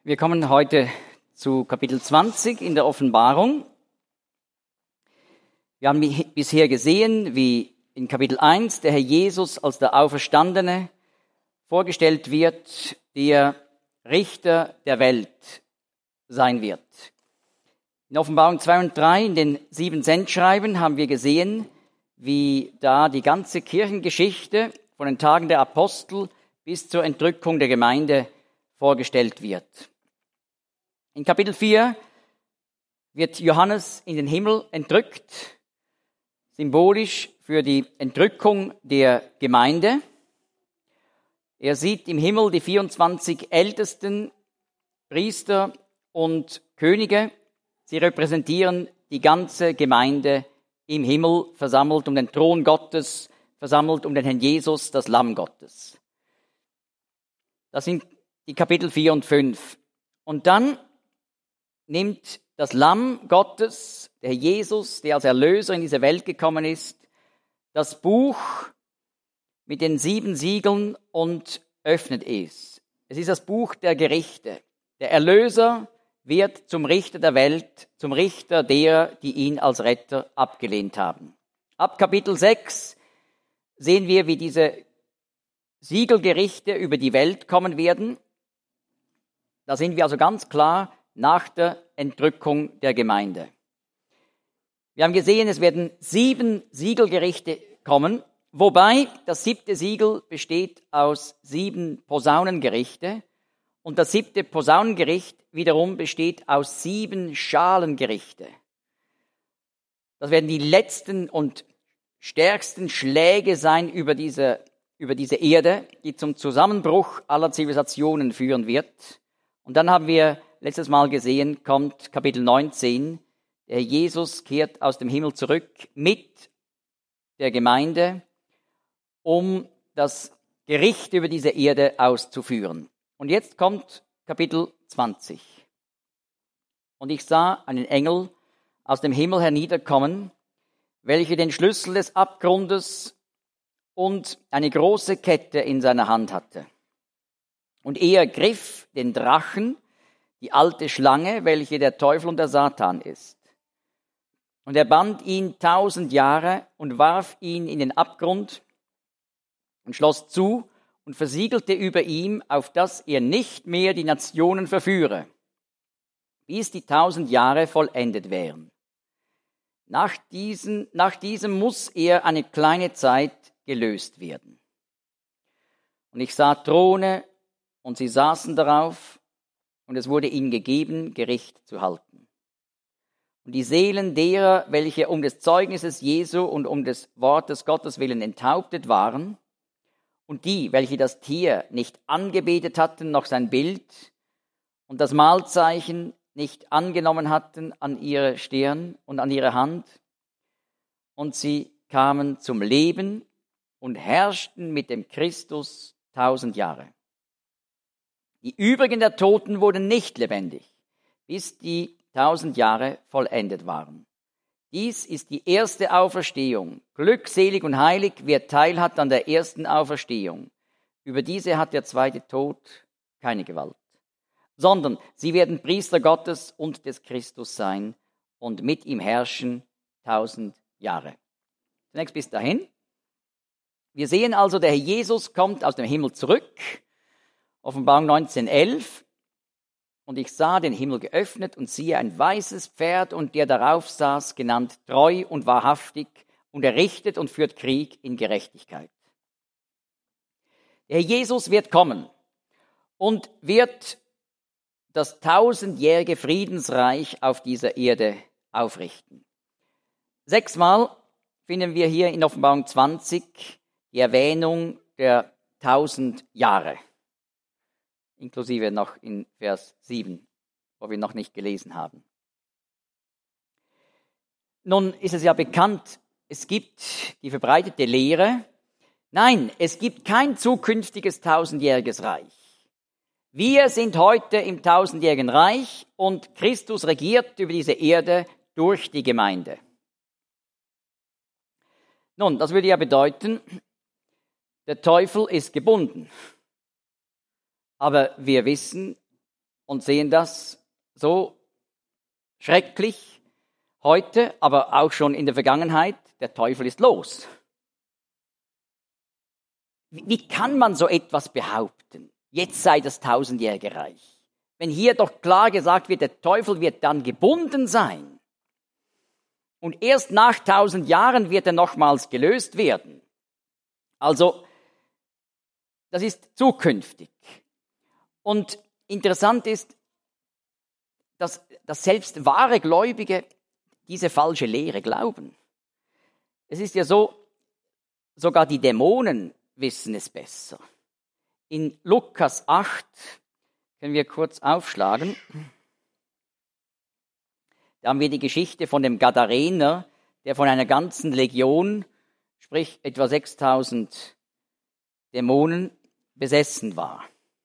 Wir kommen heute zu Kapitel 20 in der Offenbarung. Wir haben bisher gesehen, wie in Kapitel 1 der Herr Jesus als der Auferstandene vorgestellt wird, der Richter der Welt sein wird. In Offenbarung 2 und 3, in den 7 Sendschreiben, haben wir gesehen, wie da die ganze Kirchengeschichte von den Tagen der Apostel bis zur Entrückung der Gemeinde vorgestellt wird. In Kapitel 4 wird Johannes in den Himmel entrückt, symbolisch für die Entrückung der Gemeinde. Er sieht im Himmel die 24 ältesten Priester und Könige. Sie repräsentieren die ganze Gemeinde im Himmel, versammelt um den Thron Gottes, versammelt um den Herrn Jesus, das Lamm Gottes. Das sind die Kapitel 4 und 5. Und dann nimmt das Lamm Gottes, der Herr Jesus, der als Erlöser in diese Welt gekommen ist, das Buch mit den 7 Siegeln und öffnet es. Es ist das Buch der Gerichte. Der Erlöser wird zum Richter der Welt, zum Richter derer, die ihn als Retter abgelehnt haben. Ab Kapitel 6 sehen wir, wie diese Siegelgerichte über die Welt kommen werden. Da sind wir also ganz klar nach der Entrückung der Gemeinde. Wir haben gesehen, es werden 7 Siegelgerichte kommen, wobei das 7. Siegel besteht aus 7 Posaunengerichte und das 7. Posaunengericht wiederum besteht aus 7 Schalengerichte. Das werden die letzten und stärksten Schläge sein über diese Erde, die zum Zusammenbruch aller Zivilisationen führen wird. Und dann haben wir letztes Mal gesehen, kommt Kapitel 19, der Jesus kehrt aus dem Himmel zurück mit der Gemeinde, um das Gericht über diese Erde auszuführen. Und jetzt kommt Kapitel 20. Und ich sah einen Engel aus dem Himmel herniederkommen, welcher den Schlüssel des Abgrundes und eine große Kette in seiner Hand hatte. Und er griff den Drachen, die alte Schlange, welche der Teufel und der Satan ist. Und er band ihn 1000 Jahre und warf ihn in den Abgrund und schloss zu und versiegelte über ihm, auf dass er nicht mehr die Nationen verführe, bis die 1000 Jahre vollendet wären. Nach diesem muss er eine kleine Zeit gelöst werden. Und ich sah Throne, und sie saßen darauf, und es wurde ihnen gegeben, Gericht zu halten. Und die Seelen derer, welche um des Zeugnisses Jesu und um des Wortes Gottes willen enthauptet waren, und die, welche das Tier nicht angebetet hatten, noch sein Bild, und das Mahlzeichen nicht angenommen hatten an ihre Stirn und an ihre Hand, und sie kamen zum Leben und herrschten mit dem Christus 1000 Jahre. Die übrigen der Toten wurden nicht lebendig, bis die 1000 Jahre vollendet waren. Dies ist die erste Auferstehung. Glückselig und heilig, wer Teil hat an der ersten Auferstehung. Über diese hat der zweite Tod keine Gewalt, sondern sie werden Priester Gottes und des Christus sein und mit ihm herrschen 1000 Jahre. Zunächst bis dahin. Wir sehen also, der Herr Jesus kommt aus dem Himmel zurück. Offenbarung 19,11. Und ich sah den Himmel geöffnet und siehe ein weißes Pferd und der darauf saß, genannt treu und wahrhaftig, und er richtet und führt Krieg in Gerechtigkeit. Der Herr Jesus wird kommen und wird das 1000-jährige Friedensreich auf dieser Erde aufrichten. 6-mal finden wir hier in Offenbarung 20 die Erwähnung der 1000 Jahre. Inklusive noch in Vers 7, wo wir noch nicht gelesen haben. Nun ist es ja bekannt, es gibt die verbreitete Lehre, nein, es gibt kein zukünftiges 1000-jähriges Reich. Wir sind heute im 1000-jährigen Reich und Christus regiert über diese Erde durch die Gemeinde. Nun, das würde ja bedeuten, der Teufel ist gebunden. Aber wir wissen, und sehen das so schrecklich heute, aber auch schon in der Vergangenheit. Der Teufel ist los. Wie kann man so etwas behaupten? Jetzt sei das tausendjährige Reich. Wenn hier doch klar gesagt wird, der Teufel wird dann gebunden sein. Und erst nach 1000 Jahren wird er nochmals gelöst werden. Also, das ist zukünftig. Und interessant ist, dass selbst wahre Gläubige diese falsche Lehre glauben. Es ist ja so, sogar die Dämonen wissen es besser. In Lukas 8 können wir kurz aufschlagen. Da haben wir die Geschichte von dem Gadarener, der von einer ganzen Legion, sprich etwa 6000 Dämonen, besessen war.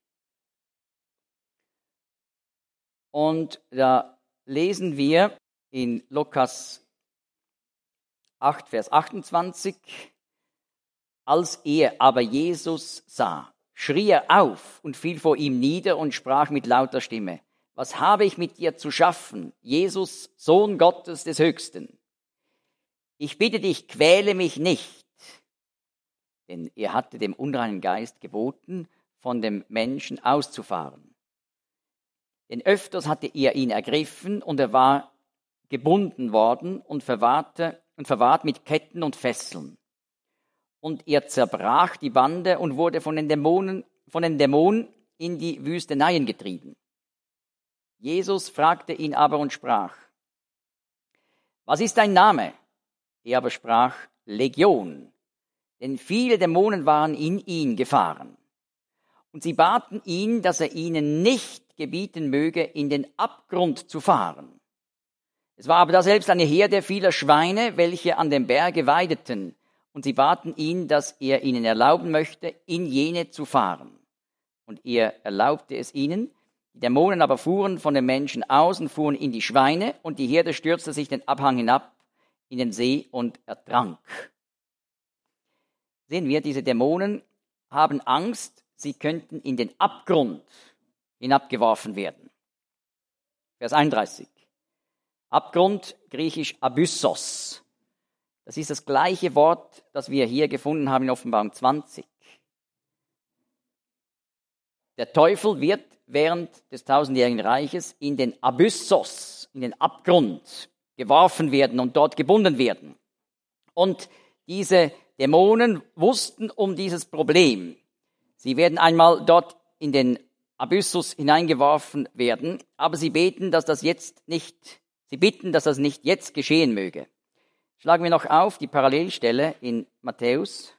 Und da lesen wir in Lukas 8, Vers 28, als er aber Jesus sah, schrie er auf und fiel vor ihm nieder und sprach mit lauter Stimme: Was habe ich mit dir zu schaffen, Jesus, Sohn Gottes des Höchsten? Ich bitte dich, quäle mich nicht. Denn er hatte dem unreinen Geist geboten, von dem Menschen auszufahren. Denn öfters hatte er ihn ergriffen und er war gebunden worden und verwahrt mit Ketten und Fesseln. Und er zerbrach die Bande und wurde von den Dämonen in die Wüsteneien getrieben. Jesus fragte ihn aber und sprach: Was ist dein Name? Er aber sprach: Legion, denn viele Dämonen waren in ihn gefahren. Und sie baten ihn, dass er ihnen nicht gebieten möge, in den Abgrund zu fahren. Es war aber daselbst eine Herde vieler Schweine, welche an dem Berge weideten. Und sie baten ihn, dass er ihnen erlauben möchte, in jene zu fahren. Und er erlaubte es ihnen. Die Dämonen aber fuhren von den Menschen aus und fuhren in die Schweine, und die Herde stürzte sich den Abhang hinab in den See und ertrank. Sehen wir, diese Dämonen haben Angst, sie könnten in den Abgrund hinabgeworfen werden. Vers 31. Abgrund, griechisch Abyssos. Das ist das gleiche Wort, das wir hier gefunden haben in Offenbarung 20. Der Teufel wird während des tausendjährigen Reiches in den Abyssos, in den Abgrund geworfen werden und dort gebunden werden. Und diese Dämonen wussten um dieses Problem. Sie werden einmal dort in den Abyssos hineingeworfen werden, aber sie bitten, dass das nicht jetzt geschehen möge. Schlagen wir noch auf die Parallelstelle in Matthäus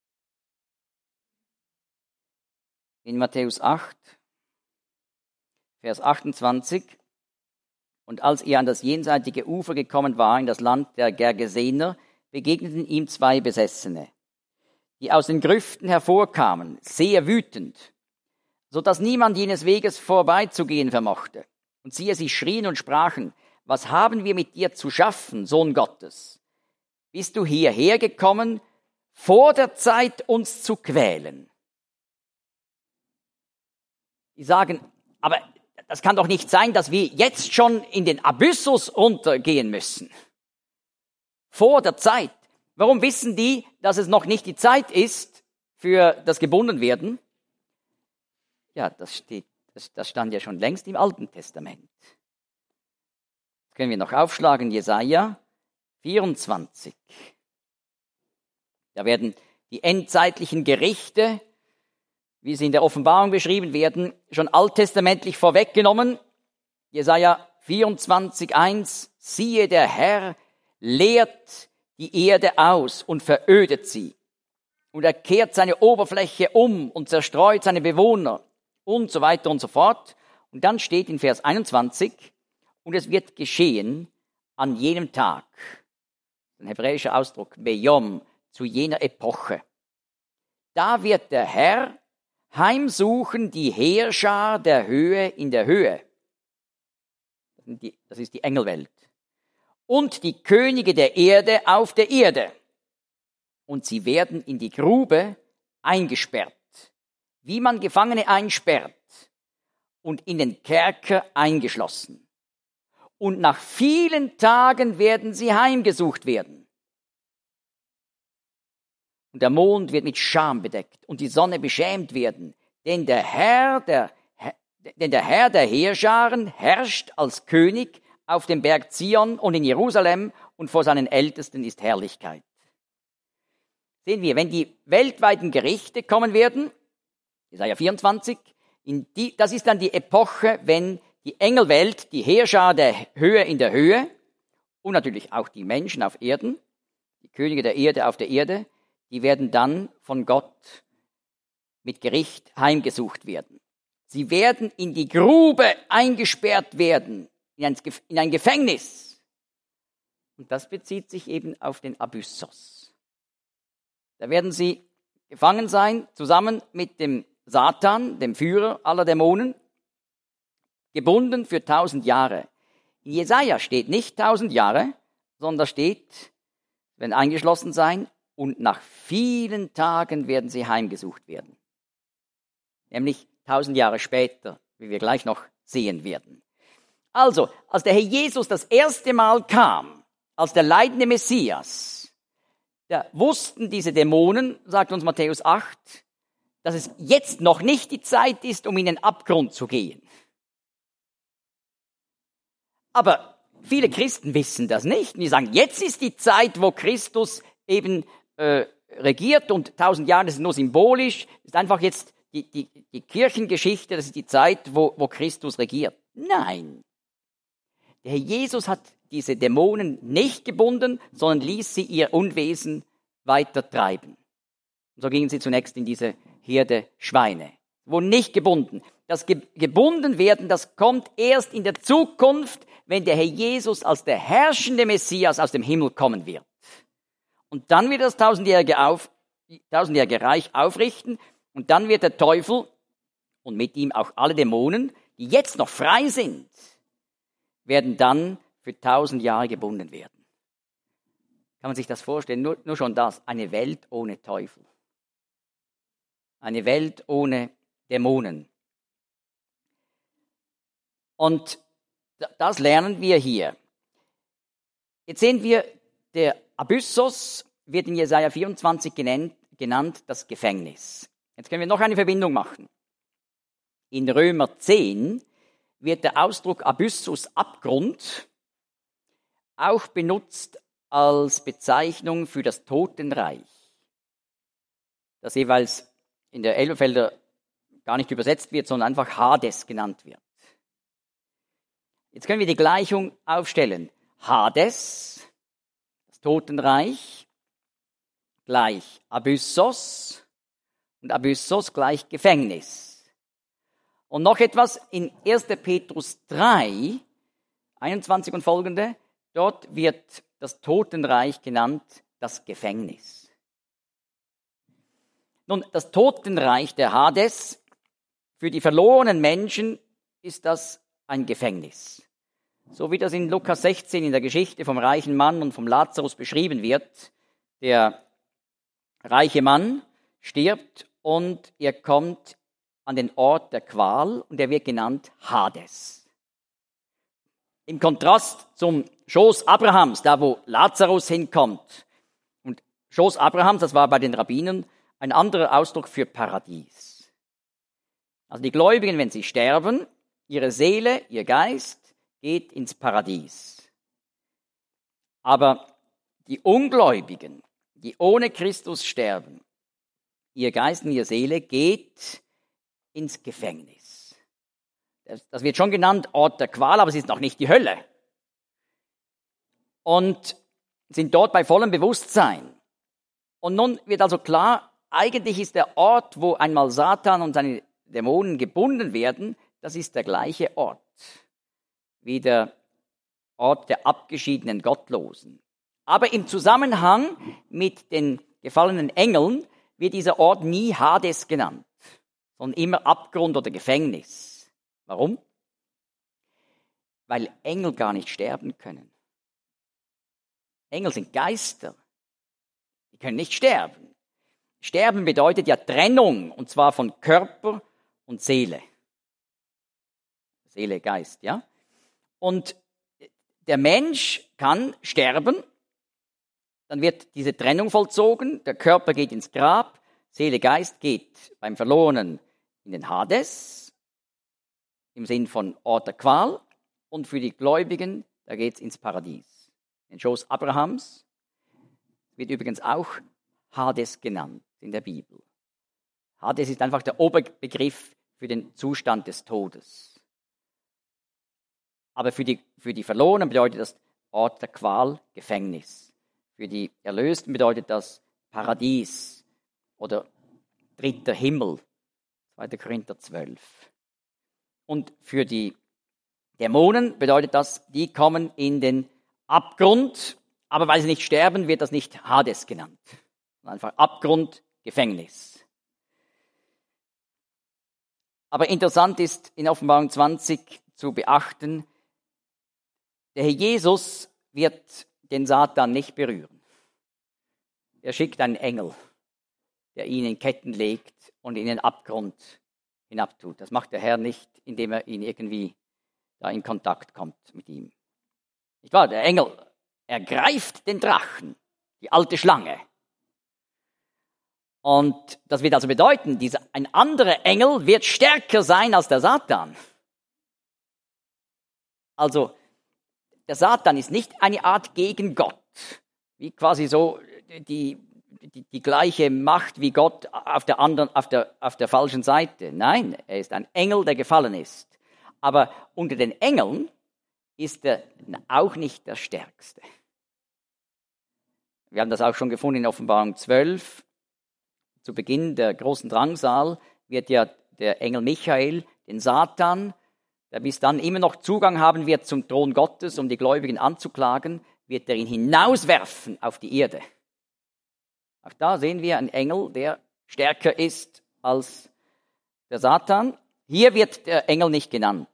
8, Vers 28. Und als er an das jenseitige Ufer gekommen war, in das Land der Gergesener, begegneten ihm 2 Besessene, die aus den Grüften hervorkamen, sehr wütend, so dass niemand jenes Weges vorbeizugehen vermochte. Und siehe, sie schrien und sprachen: Was haben wir mit dir zu schaffen, Sohn Gottes? Bist du hierher gekommen, vor der Zeit uns zu quälen? Die sagen: Aber das kann doch nicht sein, dass wir jetzt schon in den Abyssos runtergehen müssen. Vor der Zeit. Warum wissen die, dass es noch nicht die Zeit ist für das Gebundenwerden? Ja, das stand ja schon längst im Alten Testament. Das können wir noch aufschlagen, Jesaja 24. Da werden die endzeitlichen Gerichte, wie sie in der Offenbarung beschrieben werden, schon alttestamentlich vorweggenommen. Jesaja 24,1: Siehe, der Herr leert die Erde aus und verödet sie. Und er kehrt seine Oberfläche um und zerstreut seine Bewohner und so weiter und so fort. Und dann steht in Vers 21, und es wird geschehen an jenem Tag, ein hebräischer Ausdruck, Beyom, zu jener Epoche. Da wird der Herr heimsuchen die Heerschar der Höhe in der Höhe. Das ist die Engelwelt. Und die Könige der Erde auf der Erde. Und sie werden in die Grube eingesperrt, wie man Gefangene einsperrt. und in den Kerker eingeschlossen. Und nach vielen Tagen werden sie heimgesucht werden. Und der Mond wird mit Scham bedeckt und die Sonne beschämt werden, denn der Herr der Heerscharen herrscht als König auf dem Berg Zion und in Jerusalem und vor seinen Ältesten ist Herrlichkeit. Sehen wir, wenn die weltweiten Gerichte kommen werden, Jesaja 24, das ist dann die Epoche, wenn die Engelwelt, die Heerschar der Höhe in der Höhe und natürlich auch die Menschen auf Erden, die Könige der Erde auf der Erde, die werden dann von Gott mit Gericht heimgesucht werden. Sie werden in die Grube eingesperrt werden, in ein Gefängnis. Und das bezieht sich eben auf den Abyssos. Da werden sie gefangen sein, zusammen mit dem Satan, dem Führer aller Dämonen, gebunden für 1000 Jahre. In Jesaja steht nicht 1000 Jahre, sondern da steht, werden eingeschlossen sein und nach vielen Tagen werden sie heimgesucht werden. Nämlich 1000 Jahre später, wie wir gleich noch sehen werden. Also, als der Herr Jesus das erste Mal kam, als der leidende Messias, da wussten diese Dämonen, sagt uns Matthäus 8, dass es jetzt noch nicht die Zeit ist, um in den Abgrund zu gehen. Aber viele Christen wissen das nicht. Und die sagen, jetzt ist die Zeit, wo Christus eben regiert und 1000 Jahre, das ist nur symbolisch, das ist einfach jetzt die Kirchengeschichte, das ist die Zeit, wo Christus regiert. Nein. Der Herr Jesus hat diese Dämonen nicht gebunden, sondern ließ sie ihr Unwesen weiter treiben. Und so gingen sie zunächst in diese Herde Schweine. Wurden nicht gebunden. Das gebunden werden, das kommt erst in der Zukunft, wenn der Herr Jesus als der herrschende Messias aus dem Himmel kommen wird. Und dann wird das tausendjährige Reich aufrichten und dann wird der Teufel und mit ihm auch alle Dämonen, die jetzt noch frei sind, werden dann für 1000 Jahre gebunden werden. Kann man sich das vorstellen? Nur schon das, eine Welt ohne Teufel. Eine Welt ohne Dämonen. Und das lernen wir hier. Jetzt sehen wir, der Abyssos wird in Jesaja 24 genannt das Gefängnis. Jetzt können wir noch eine Verbindung machen. In Römer 10 wird der Ausdruck Abyssus, Abgrund, auch benutzt als Bezeichnung für das Totenreich, das jeweils in der Elberfelder gar nicht übersetzt wird, sondern einfach Hades genannt wird. Jetzt können wir die Gleichung aufstellen. Hades, das Totenreich, gleich Abyssos und Abyssos gleich Gefängnis. Und noch etwas in 1. Petrus 3, 21 und folgende, dort wird das Totenreich genannt das Gefängnis. Nun, das Totenreich der Hades, für die verlorenen Menschen ist das ein Gefängnis. So wie das in Lukas 16 in der Geschichte vom reichen Mann und vom Lazarus beschrieben wird. Der reiche Mann stirbt und er kommt an den Ort der Qual und er wird genannt Hades. Im Kontrast zum Schoß Abrahams, da wo Lazarus hinkommt. Und Schoß Abrahams, das war bei den Rabbinern ein anderer Ausdruck für Paradies. Also die Gläubigen, wenn sie sterben, ihre Seele, ihr Geist geht ins Paradies. Aber die Ungläubigen, die ohne Christus sterben, ihr Geist und ihre Seele geht ins Gefängnis. Das wird schon genannt Ort der Qual, aber es ist noch nicht die Hölle. Und sind dort bei vollem Bewusstsein. Und nun wird also klar, eigentlich ist der Ort, wo einmal Satan und seine Dämonen gebunden werden, das ist der gleiche Ort wie der Ort der abgeschiedenen Gottlosen. Aber im Zusammenhang mit den gefallenen Engeln wird dieser Ort nie Hades genannt, sondern immer Abgrund oder Gefängnis. Warum? Weil Engel gar nicht sterben können. Engel sind Geister. Die können nicht sterben. Sterben bedeutet ja Trennung, und zwar von Körper und Seele. Seele, Geist, ja. Und der Mensch kann sterben, dann wird diese Trennung vollzogen, der Körper geht ins Grab, Seele, Geist geht beim Verlorenen in den Hades, im Sinn von Ort der Qual, und für die Gläubigen, da geht's ins Paradies. Den Schoß Abrahams wird übrigens auch Hades genannt in der Bibel. Hades ist einfach der Oberbegriff für den Zustand des Todes. Aber für die Verlorenen bedeutet das Ort der Qual, Gefängnis. Für die Erlösten bedeutet das Paradies oder dritter Himmel, 2. Korinther 12. Und für die Dämonen bedeutet das, die kommen in den Abgrund, aber weil sie nicht sterben, wird das nicht Hades genannt. Einfach Abgrund, Gefängnis. Aber interessant ist in Offenbarung 20 zu beachten, der Herr Jesus wird den Satan nicht berühren. Er schickt einen Engel, der ihn in Ketten legt und in den Abgrund hinabtut. Das macht der Herr nicht, indem er ihn irgendwie da in Kontakt kommt mit ihm. Nicht wahr? Der Engel ergreift den Drachen, die alte Schlange. Und das wird also bedeuten, ein anderer Engel wird stärker sein als der Satan. Also, der Satan ist nicht eine Art gegen Gott, wie quasi so die gleiche Macht wie Gott auf der falschen Seite. Nein, er ist ein Engel, der gefallen ist. Aber unter den Engeln ist er auch nicht der Stärkste. Wir haben das auch schon gefunden in Offenbarung 12. Zu Beginn der großen Drangsal wird ja der Engel Michael den Satan, der bis dann immer noch Zugang haben wird zum Thron Gottes, um die Gläubigen anzuklagen, wird er ihn hinauswerfen auf die Erde. Auch da sehen wir einen Engel, der stärker ist als der Satan. Hier wird der Engel nicht genannt.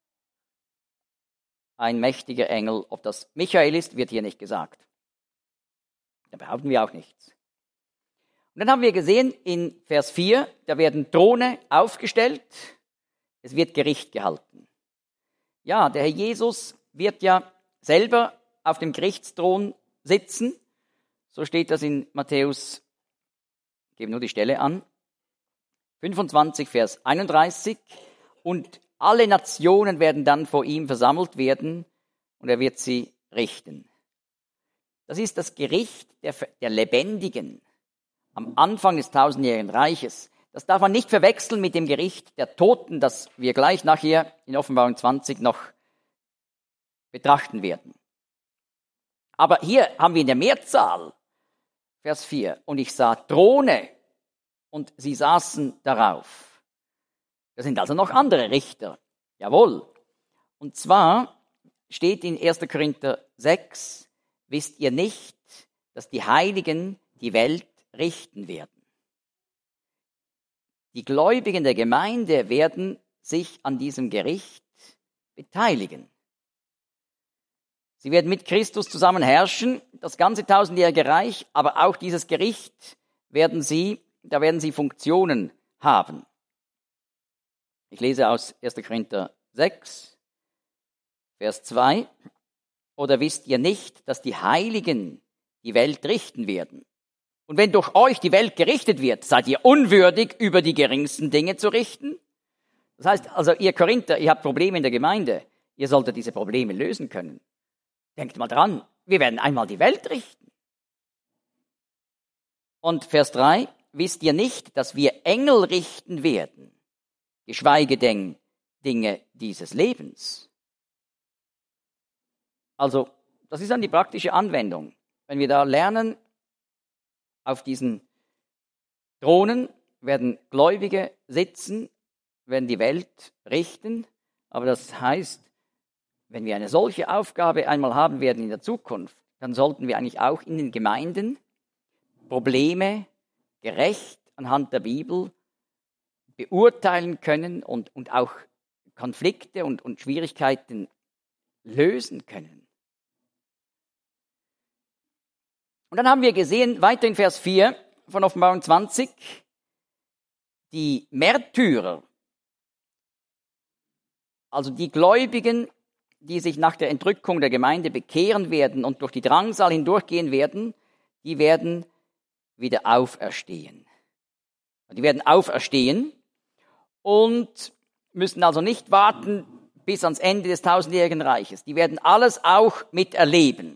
Ein mächtiger Engel, ob das Michael ist, wird hier nicht gesagt. Da behaupten wir auch nichts. Und dann haben wir gesehen in Vers 4, da werden Throne aufgestellt, es wird Gericht gehalten. Ja, der Herr Jesus wird ja selber auf dem Gerichtsthron sitzen. So steht das in Matthäus, ich gebe nur die Stelle an, 25, Vers 31. Und alle Nationen werden dann vor ihm versammelt werden und er wird sie richten. Das ist das Gericht der Lebendigen am Anfang des tausendjährigen Reiches. Das darf man nicht verwechseln mit dem Gericht der Toten, das wir gleich nachher in Offenbarung 20 noch betrachten werden. Aber hier haben wir in der Mehrzahl, Vers 4, und ich sah Throne und sie saßen darauf. Das sind also noch andere Richter. Jawohl. Und zwar steht in 1. Korinther 6, wisst ihr nicht, dass die Heiligen die Welt richten werden. Die Gläubigen der Gemeinde werden sich an diesem Gericht beteiligen. Sie werden mit Christus zusammen herrschen, das ganze tausendjährige Reich, aber auch dieses Gericht da werden sie Funktionen haben. Ich lese aus 1. Korinther 6, Vers 2. Oder wisst ihr nicht, dass die Heiligen die Welt richten werden? Und wenn durch euch die Welt gerichtet wird, seid ihr unwürdig, über die geringsten Dinge zu richten? Das heißt, also ihr Korinther, ihr habt Probleme in der Gemeinde. Ihr solltet diese Probleme lösen können. Denkt mal dran, wir werden einmal die Welt richten. Und Vers 3, wisst ihr nicht, dass wir Engel richten werden, geschweige denn Dinge dieses Lebens? Also, das ist dann die praktische Anwendung. Wenn wir da lernen, auf diesen Thronen werden Gläubige sitzen, werden die Welt richten. Aber das heißt, wenn wir eine solche Aufgabe einmal haben werden in der Zukunft, dann sollten wir eigentlich auch in den Gemeinden Probleme gerecht anhand der Bibel beurteilen können und auch Konflikte und Schwierigkeiten lösen können. Und dann haben wir gesehen, weiter in Vers 4 von Offenbarung 20, die Märtyrer, Also die Gläubigen, die sich nach der Entrückung der Gemeinde bekehren werden und durch die Drangsal hindurchgehen werden, die werden wieder auferstehen. Die werden auferstehen und müssen also nicht warten bis ans Ende des tausendjährigen Reiches. Die werden alles auch miterleben.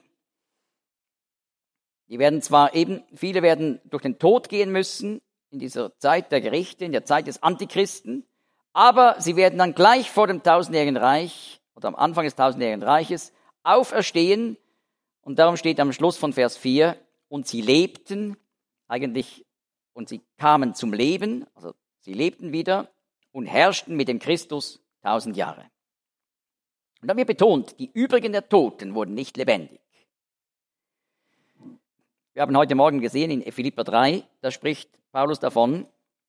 Die werden zwar viele werden durch den Tod gehen müssen, in dieser Zeit der Gerichte, in der Zeit des Antichristen, aber sie werden dann gleich vor dem tausendjährigen Reich oder am Anfang des tausendjährigen Reiches auferstehen. Und darum steht am Schluss von Vers 4, und sie lebten und sie kamen zum Leben, also sie lebten wieder und herrschten mit dem Christus 1000 Jahre. Und dann wird betont, die übrigen der Toten wurden nicht lebendig. Wir haben heute Morgen gesehen in Philipper 3, da spricht Paulus davon,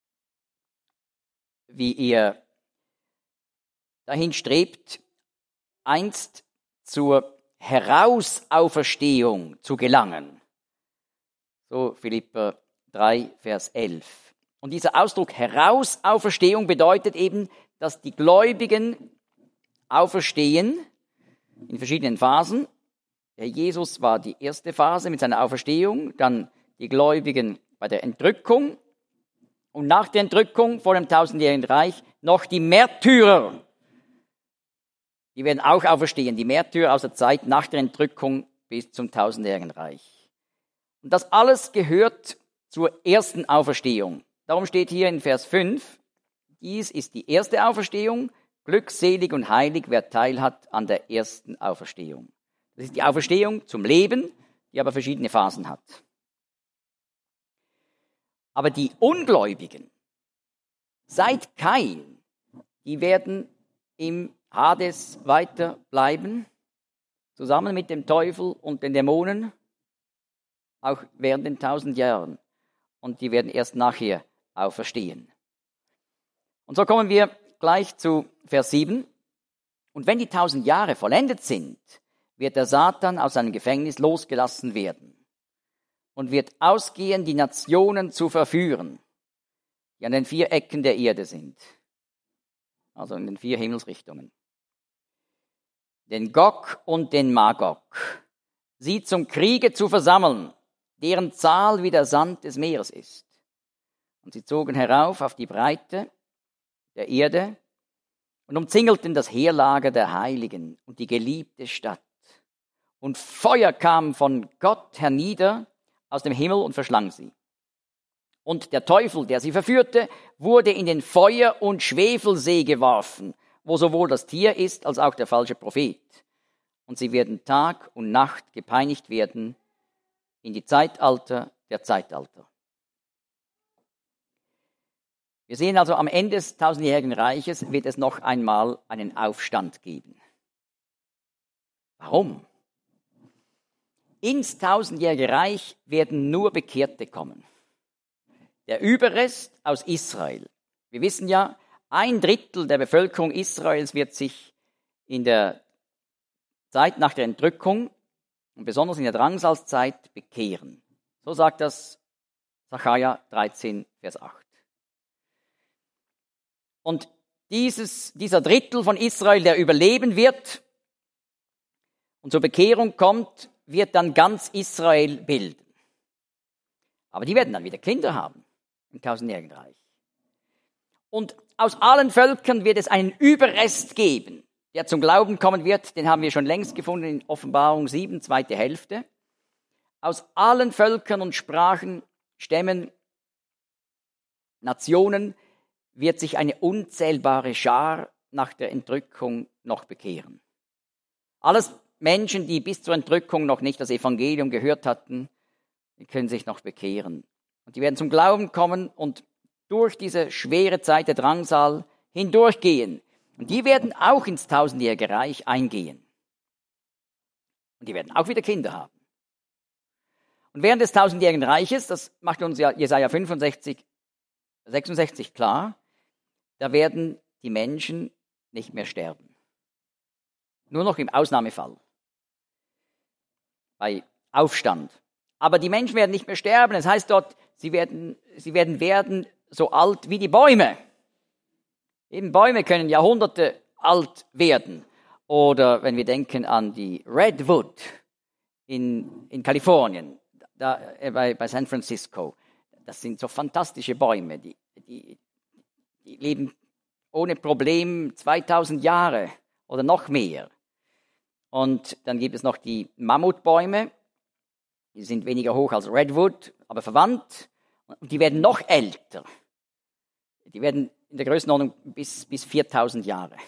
wie er dahin strebt, einst zur Herausauferstehung zu gelangen. So Philipper 3, Vers 11. Und dieser Ausdruck Herausauferstehung bedeutet eben, dass die Gläubigen auferstehen in verschiedenen Phasen. Der Jesus war die erste Phase mit seiner Auferstehung, dann die Gläubigen bei der Entrückung und nach der Entrückung vor dem tausendjährigen Reich noch die Märtyrer. Die werden auch auferstehen, die Märtyrer aus der Zeit nach der Entrückung bis zum tausendjährigen Reich. Und das alles gehört zur ersten Auferstehung. Darum steht hier in Vers 5, dies ist die erste Auferstehung, glückselig und heilig, wer Teil hat an der ersten Auferstehung. Das ist die Auferstehung zum Leben, die aber verschiedene Phasen hat. Aber die Ungläubigen, seit Kain, die werden im Hades weiter bleiben, zusammen mit dem Teufel und den Dämonen, auch während den 1000 Jahren. Und die werden erst nachher auferstehen. Und so kommen wir gleich zu Vers 7. Und wenn die 1000 Jahre vollendet sind, wird der Satan aus seinem Gefängnis losgelassen werden und wird ausgehen, die Nationen zu verführen, die an den 4 Ecken der Erde sind, also in den 4 Himmelsrichtungen. Den Gog und den Magog, sie zum Kriege zu versammeln, deren Zahl wie der Sand des Meeres ist. Und sie zogen herauf auf die Breite der Erde und umzingelten das Heerlager der Heiligen und die geliebte Stadt. Und Feuer kam von Gott hernieder aus dem Himmel und verschlang sie. Und der Teufel, der sie verführte, wurde in den Feuer- und Schwefelsee geworfen, wo sowohl das Tier ist als auch der falsche Prophet. Und sie werden Tag und Nacht gepeinigt werden in die Zeitalter der Zeitalter. Wir sehen also, am Ende des tausendjährigen Reiches wird es noch einmal einen Aufstand geben. Warum? Ins tausendjährige Reich werden nur Bekehrte kommen. Der Überrest aus Israel. Wir wissen ja, 1/3 der Bevölkerung Israels wird sich in der Zeit nach der Entrückung und besonders in der Drangsalzzeit bekehren. So sagt das Sacharja 13, Vers 8. Und dieser Drittel von Israel, der überleben wird und zur Bekehrung kommt, wird dann ganz Israel bilden. Aber die werden dann wieder Kinder haben im tausendjährigen Reich. Und aus allen Völkern wird es einen Überrest geben, der zum Glauben kommen wird. Den haben wir schon längst gefunden in Offenbarung 7, 2. Hälfte. Aus allen Völkern und Sprachen, Stämmen, Nationen wird sich eine unzählbare Schar nach der Entrückung noch bekehren. Alles Menschen, die bis zur Entrückung noch nicht das Evangelium gehört hatten, die können sich noch bekehren. Und die werden zum Glauben kommen und durch diese schwere Zeit der Drangsal hindurchgehen. Und die werden auch ins tausendjährige Reich eingehen. Und die werden auch wieder Kinder haben. Und während des tausendjährigen Reiches, das macht uns ja Jesaja 65, 66 klar, da werden die Menschen nicht mehr sterben. Nur noch im Ausnahmefall. Bei Aufstand. Aber die Menschen werden nicht mehr sterben. Das heißt dort, sie werden so alt wie die Bäume. Eben Bäume können Jahrhunderte alt werden. Oder wenn wir denken an die Redwood in Kalifornien, da, bei San Francisco. Das sind so fantastische Bäume, die leben ohne Problem 2000 Jahre oder noch mehr. Und dann gibt es noch die Mammutbäume, die sind weniger hoch als Redwood, aber verwandt. Und die werden noch älter. Die werden in der Größenordnung bis 4000 Jahre.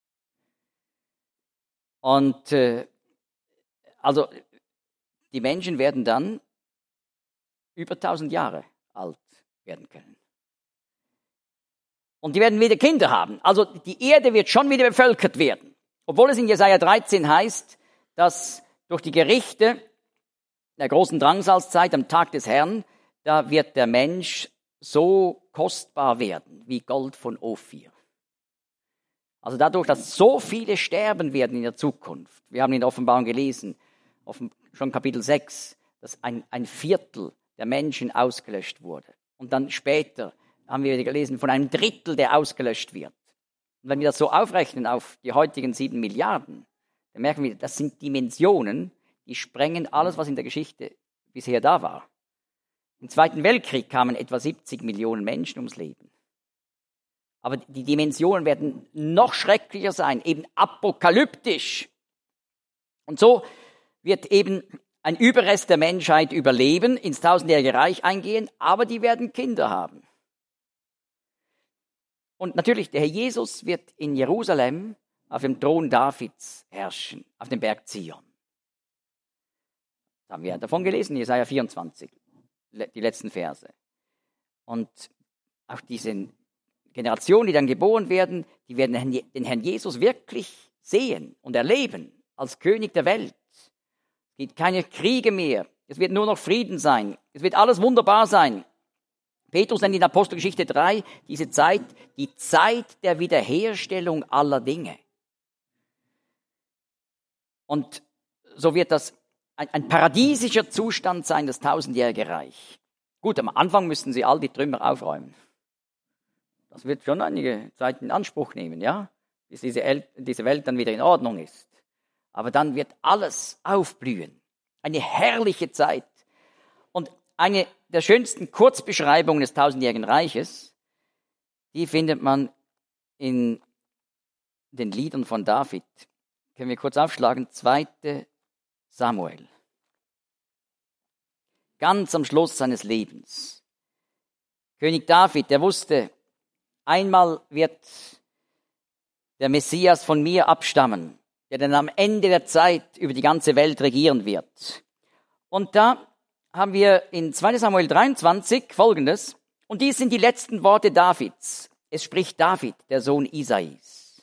Und also die Menschen werden dann über 1000 Jahre alt werden können. Und die werden wieder Kinder haben. Also die Erde wird schon wieder bevölkert werden. Obwohl es in Jesaja 13 heißt, dass durch die Gerichte der großen Drangsalzzeit am Tag des Herrn, da wird der Mensch so kostbar werden wie Gold von Ophir. Also dadurch, dass so viele sterben werden in der Zukunft. Wir haben in der Offenbarung gelesen, schon Kapitel 6, dass ein Viertel der Menschen ausgelöscht wurde. Und dann später haben wir gelesen von einem Drittel, der ausgelöscht wird. Und wenn wir das so aufrechnen auf die heutigen 7 Milliarden, dann merken wir, das sind Dimensionen, die sprengen alles, was in der Geschichte bisher da war. Im Zweiten Weltkrieg kamen etwa 70 Millionen Menschen ums Leben. Aber die Dimensionen werden noch schrecklicher sein, eben apokalyptisch. Und so wird eben ein Überrest der Menschheit überleben, ins tausendjährige Reich eingehen, aber die werden Kinder haben. Und natürlich, der Herr Jesus wird in Jerusalem auf dem Thron Davids herrschen, auf dem Berg Zion. Das haben wir davon gelesen, Jesaja 24, die letzten Verse. Und auch diese Generationen, die dann geboren werden, die werden den Herrn Jesus wirklich sehen und erleben als König der Welt. Es gibt keine Kriege mehr, es wird nur noch Frieden sein, es wird alles wunderbar sein. Petrus nennt in Apostelgeschichte 3 diese Zeit die Zeit der Wiederherstellung aller Dinge. Und so wird das ein paradiesischer Zustand sein, das tausendjährige Reich. Gut, am Anfang müssen sie all die Trümmer aufräumen. Das wird schon einige Zeit in Anspruch nehmen, ja, bis diese Welt dann wieder in Ordnung ist. Aber dann wird alles aufblühen. Eine herrliche Zeit. Und eine der schönsten Kurzbeschreibungen des tausendjährigen Reiches, die findet man in den Liedern von David. Können wir kurz aufschlagen? 2. Samuel. Ganz am Schluss seines Lebens. König David, der wusste, einmal wird der Messias von mir abstammen, der dann am Ende der Zeit über die ganze Welt regieren wird. Und da haben wir in 2 Samuel 23 Folgendes. Und dies sind die letzten Worte Davids. Es spricht David, der Sohn Isais.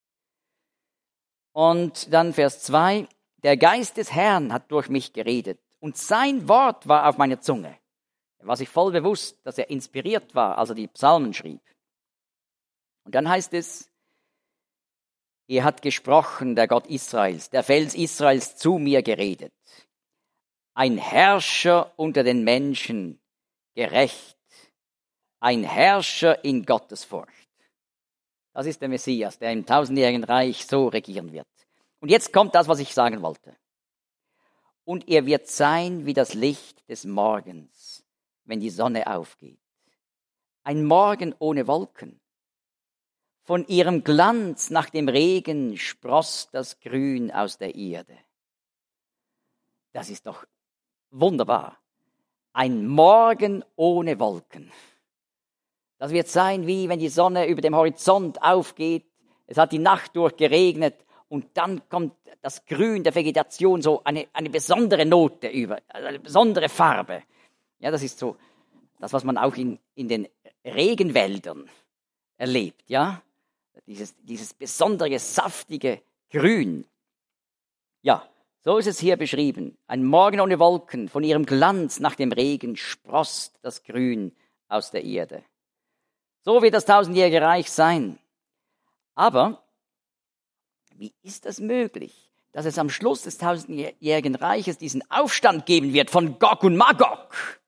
Und dann Vers 2. Der Geist des Herrn hat durch mich geredet und sein Wort war auf meiner Zunge. Er war sich voll bewusst, dass er inspiriert war, als er die Psalmen schrieb. Und dann heißt es, er hat gesprochen, der Gott Israels, der Fels Israels zu mir geredet. Ein Herrscher unter den Menschen, gerecht, ein Herrscher in Gottesfurcht. Das ist der Messias, der im tausendjährigen Reich so regieren wird. Und jetzt kommt das, was ich sagen wollte. Und er wird sein wie das Licht des Morgens, wenn die Sonne aufgeht. Ein Morgen ohne Wolken. Von ihrem Glanz nach dem Regen sproßt das Grün aus der Erde. Das ist doch wunderbar. Ein Morgen ohne Wolken. Das wird sein, wie wenn die Sonne über dem Horizont aufgeht. Es hat die Nacht durch geregnet und dann kommt das Grün der Vegetation so eine besondere Note über, eine besondere Farbe. Ja, das ist so das, was man auch in den Regenwäldern erlebt, ja. Dieses besondere, saftige Grün. Ja, so ist es hier beschrieben. Ein Morgen ohne Wolken, von ihrem Glanz nach dem Regen sproßt das Grün aus der Erde. So wird das tausendjährige Reich sein. Aber wie ist das möglich, dass es am Schluss des tausendjährigen Reiches diesen Aufstand geben wird von Gog und Magog?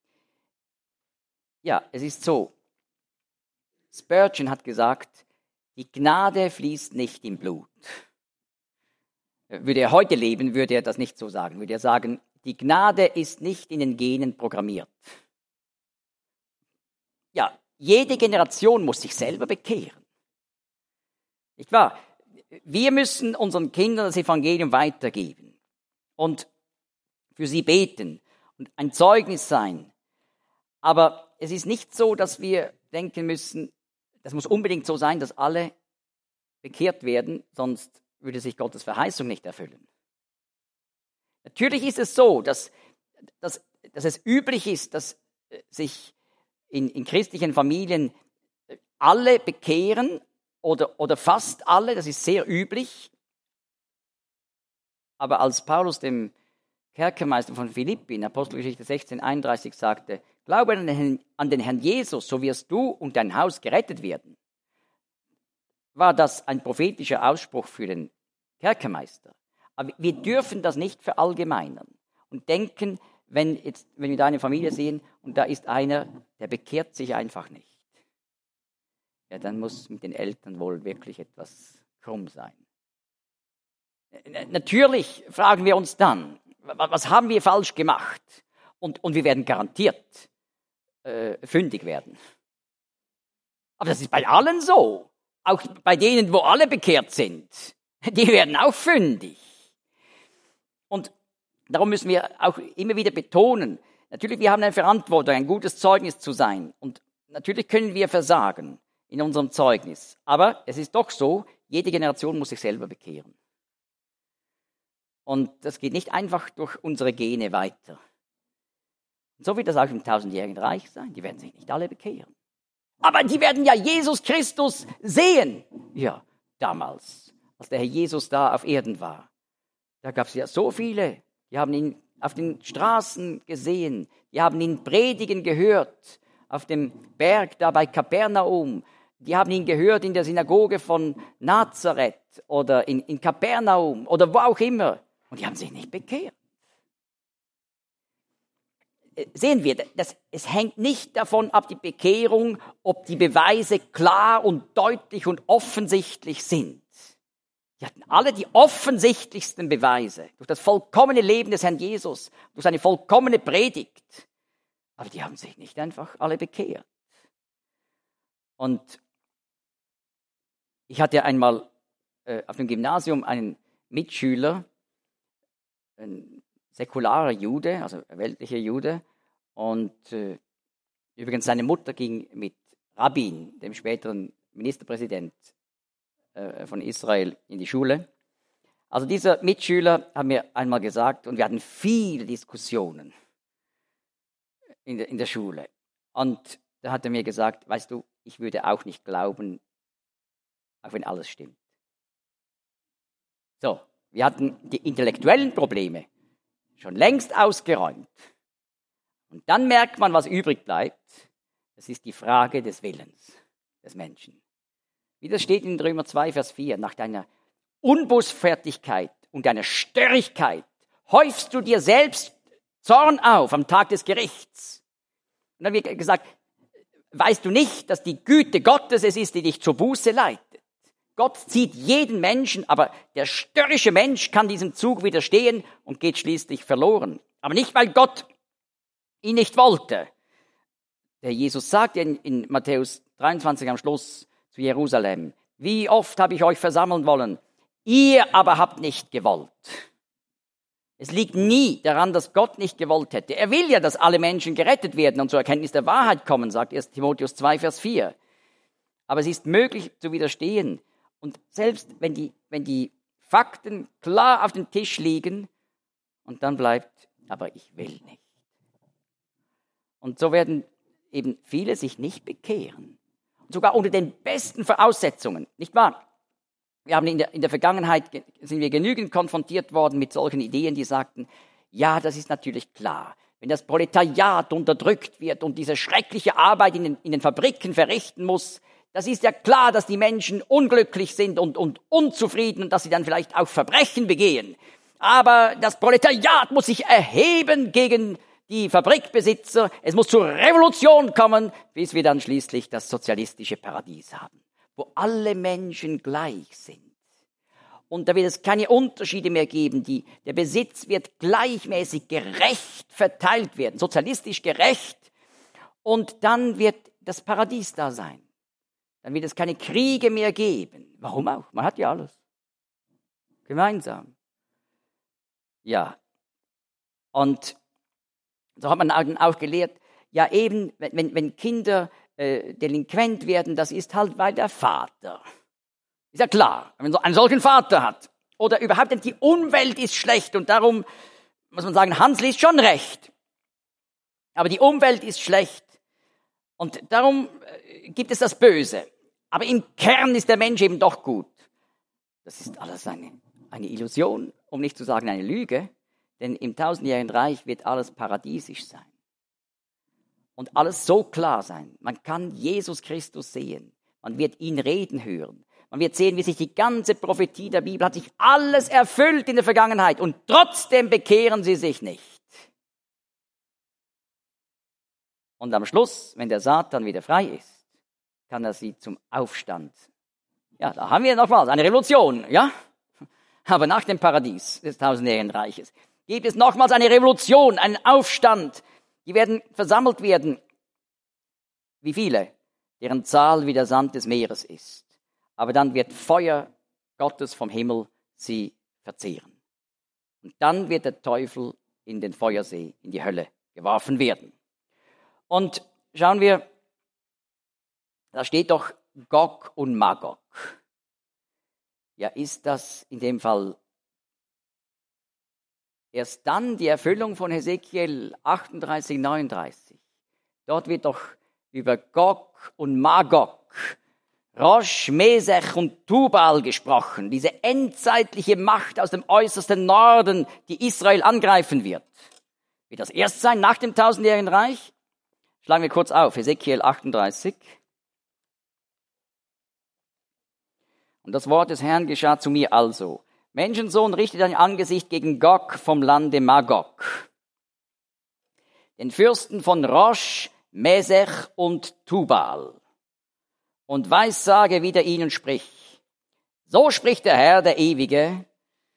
Ja, es ist so. Spurgeon hat gesagt, die Gnade fließt nicht im Blut. Würde er heute leben, würde er das nicht so sagen. Würde er sagen, die Gnade ist nicht in den Genen programmiert. Ja, jede Generation muss sich selber bekehren. Nicht wahr? Wir müssen unseren Kindern das Evangelium weitergeben und für sie beten und ein Zeugnis sein. Aber es ist nicht so, dass wir denken müssen, das muss unbedingt so sein, dass alle bekehrt werden, sonst würde sich Gottes Verheißung nicht erfüllen. Natürlich ist es so, dass es üblich ist, dass sich in christlichen Familien alle bekehren oder fast alle, das ist sehr üblich. Aber als Paulus dem Kerkermeister von Philippi in Apostelgeschichte 16,31 sagte, glaube an den Herrn Jesus, so wirst du und dein Haus gerettet werden, war das ein prophetischer Ausspruch für den Kerkermeister. Aber wir dürfen das nicht verallgemeinern und denken, wenn wir da eine Familie sehen und da ist einer, der bekehrt sich einfach nicht. Ja, dann muss mit den Eltern wohl wirklich etwas krumm sein. Natürlich fragen wir uns dann, was haben wir falsch gemacht? Und wir werden garantiert fündig werden. Aber das ist bei allen so. Auch bei denen, wo alle bekehrt sind. Die werden auch fündig. Und darum müssen wir auch immer wieder betonen, natürlich, wir haben eine Verantwortung, ein gutes Zeugnis zu sein. Und natürlich können wir versagen in unserem Zeugnis. Aber es ist doch so, jede Generation muss sich selber bekehren. Und das geht nicht einfach durch unsere Gene weiter. Und so wird das auch im 1000-jährigen Reich sein. Die werden sich nicht alle bekehren. Aber die werden ja Jesus Christus sehen. Ja, damals, als der Herr Jesus da auf Erden war. Da gab es ja so viele, die haben ihn auf den Straßen gesehen. Die haben ihn predigen gehört auf dem Berg da bei Kapernaum. Die haben ihn gehört in der Synagoge von Nazareth oder in Kapernaum oder wo auch immer. Und die haben sich nicht bekehrt. Sehen wir, es hängt nicht davon ab, die Bekehrung, ob die Beweise klar und deutlich und offensichtlich sind. Die hatten alle die offensichtlichsten Beweise durch das vollkommene Leben des Herrn Jesus, durch seine vollkommene Predigt. Aber die haben sich nicht einfach alle bekehrt. Und ich hatte einmal auf dem Gymnasium einen Mitschüler, ein säkularer Jude, also ein weltlicher Jude. Und übrigens seine Mutter ging mit Rabin, dem späteren Ministerpräsident von Israel, in die Schule. Also dieser Mitschüler hat mir einmal gesagt, und wir hatten viele Diskussionen in der Schule. Und da hat er mir gesagt, weißt du, ich würde auch nicht glauben, auch wenn alles stimmt. So, wir hatten die intellektuellen Probleme schon längst ausgeräumt. Und dann merkt man, was übrig bleibt. Das ist die Frage des Willens des Menschen. Wie das steht in Römer 2, Vers 4. Nach deiner Unbußfertigkeit und deiner Störrigkeit häufst du dir selbst Zorn auf am Tag des Gerichts. Und dann wird gesagt, weißt du nicht, dass die Güte Gottes es ist, die dich zur Buße leitet? Gott zieht jeden Menschen, aber der störrische Mensch kann diesem Zug widerstehen und geht schließlich verloren. Aber nicht, weil Gott ihn nicht wollte. Der Jesus sagt in Matthäus 23 am Schluss zu Jerusalem, wie oft habe ich euch versammeln wollen, ihr aber habt nicht gewollt. Es liegt nie daran, dass Gott nicht gewollt hätte. Er will ja, dass alle Menschen gerettet werden und zur Erkenntnis der Wahrheit kommen, sagt 1. Timotheus 2, Vers 4. Aber es ist möglich zu widerstehen. Und selbst wenn die Fakten klar auf dem Tisch liegen und dann bleibt, aber ich will nicht. Und so werden eben viele sich nicht bekehren. Und sogar unter den besten Voraussetzungen, nicht wahr? Wir haben in der Vergangenheit, sind wir genügend konfrontiert worden mit solchen Ideen, die sagten, ja, das ist natürlich klar. Wenn das Proletariat unterdrückt wird und diese schreckliche Arbeit in den Fabriken verrichten muss, das ist ja klar, dass die Menschen unglücklich sind und unzufrieden und dass sie dann vielleicht auch Verbrechen begehen. Aber das Proletariat muss sich erheben gegen die Fabrikbesitzer. Es muss zur Revolution kommen, bis wir dann schließlich das sozialistische Paradies haben, wo alle Menschen gleich sind. Und da wird es keine Unterschiede mehr geben. Der Besitz wird gleichmäßig gerecht verteilt werden, sozialistisch gerecht. Und dann wird das Paradies da sein. Dann wird es keine Kriege mehr geben. Warum auch? Man hat ja alles. Gemeinsam. Ja. Und so hat man auch gelehrt, ja eben, wenn Kinder delinquent werden, das ist halt bei der Vater. Ist ja klar, wenn man einen solchen Vater hat. Oder überhaupt, die Umwelt ist schlecht und darum muss man sagen, Hansl ist schon recht. Aber die Umwelt ist schlecht und darum gibt es das Böse. Aber im Kern ist der Mensch eben doch gut. Das ist alles eine Illusion, um nicht zu sagen eine Lüge. Denn im 1000-jährigen Reich wird alles paradiesisch sein. Und alles so klar sein. Man kann Jesus Christus sehen. Man wird ihn reden hören. Man wird sehen, wie sich die ganze Prophetie der Bibel hat sich alles erfüllt in der Vergangenheit. Und trotzdem bekehren sie sich nicht. Und am Schluss, wenn der Satan wieder frei ist, kann er sie zum Aufstand. Ja, da haben wir nochmals eine Revolution, ja? Aber nach dem Paradies des 1000-jährigen Reiches gibt es nochmals eine Revolution, einen Aufstand. Die werden versammelt werden. Wie viele? Deren Zahl wie der Sand des Meeres ist. Aber dann wird Feuer Gottes vom Himmel sie verzehren. Und dann wird der Teufel in den Feuersee, in die Hölle geworfen werden. Und schauen wir, da steht doch Gog und Magog. Ja, ist das in dem Fall erst dann die Erfüllung von Hesekiel 38, 39. Dort wird doch über Gog und Magog, Rosh, Mesech und Tubal gesprochen. Diese endzeitliche Macht aus dem äußersten Norden, die Israel angreifen wird. Wird das erst sein nach dem 1000-jährigen Reich? Schlagen wir kurz auf, Hesekiel 38. Und das Wort des Herrn geschah zu mir also. Menschensohn, richte dein Angesicht gegen Gog vom Lande Magog, den Fürsten von Rosh, Mesech und Tubal, und weissage wider ihn und sprich. So spricht der Herr, der Ewige.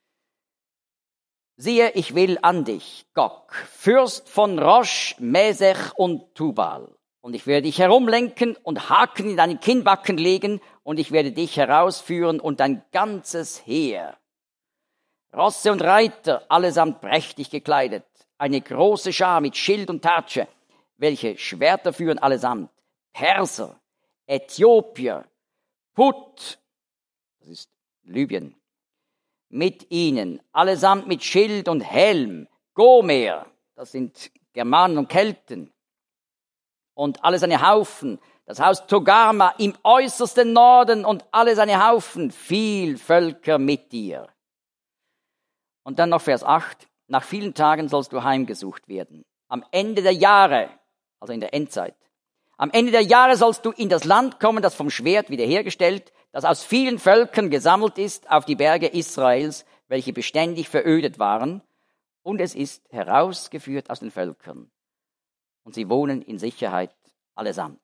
Siehe, ich will an dich, Gog, Fürst von Rosh, Mesech und Tubal. Und ich werde dich herumlenken und Haken in deine Kinnbacken legen, und ich werde dich herausführen und dein ganzes Heer. Rosse und Reiter, allesamt prächtig gekleidet, eine große Schar mit Schild und Tatsche, welche Schwerter führen allesamt, Perser, Äthiopier, Put, das ist Libyen, mit ihnen, allesamt mit Schild und Helm, Gomer, das sind Germanen und Kelten, und alle seine Haufen, das Haus Togarma im äußersten Norden und alle seine Haufen, viel Völker mit dir. Und dann noch Vers 8. Nach vielen Tagen sollst du heimgesucht werden. Am Ende der Jahre, also in der Endzeit, am Ende der Jahre sollst du in das Land kommen, das vom Schwert wiederhergestellt, das aus vielen Völkern gesammelt ist auf die Berge Israels, welche beständig verödet waren. Und es ist herausgeführt aus den Völkern. Und sie wohnen in Sicherheit allesamt.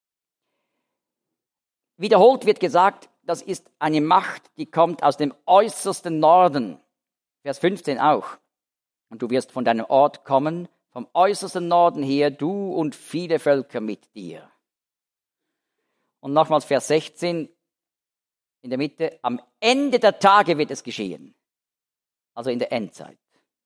Wiederholt wird gesagt, das ist eine Macht, die kommt aus dem äußersten Norden. Vers 15 auch. Und du wirst von deinem Ort kommen, vom äußersten Norden her, du und viele Völker mit dir. Und nochmals Vers 16 in der Mitte. Am Ende der Tage wird es geschehen. Also in der Endzeit.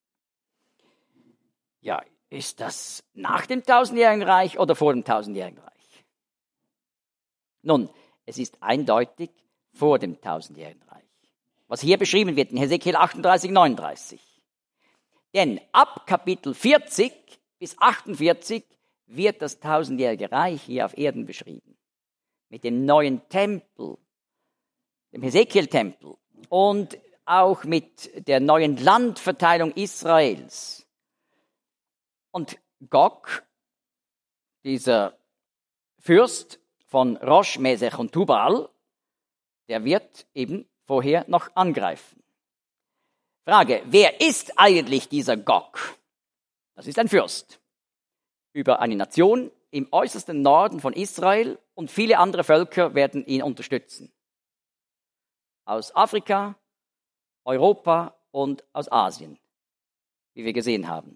Ja, ist das nach dem 1000-jährigen Reich oder vor dem 1000-jährigen Reich? Nun, es ist eindeutig vor dem 1000-jährigen Reich. Was hier beschrieben wird in Hesekiel 38, 39. Denn ab Kapitel 40 bis 48 wird das 1000-jährige Reich hier auf Erden beschrieben. Mit dem neuen Tempel, dem Hesekiel-Tempel und auch mit der neuen Landverteilung Israels. Und Gog, dieser Fürst von Rosh, Mesech und Tubal, der wird eben vorher noch angreifen. Frage, wer ist eigentlich dieser Gog? Das ist ein Fürst über eine Nation, im äußersten Norden von Israel und viele andere Völker werden ihn unterstützen. Aus Afrika, Europa und aus Asien, wie wir gesehen haben.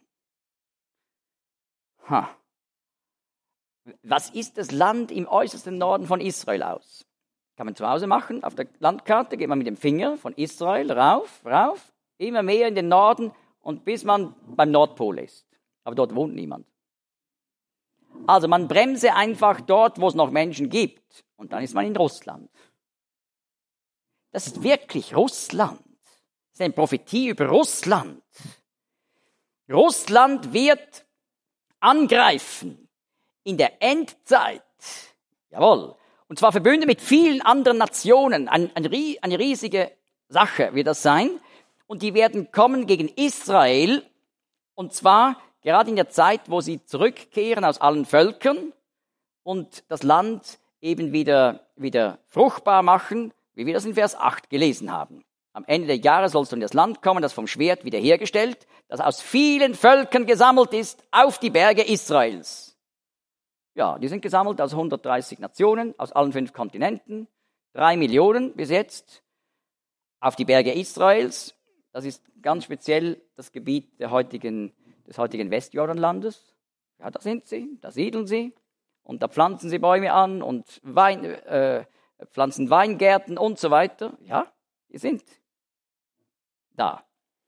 Was ist das Land im äußersten Norden von Israel aus? Kann man zu Hause machen. Auf der Landkarte geht man mit dem Finger von Israel rauf, immer mehr in den Norden und bis man beim Nordpol ist. Aber dort wohnt niemand. Also man bremse einfach dort, wo es noch Menschen gibt. Und dann ist man in Russland. Das ist wirklich Russland. Das ist eine Prophetie über Russland. Russland wird angreifen in der Endzeit. Jawohl. Und zwar verbündet mit vielen anderen Nationen. Eine riesige Sache wird das sein. Und die werden kommen gegen Israel. Und zwar gerade in der Zeit, wo sie zurückkehren aus allen Völkern und das Land eben wieder fruchtbar machen, wie wir das in Vers 8 gelesen haben. Am Ende der Jahre sollst du in das Land kommen, das vom Schwert wiederhergestellt, das aus vielen Völkern gesammelt ist, auf die Berge Israels. Ja, die sind gesammelt aus 130 Nationen, aus allen 5 Kontinenten, 3 Millionen bis jetzt, auf die Berge Israels. Das ist ganz speziell das Gebiet des heutigen Westjordanlandes. Ja, da sind sie, da siedeln sie und da pflanzen sie Bäume an und pflanzen Weingärten und so weiter. Ja, die sind da.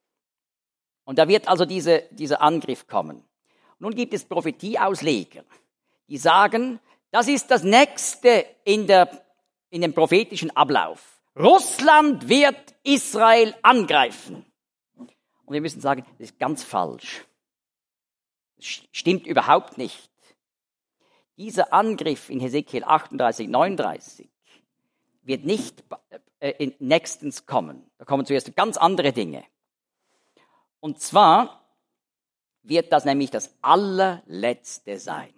Und da wird also dieser Angriff kommen. Nun gibt es Prophetieausleger, die sagen, das ist das Nächste in dem prophetischen Ablauf. Russland wird Israel angreifen. Und wir müssen sagen, das ist ganz falsch. Das stimmt überhaupt nicht. Dieser Angriff in Hesekiel 38, 39 wird nicht nächstens kommen. Da kommen zuerst ganz andere Dinge. Und zwar wird das nämlich das allerletzte sein.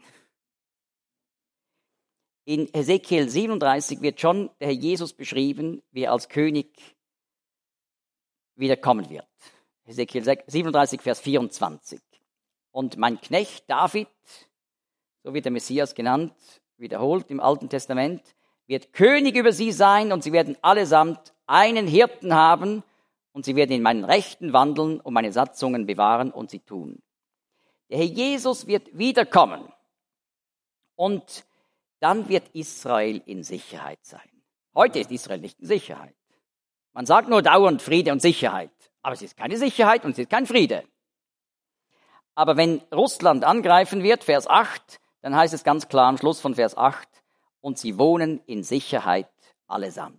In Hesekiel 37 wird schon der Herr Jesus beschrieben, wie er als König wiederkommen wird. Hesekiel 37, Vers 24. Und mein Knecht David, so wird der Messias genannt, wiederholt im Alten Testament, wird König über sie sein und sie werden allesamt einen Hirten haben und sie werden in meinen Rechten wandeln und meine Satzungen bewahren und sie tun. Der Herr Jesus wird wiederkommen und dann wird Israel in Sicherheit sein. Heute ist Israel nicht in Sicherheit. Man sagt nur dauernd Friede und Sicherheit, aber es ist keine Sicherheit und es ist kein Friede. Aber wenn Russland angreifen wird, Vers 8, dann heißt es ganz klar am Schluss von Vers 8, und sie wohnen in Sicherheit allesamt.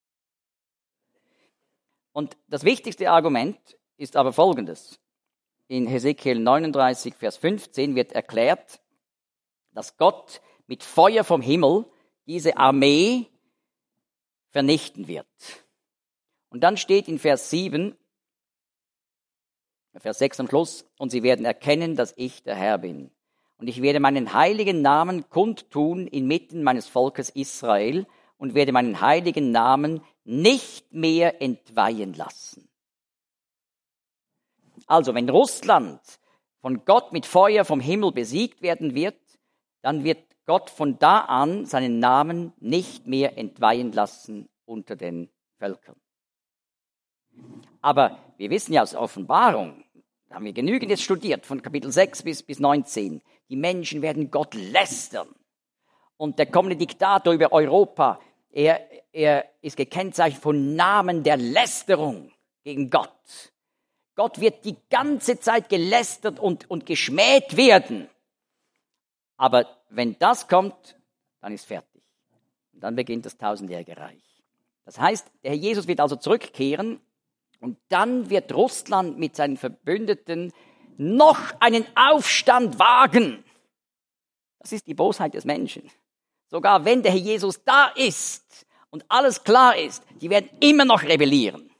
Und das wichtigste Argument ist aber folgendes. In Hesekiel 39, Vers 15 wird erklärt, dass Gott mit Feuer vom Himmel diese Armee vernichten wird. Und dann steht in Vers 7, Vers 6 am Schluss, und sie werden erkennen, dass ich der Herr bin. Und ich werde meinen heiligen Namen kundtun inmitten meines Volkes Israel und werde meinen heiligen Namen nicht mehr entweihen lassen. Also, wenn Russland von Gott mit Feuer vom Himmel besiegt werden wird, dann wird Gott von da an seinen Namen nicht mehr entweihen lassen unter den Völkern. Aber wir wissen ja aus der Offenbarung, da haben wir genügend jetzt studiert, von Kapitel 6 bis 19, die Menschen werden Gott lästern. Und der kommende Diktator über Europa, er ist gekennzeichnet von Namen der Lästerung gegen Gott. Gott wird die ganze Zeit gelästert und geschmäht werden. Aber wenn das kommt, dann ist fertig. Und dann beginnt das tausendjährige Reich. Das heißt, der Herr Jesus wird also zurückkehren und dann wird Russland mit seinen Verbündeten noch einen Aufstand wagen. Das ist die Bosheit des Menschen. Sogar wenn der Herr Jesus da ist und alles klar ist, die werden immer noch rebellieren.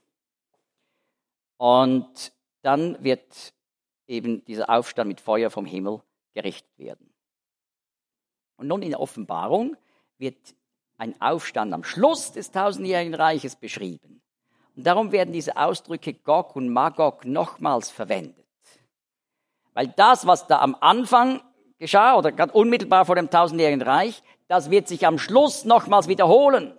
Und dann wird eben dieser Aufstand mit Feuer vom Himmel gerichtet werden. Und nun in der Offenbarung wird ein Aufstand am Schluss des tausendjährigen Reiches beschrieben. Und darum werden diese Ausdrücke Gog und Magog nochmals verwendet. Weil das, was da am Anfang geschah oder gerade unmittelbar vor dem 1000-jährigen Reich, das wird sich am Schluss nochmals wiederholen.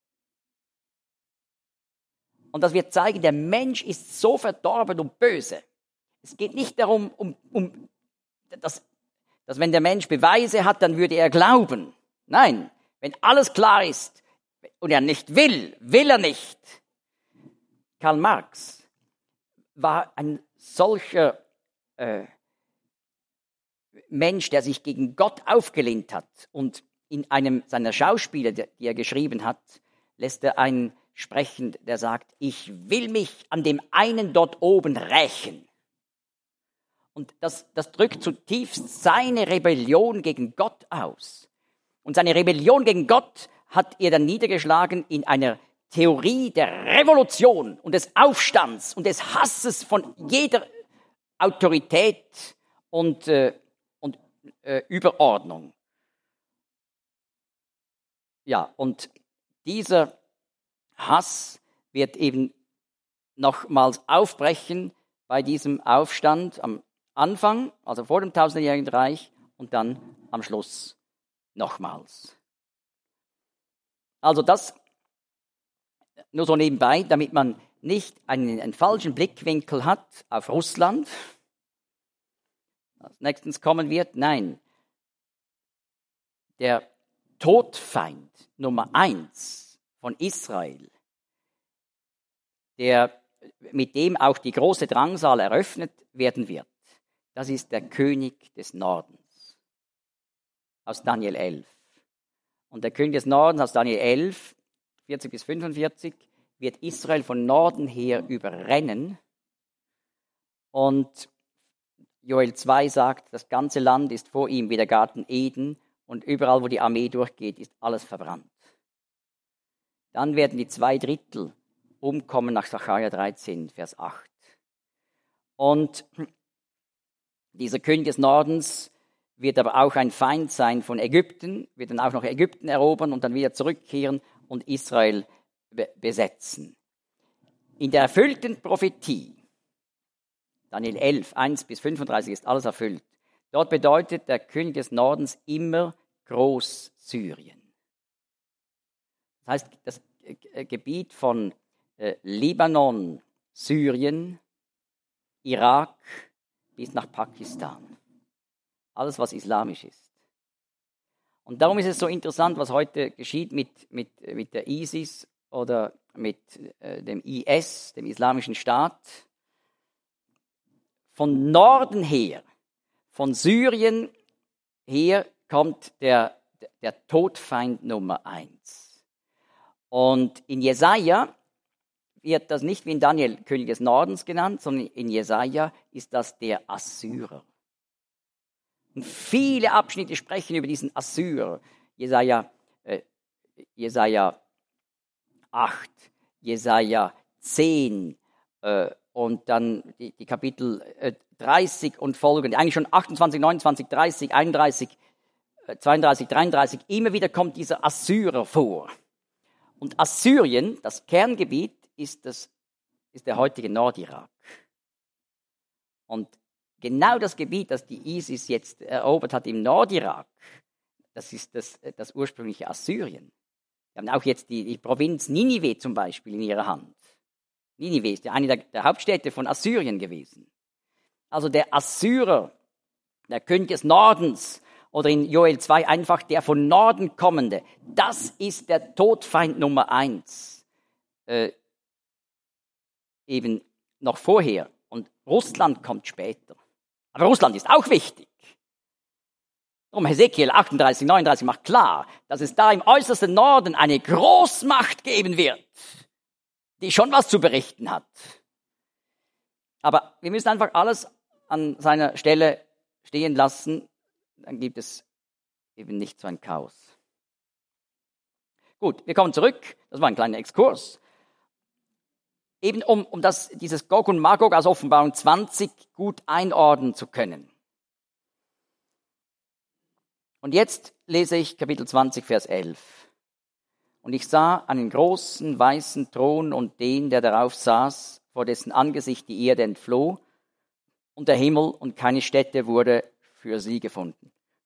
Und das wird zeigen, der Mensch ist so verdorben und böse. Es geht nicht darum, dass wenn der Mensch Beweise hat, dann würde er glauben. Nein, wenn alles klar ist und er nicht will, will er nicht. Karl Marx war ein solcher Mensch, der sich gegen Gott aufgelehnt hat. Und in einem seiner Schauspiele, die er geschrieben hat, lässt er einen sprechen, der sagt, ich will mich an dem einen dort oben rächen. Und das drückt zutiefst seine Rebellion gegen Gott aus. Und seine Rebellion gegen Gott hat er dann niedergeschlagen in einer Theorie der Revolution und des Aufstands und des Hasses von jeder Autorität und Überordnung. Ja, und dieser Hass wird eben nochmals aufbrechen bei diesem Aufstand am Anfang, also vor dem 1000-jährigen Reich und dann am Schluss nochmals. Also das nur so nebenbei, damit man nicht einen falschen Blickwinkel hat auf Russland, was nächstens kommen wird. Nein, der Todfeind Nummer 1 von Israel, mit dem auch die große Drangsal eröffnet werden wird, das ist der König des Nordens aus Daniel 11. Und der König des Nordens aus Daniel 11, 40 bis 45, wird Israel von Norden her überrennen. Und Joel 2 sagt, das ganze Land ist vor ihm wie der Garten Eden und überall, wo die Armee durchgeht, ist alles verbrannt. Dann werden die 2/3 umkommen nach Sacharja 13, Vers 8. Und dieser König des Nordens wird aber auch ein Feind sein von Ägypten, wird dann auch noch Ägypten erobern und dann wieder zurückkehren und Israel besetzen. In der erfüllten Prophetie, Daniel 11, 1 bis 35 ist alles erfüllt. Dort bedeutet der König des Nordens immer Großsyrien. Das heißt, das Gebiet von Libanon, Syrien, Irak bis nach Pakistan. Alles, was islamisch ist. Und darum ist es so interessant, was heute geschieht mit der ISIS oder mit dem IS, dem Islamischen Staat. Von Norden her, von Syrien her kommt der Todfeind Nummer 1. Und in Jesaja wird das nicht wie in Daniel König des Nordens genannt, sondern in Jesaja ist das der Assyrer. Und viele Abschnitte sprechen über diesen Assyrer. Jesaja 8, Jesaja 10 und dann die Kapitel 30 und folgende, eigentlich schon 28, 29, 30, 31, 32, 33, immer wieder kommt dieser Assyrer vor. Und Assyrien, das Kerngebiet, ist der heutige Nordirak. Und genau das Gebiet, das die ISIS jetzt erobert hat im Nordirak, das ist das ursprüngliche Assyrien. Sie haben auch jetzt die Provinz Ninive zum Beispiel in ihrer Hand. Ninive ist ja eine der Hauptstädte von Assyrien gewesen. Also der Assyrer, der König des Nordens, oder in Joel 2 einfach der von Norden kommende, das ist der Todfeind Nummer 1. Eben noch vorher. Und Russland kommt später. Aber Russland ist auch wichtig. Darum Hesekiel 38, 39 macht klar, dass es da im äußersten Norden eine Großmacht geben wird, die schon was zu berichten hat. Aber wir müssen einfach alles an seiner Stelle stehen lassen, dann gibt es eben nicht so ein Chaos. Gut, wir kommen zurück. Das war ein kleiner Exkurs. Eben um dieses Gog und Magog aus Offenbarung 20 gut einordnen zu können. Und jetzt lese ich Kapitel 20, Vers 11. Und ich sah einen großen weißen Thron und den, der darauf saß, vor dessen Angesicht die Erde entfloh und der Himmel und keine Stätte wurde für sie gefunden.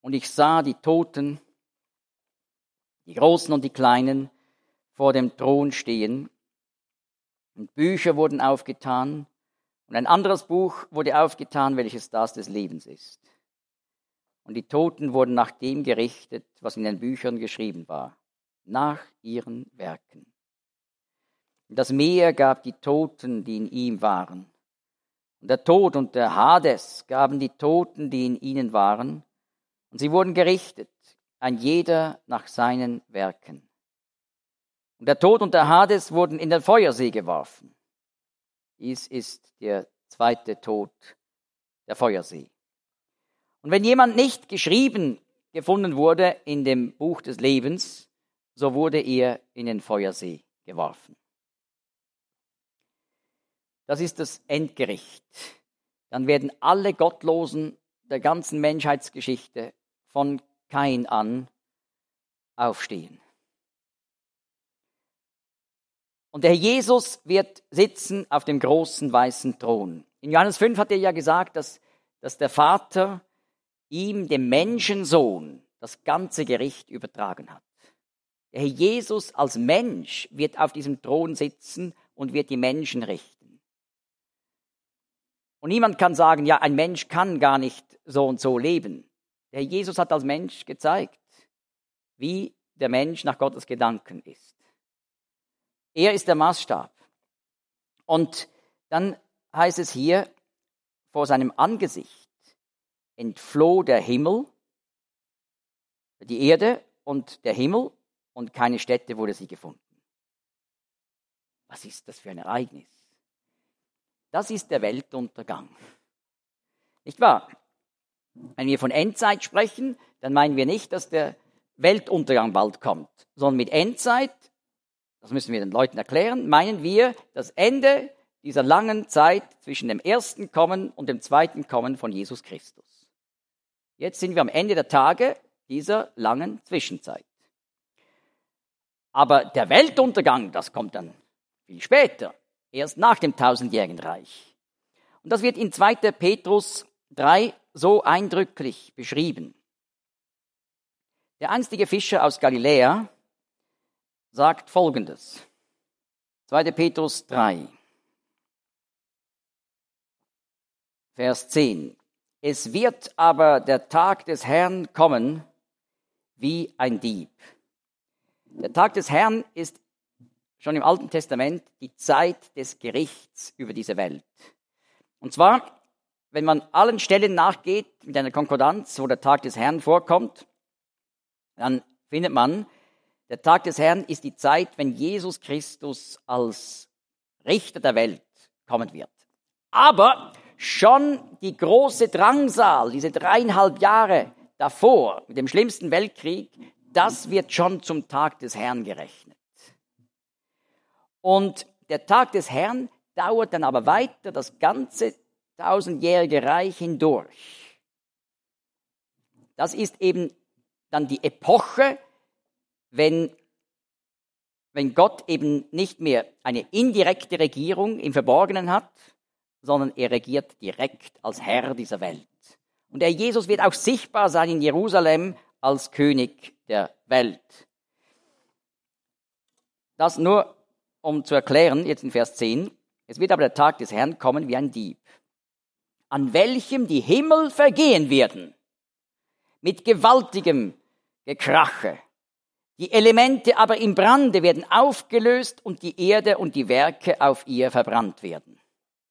und ich sah die Toten, die Großen und die Kleinen, vor dem Thron stehen. Und Bücher wurden aufgetan und ein anderes Buch wurde aufgetan, welches das des Lebens ist. Und die Toten wurden nach dem gerichtet, was in den Büchern geschrieben war, nach ihren Werken. Und das Meer gab die Toten, die in ihm waren. Und der Tod und der Hades gaben die Toten, die in ihnen waren. Und sie wurden gerichtet, ein jeder nach seinen Werken. Und der Tod und der Hades wurden in den Feuersee geworfen. Dies ist der zweite Tod, der Feuersee. Und wenn jemand nicht geschrieben gefunden wurde in dem Buch des Lebens, so wurde er in den Feuersee geworfen. Das ist das Endgericht. Dann werden alle Gottlosen der ganzen Menschheitsgeschichte von Kain an aufstehen. Und der Herr Jesus wird sitzen auf dem großen weißen Thron. In Johannes 5 hat er ja gesagt, dass der Vater ihm, dem Menschensohn, das ganze Gericht übertragen hat. Der Herr Jesus als Mensch wird auf diesem Thron sitzen und wird die Menschen richten. Und niemand kann sagen, ja, ein Mensch kann gar nicht so und so leben. Der Herr Jesus hat als Mensch gezeigt, wie der Mensch nach Gottes Gedanken ist. Er ist der Maßstab. Und dann heißt es hier, vor seinem Angesicht entfloh der Himmel, die Erde und der Himmel, und keine Stätte wurde sie gefunden. Was ist das für ein Ereignis? Das ist der Weltuntergang. Nicht wahr? Wenn wir von Endzeit sprechen, dann meinen wir nicht, dass der Weltuntergang bald kommt, sondern mit Endzeit, das müssen wir den Leuten erklären, meinen wir das Ende dieser langen Zeit zwischen dem ersten Kommen und dem zweiten Kommen von Jesus Christus. Jetzt sind wir am Ende der Tage dieser langen Zwischenzeit. Aber der Weltuntergang, das kommt dann viel später, erst nach dem tausendjährigen Reich. Und das wird in 2. Petrus 3 so eindrücklich beschrieben. Der einstige Fischer aus Galiläa sagt Folgendes. 2. Petrus 3, Vers 10. Es wird aber der Tag des Herrn kommen wie ein Dieb. Der Tag des Herrn ist schon im Alten Testament die Zeit des Gerichts über diese Welt. Und zwar, wenn man allen Stellen nachgeht mit einer Konkordanz, wo der Tag des Herrn vorkommt, dann findet man, der Tag des Herrn ist die Zeit, wenn Jesus Christus als Richter der Welt kommen wird. Aber schon die große Drangsal, diese 3,5 Jahre davor, mit dem schlimmsten Weltkrieg, das wird schon zum Tag des Herrn gerechnet. Und der Tag des Herrn dauert dann aber weiter das ganze tausendjährige Reich hindurch. Das ist eben dann die Epoche, wenn Gott eben nicht mehr eine indirekte Regierung im Verborgenen hat, sondern er regiert direkt als Herr dieser Welt. Und der Jesus wird auch sichtbar sein in Jerusalem als König der Welt. Das nur, um zu erklären, jetzt in Vers 10. Es wird aber der Tag des Herrn kommen wie ein Dieb, an welchem die Himmel vergehen werden, mit gewaltigem Gekrache. Die Elemente aber im Brande werden aufgelöst und die Erde und die Werke auf ihr verbrannt werden.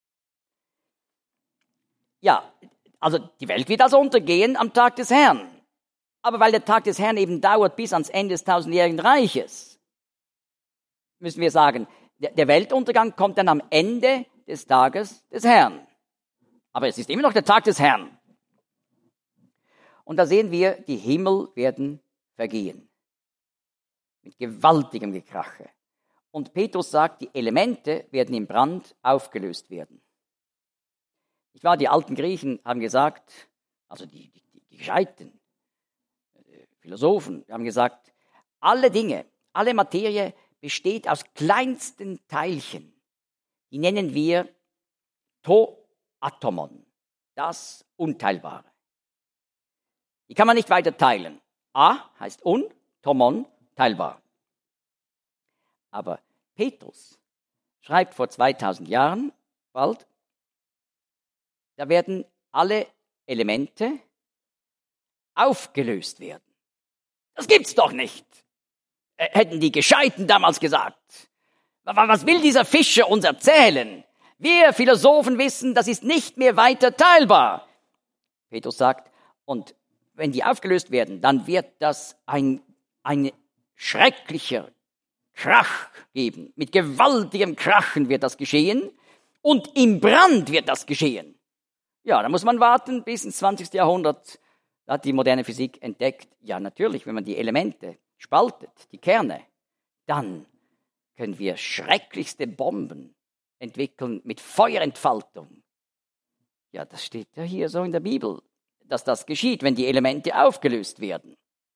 Ja, also die Welt wird also untergehen am Tag des Herrn. Aber weil der Tag des Herrn eben dauert bis ans Ende des tausendjährigen Reiches, müssen wir sagen, der Weltuntergang kommt dann am Ende des Tages des Herrn. Aber es ist immer noch der Tag des Herrn. Und da sehen wir, die Himmel werden vergehen. Mit gewaltigem Gekrache. Und Petrus sagt, die Elemente werden im Brand aufgelöst werden. Ich war, die alten Griechen haben gesagt, also die gescheiten Philosophen haben gesagt, alle Dinge, alle Materie besteht aus kleinsten Teilchen. Die nennen wir To Atomon, das Unteilbare. Die kann man nicht weiter teilen. A heißt Tomon, teilbar. Aber Petrus schreibt vor 2000 Jahren, bald, da werden alle Elemente aufgelöst werden. Das gibt's doch nicht, hätten die Gescheiten damals gesagt. Was will dieser Fischer uns erzählen? Wir Philosophen wissen, das ist nicht mehr weiter teilbar. Petrus sagt, und wenn die aufgelöst werden, dann wird das ein schrecklicher Krach geben. Mit gewaltigem Krachen wird das geschehen und im Brand wird das geschehen. Ja, da muss man warten bis ins 20. Jahrhundert. Da hat die moderne Physik entdeckt, ja natürlich, wenn man die Elemente spaltet, die Kerne, dann können wir schrecklichste Bomben entwickeln mit Feuerentfaltung. Ja, das steht ja hier so in der Bibel, dass das geschieht, wenn die Elemente aufgelöst werden.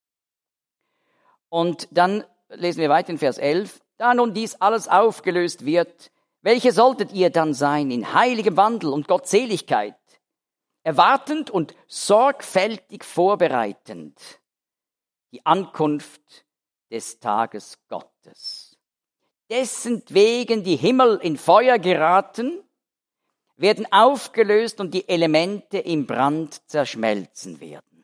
Und dann lesen wir weiter in Vers 11. Da nun dies alles aufgelöst wird, welche solltet ihr dann sein in heiligem Wandel und Gottseligkeit, erwartend und sorgfältig vorbereitend die Ankunft des Tages Gottes, dessen wegen die Himmel in Feuer geraten, werden aufgelöst und die Elemente im Brand zerschmelzen werden.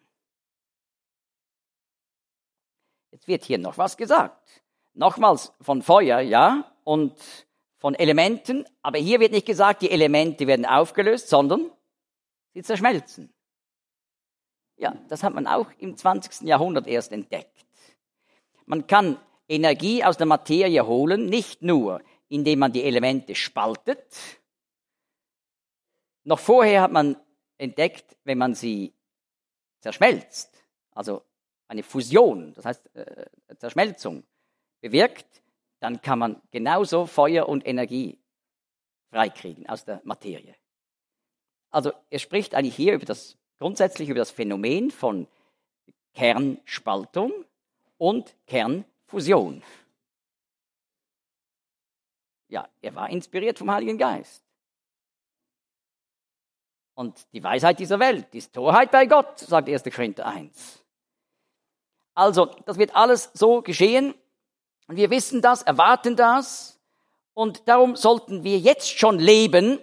Jetzt wird hier noch was gesagt. Nochmals von Feuer, ja, und von Elementen, aber hier wird nicht gesagt, die Elemente werden aufgelöst, sondern sie zerschmelzen. Ja, das hat man auch im 20. Jahrhundert erst entdeckt. Man kann Energie aus der Materie holen, nicht nur, indem man die Elemente spaltet. Noch vorher hat man entdeckt, wenn man sie zerschmelzt, also eine Fusion, das heißt Zerschmelzung, bewirkt, dann kann man genauso Feuer und Energie freikriegen aus der Materie. Also er spricht eigentlich hier grundsätzlich über das Phänomen von Kernspaltung und Kernfusion. Ja, er war inspiriert vom Heiligen Geist. Und die Weisheit dieser Welt ist Torheit bei Gott, sagt 1. Korinther 1. Also, das wird alles so geschehen. Und wir wissen das, erwarten das. Und darum sollten wir jetzt schon leben,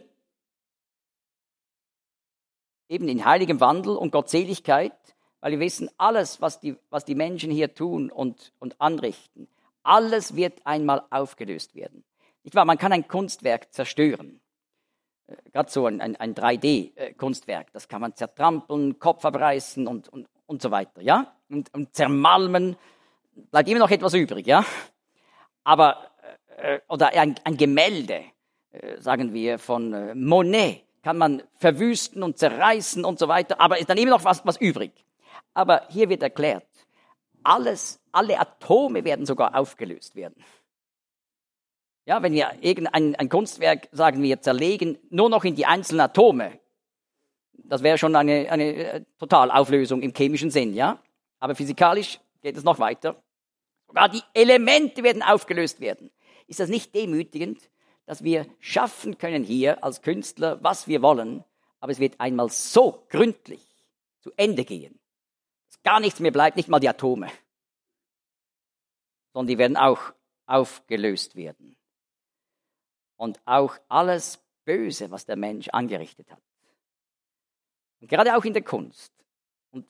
eben in heiligem Wandel und Gottseligkeit, weil wir wissen, alles, was die Menschen hier tun und anrichten, alles wird einmal aufgelöst werden. Nicht wahr? Man kann ein Kunstwerk zerstören. Gerade so ein 3D-Kunstwerk, das kann man zertrampeln, Kopf abreißen und so weiter, ja? Und zermalmen, bleibt immer noch etwas übrig, ja? Aber, oder ein Gemälde, sagen wir, von Monet, kann man verwüsten und zerreißen und so weiter, aber ist dann immer noch was übrig. Aber hier wird erklärt, alle Atome werden sogar aufgelöst werden. Ja, wenn wir ein Kunstwerk, sagen wir, zerlegen, nur noch in die einzelnen Atome, das wäre schon eine Totalauflösung im chemischen Sinn, ja? Aber physikalisch geht es noch weiter. Sogar die Elemente werden aufgelöst werden. Ist das nicht demütigend, dass wir schaffen können hier als Künstler, was wir wollen, aber es wird einmal so gründlich zu Ende gehen, dass gar nichts mehr bleibt, nicht mal die Atome, sondern die werden auch aufgelöst werden. Und auch alles Böse, was der Mensch angerichtet hat. Und gerade auch in der Kunst und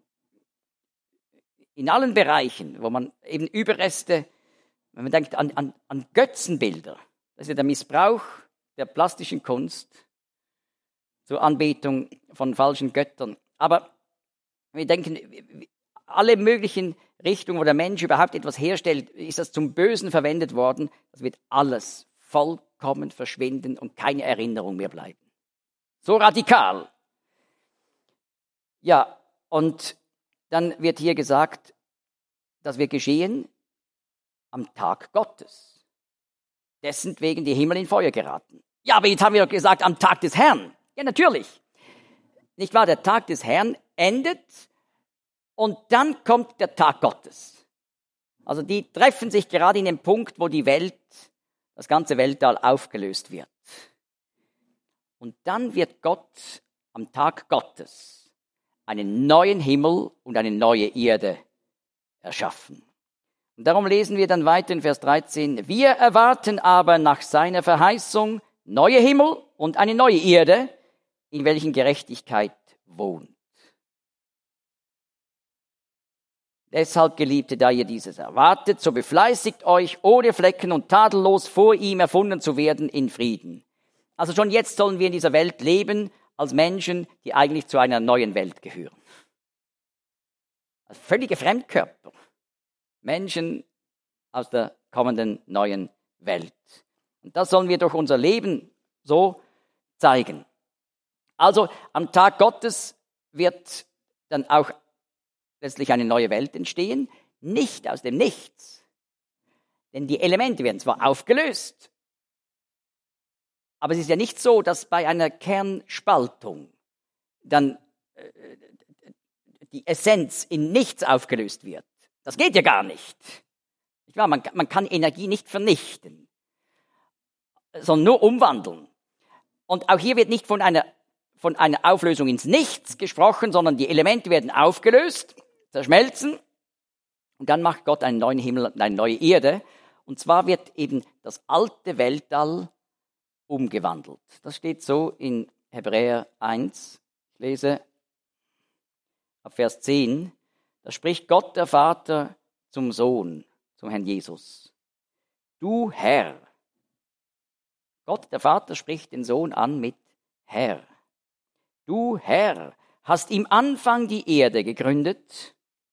in allen Bereichen, wo man eben Überreste, wenn man denkt an Götzenbilder, das ist ja der Missbrauch der plastischen Kunst zur Anbetung von falschen Göttern. Aber wir denken, alle möglichen Richtungen, wo der Mensch überhaupt etwas herstellt, ist das zum Bösen verwendet worden. Das wird alles vollkommen verschwinden und keine Erinnerung mehr bleiben. So radikal. Ja, und dann wird hier gesagt, das wird geschehen am Tag Gottes, dessen wegen die Himmel in Feuer geraten. Ja, aber jetzt haben wir doch gesagt, am Tag des Herrn. Ja, natürlich. Nicht wahr? Der Tag des Herrn endet und dann kommt der Tag Gottes. Also die treffen sich gerade in dem Punkt, wo die Welt, das ganze Weltall aufgelöst wird. Und dann wird Gott am Tag Gottes einen neuen Himmel und eine neue Erde erschaffen. Und darum lesen wir dann weiter in Vers 13, wir erwarten aber nach seiner Verheißung neue Himmel und eine neue Erde, in welchen Gerechtigkeit wohnt. Deshalb, Geliebte, da ihr dieses erwartet, so befleißigt euch, ohne Flecken und tadellos vor ihm erfunden zu werden in Frieden. Also schon jetzt sollen wir in dieser Welt leben als Menschen, die eigentlich zu einer neuen Welt gehören. Als völlige Fremdkörper. Menschen aus der kommenden neuen Welt. Und das sollen wir durch unser Leben so zeigen. Also am Tag Gottes wird dann auch letztlich eine neue Welt entstehen, nicht aus dem Nichts. Denn die Elemente werden zwar aufgelöst, aber es ist ja nicht so, dass bei einer Kernspaltung dann die Essenz in nichts aufgelöst wird. Das geht ja gar nicht. Man kann Energie nicht vernichten, sondern nur umwandeln. Und auch hier wird nicht von einer Auflösung ins Nichts gesprochen, sondern die Elemente werden aufgelöst, zerschmelzen und dann macht Gott einen neuen Himmel und eine neue Erde. Und zwar wird eben das alte Weltall umgewandelt. Das steht so in Hebräer 1. Ich lese ab Vers 10. Da spricht Gott, der Vater, zum Sohn, zum Herrn Jesus. Du Herr. Gott, der Vater, spricht den Sohn an mit Herr. Du Herr, hast im Anfang die Erde gegründet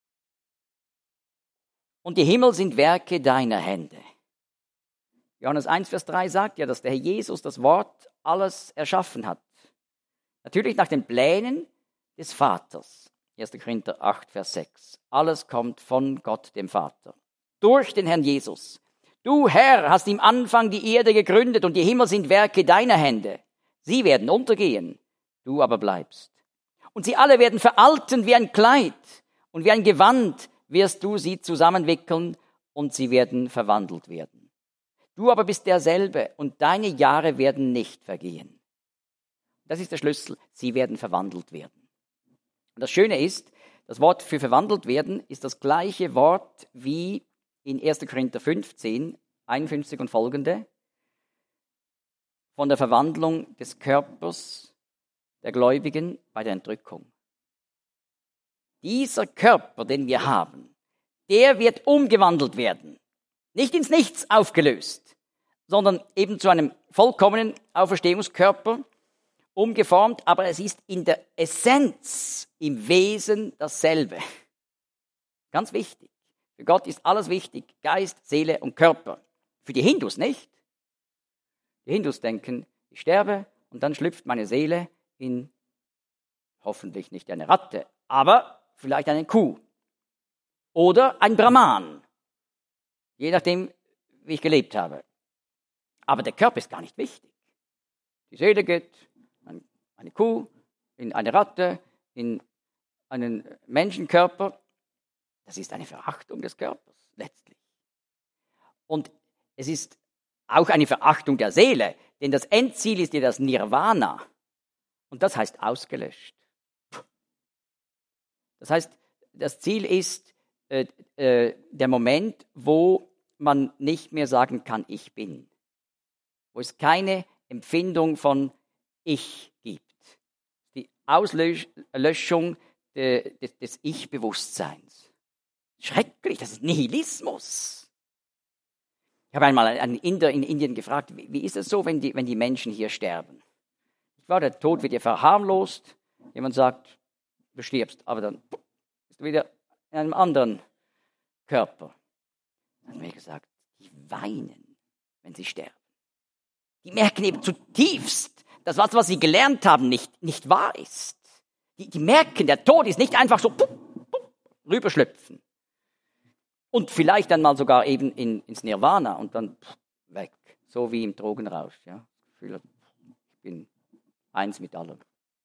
und die Himmel sind Werke deiner Hände. Johannes 1, Vers 3 sagt ja, dass der Herr Jesus das Wort alles erschaffen hat. Natürlich nach den Plänen des Vaters. 1. Korinther 8, Vers 6. Alles kommt von Gott, dem Vater. Durch den Herrn Jesus. Du Herr, hast im Anfang die Erde gegründet und die Himmel sind Werke deiner Hände. Sie werden untergehen, du aber bleibst. Und sie alle werden veralten wie ein Kleid und wie ein Gewand wirst du sie zusammenwickeln und sie werden verwandelt werden. Du aber bist derselbe und deine Jahre werden nicht vergehen. Das ist der Schlüssel, sie werden verwandelt werden. Und das Schöne ist, das Wort für verwandelt werden ist das gleiche Wort wie in 1. Korinther 15, 51 und folgende, von der Verwandlung des Körpers der Gläubigen bei der Entrückung. Dieser Körper, den wir haben, der wird umgewandelt werden. Nicht ins Nichts aufgelöst, sondern eben zu einem vollkommenen Auferstehungskörper umgeformt, aber es ist in der Essenz, im Wesen dasselbe. Ganz wichtig. Für Gott ist alles wichtig, Geist, Seele und Körper. Für die Hindus nicht. Die Hindus denken, ich sterbe und dann schlüpft meine Seele in hoffentlich nicht eine Ratte, aber vielleicht eine Kuh oder ein Brahman, je nachdem, wie ich gelebt habe. Aber der Körper ist gar nicht wichtig. Die Seele geht in eine Kuh, in eine Ratte, in einen Menschenkörper. Das ist eine Verachtung des Körpers, letztlich. Und es ist auch eine Verachtung der Seele, denn das Endziel ist ja das Nirvana. Und das heißt ausgelöscht. Das heißt, das Ziel ist der Moment, wo man nicht mehr sagen kann, ich bin. Wo es keine Empfindung von Ich gibt. Die Auslöschung des Ich-Bewusstseins. Schrecklich, das ist Nihilismus. Ich habe einmal einen Inder in Indien gefragt, wie ist es so, wenn die Menschen hier sterben? Der Tod wird ja verharmlost. Jemand sagt, du stirbst, aber dann bist du wieder in einem anderen Körper. Dann hat mir gesagt, die weinen, wenn sie sterben. Die merken eben zutiefst, dass was sie gelernt haben, nicht wahr ist. Die merken, der Tod ist nicht einfach so rüberschlüpfen. Und vielleicht dann mal sogar eben ins Nirvana und dann weg. So wie im Drogenrausch. Ja. Ich bin eins mit allem.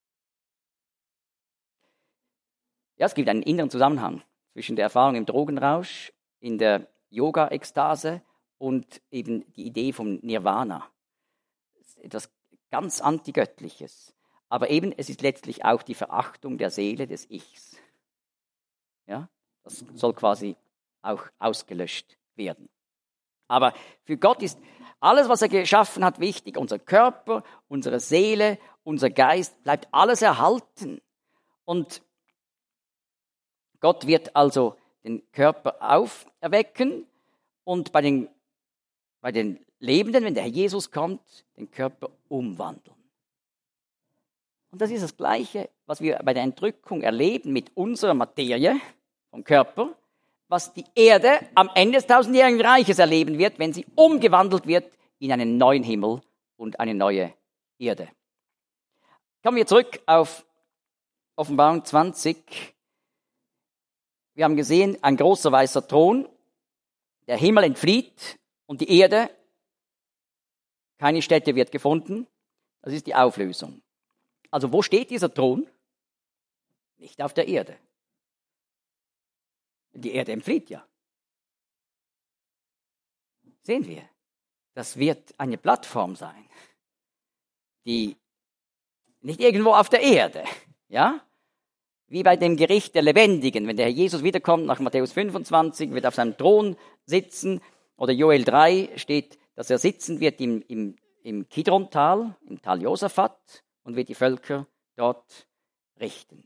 Ja, es gibt einen inneren Zusammenhang zwischen der Erfahrung im Drogenrausch, in der Yoga-Ekstase und eben die Idee vom Nirvana. Etwas ganz Antigöttliches. aber eben es ist letztlich auch die Verachtung der Seele des Ichs. Ja, das soll quasi auch ausgelöscht werden. Aber für Gott ist alles, was er geschaffen hat, wichtig. Unser Körper, unsere Seele, unser Geist, bleibt alles erhalten. Und Gott wird also den Körper auferwecken und bei den Lebenden, wenn der Herr Jesus kommt, den Körper umwandeln. Und das ist das Gleiche, was wir bei der Entrückung erleben mit unserer Materie vom Körper, was die Erde am Ende des tausendjährigen Reiches erleben wird, wenn sie umgewandelt wird in einen neuen Himmel und eine neue Erde. Kommen wir zurück auf Offenbarung 20. Wir haben gesehen, ein großer weißer Thron, der Himmel entflieht und die Erde, keine Stätte wird gefunden. Das ist die Auflösung. Also wo steht dieser Thron? Nicht auf der Erde. Die Erde entflieht ja. Sehen wir, das wird eine Plattform sein, die nicht irgendwo auf der Erde, ja, wie bei dem Gericht der Lebendigen, wenn der Herr Jesus wiederkommt nach Matthäus 25, wird auf seinem Thron sitzen, oder Joel 3 steht, dass er sitzen wird im Kidrontal, im Tal Josaphat, und wird die Völker dort richten.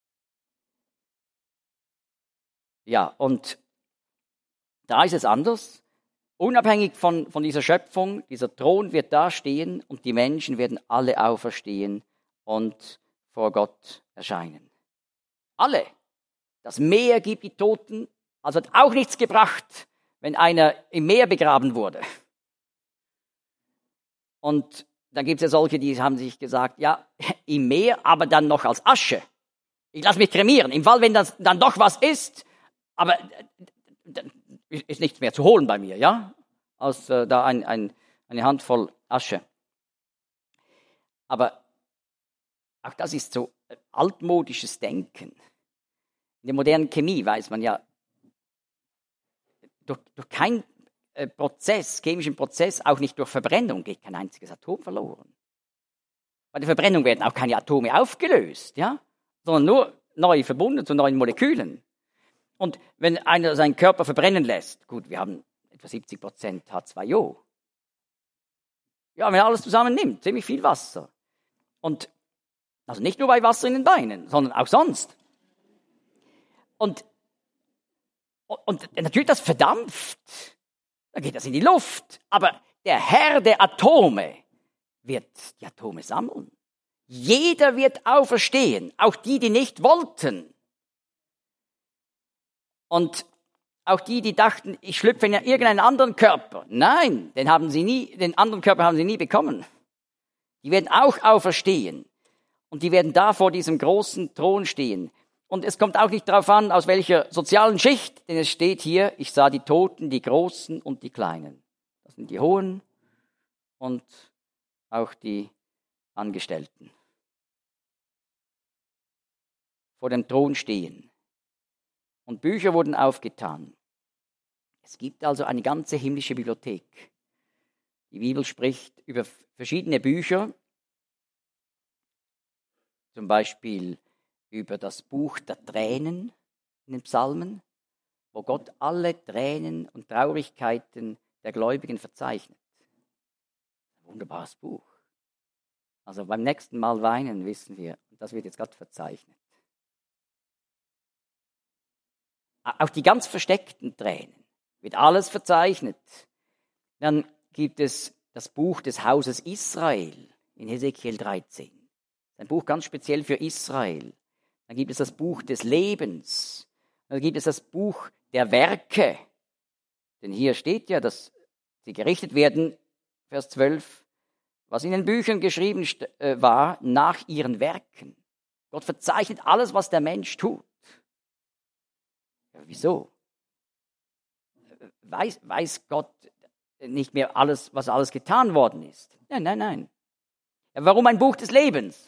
Ja, und da ist es anders. Unabhängig von dieser Schöpfung, dieser Thron wird da stehen und die Menschen werden alle auferstehen und vor Gott erscheinen. Alle. Das Meer gibt die Toten, also hat auch nichts gebracht, wenn einer im Meer begraben wurde. Und dann gibt es ja solche, die haben sich gesagt, ja, im Meer, aber dann noch als Asche. Ich lasse mich kremieren. Im Fall, wenn das dann doch was ist, aber ist nichts mehr zu holen bei mir, ja, als da eine Handvoll Asche. Aber auch das ist so altmodisches Denken. In der modernen Chemie weiß man ja, durch keinen chemischen Prozess, auch nicht durch Verbrennung, geht kein einziges Atom verloren. Bei der Verbrennung werden auch keine Atome aufgelöst, ja, sondern nur neu verbunden zu neuen Molekülen. Und wenn einer seinen Körper verbrennen lässt, gut, wir haben etwa 70% H2O. Ja, wenn er alles zusammen nimmt, ziemlich viel Wasser. Und also nicht nur bei Wasser in den Beinen, sondern auch sonst. Und natürlich, das verdampft. Dann geht das in die Luft. Aber der Herr der Atome wird die Atome sammeln. Jeder wird auferstehen, auch die nicht wollten. Und auch die dachten, ich schlüpfe in irgendeinen anderen Körper. Nein, den anderen Körper haben sie nie bekommen. Die werden auch auferstehen. Und die werden da vor diesem großen Thron stehen. Und es kommt auch nicht darauf an, aus welcher sozialen Schicht, denn es steht hier, ich sah die Toten, die Großen und die Kleinen. Das sind die Hohen und auch die Angestellten. Vor dem Thron stehen. Und Bücher wurden aufgetan. Es gibt also eine ganze himmlische Bibliothek. Die Bibel spricht über verschiedene Bücher, zum Beispiel über das Buch der Tränen in den Psalmen, wo Gott alle Tränen und Traurigkeiten der Gläubigen verzeichnet. Ein wunderbares Buch. Also beim nächsten Mal weinen, wissen wir, das wird jetzt gerade verzeichnet. Auch die ganz versteckten Tränen wird alles verzeichnet. Dann gibt es das Buch des Hauses Israel in Hesekiel 13. Ein Buch ganz speziell für Israel. Dann gibt es das Buch des Lebens. Dann gibt es das Buch der Werke. Denn hier steht ja, dass sie gerichtet werden, Vers 12, was in den Büchern geschrieben war, nach ihren Werken. Gott verzeichnet alles, was der Mensch tut. Ja, wieso? Weiß Gott nicht mehr alles, was alles getan worden ist? Nein. Ja, warum ein Buch des Lebens?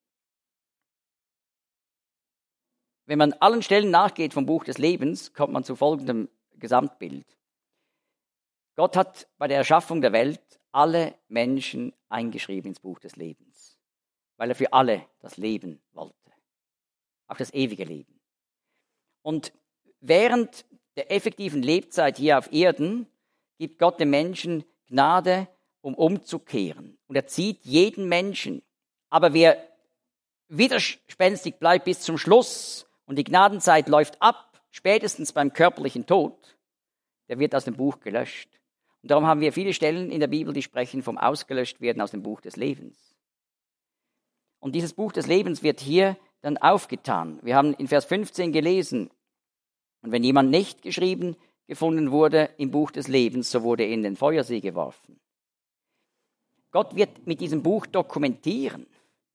Wenn man allen Stellen nachgeht vom Buch des Lebens, kommt man zu folgendem Gesamtbild. Gott hat bei der Erschaffung der Welt alle Menschen eingeschrieben ins Buch des Lebens. weil er für alle das Leben wollte. Auch das ewige Leben. Und während der effektiven Lebzeit hier auf Erden gibt Gott dem Menschen Gnade, um umzukehren. Und er zieht jeden Menschen. Aber wer widerspenstig bleibt bis zum Schluss und die Gnadenzeit läuft ab, spätestens beim körperlichen Tod, der wird aus dem Buch gelöscht. Und darum haben wir viele Stellen in der Bibel, die sprechen vom Ausgelöschtwerden aus dem Buch des Lebens. Und dieses Buch des Lebens wird hier dann aufgetan. Wir haben in Vers 15 gelesen, und wenn jemand nicht geschrieben gefunden wurde im Buch des Lebens, so wurde er in den Feuersee geworfen. Gott wird mit diesem Buch dokumentieren.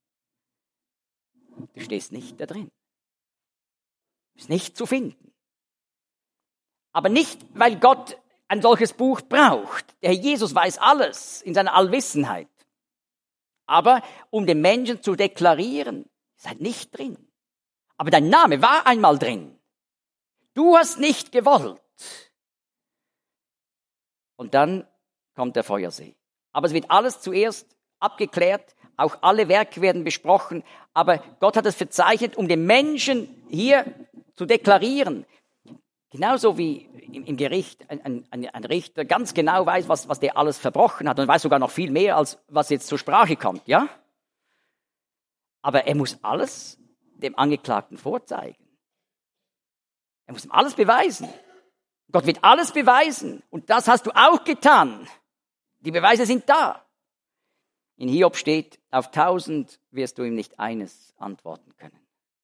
Du stehst nicht da drin. Du bist nicht zu finden. Aber nicht, weil Gott ein solches Buch braucht. Der Herr Jesus weiß alles in seiner Allwissenheit. Aber um den Menschen zu deklarieren, ihr seid nicht drin. Aber dein Name war einmal drin. Du hast nicht gewollt. Und dann kommt der Feuersee. Aber es wird alles zuerst abgeklärt, auch alle Werke werden besprochen, aber Gott hat es verzeichnet, um den Menschen hier zu deklarieren. Genauso wie im Gericht ein Richter ganz genau weiß, was der alles verbrochen hat und weiß sogar noch viel mehr, als was jetzt zur Sprache kommt, ja? Aber er muss alles dem Angeklagten vorzeigen. Er muss ihm alles beweisen. Gott wird alles beweisen. Und das hast du auch getan. Die Beweise sind da. In Hiob steht, auf 1000 wirst du ihm nicht eines antworten können.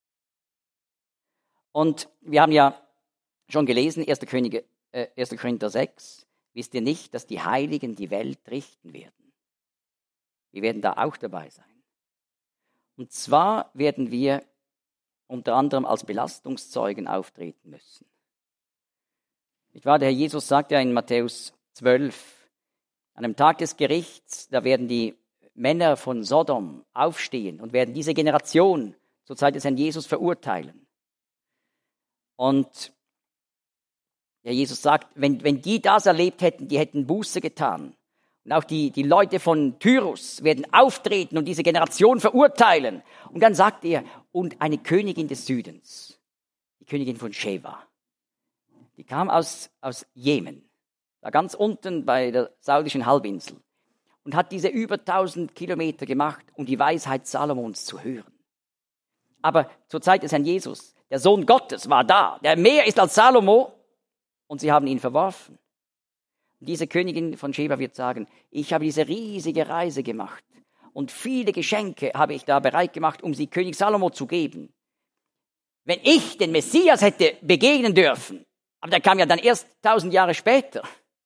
Und wir haben ja schon gelesen, 1. Korinther 6, wisst ihr nicht, dass die Heiligen die Welt richten werden? Wir werden da auch dabei sein. Und zwar werden wir unter anderem als Belastungszeugen auftreten müssen. Nicht wahr? Der Herr Jesus sagt ja in Matthäus 12, an dem Tag des Gerichts, da werden die Männer von Sodom aufstehen und werden diese Generation zur Zeit des Herrn Jesus verurteilen. Und der Jesus sagt, wenn die das erlebt hätten, die hätten Buße getan. Und auch die Leute von Tyrus werden auftreten und diese Generation verurteilen. Und dann sagt er, und eine Königin des Südens, die Königin von Sheba, die kam aus Jemen, da ganz unten bei der saudischen Halbinsel, und hat diese über 1000 Kilometer gemacht, um die Weisheit Salomons zu hören. Aber zur Zeit des Herrn Jesus, der Sohn Gottes war da, der mehr ist als Salomo, und sie haben ihn verworfen. Und diese Königin von Sheba wird sagen, ich habe diese riesige Reise gemacht und viele Geschenke habe ich da bereit gemacht, um sie König Salomo zu geben. Wenn ich den Messias hätte begegnen dürfen, aber der kam ja dann erst 1000 Jahre später.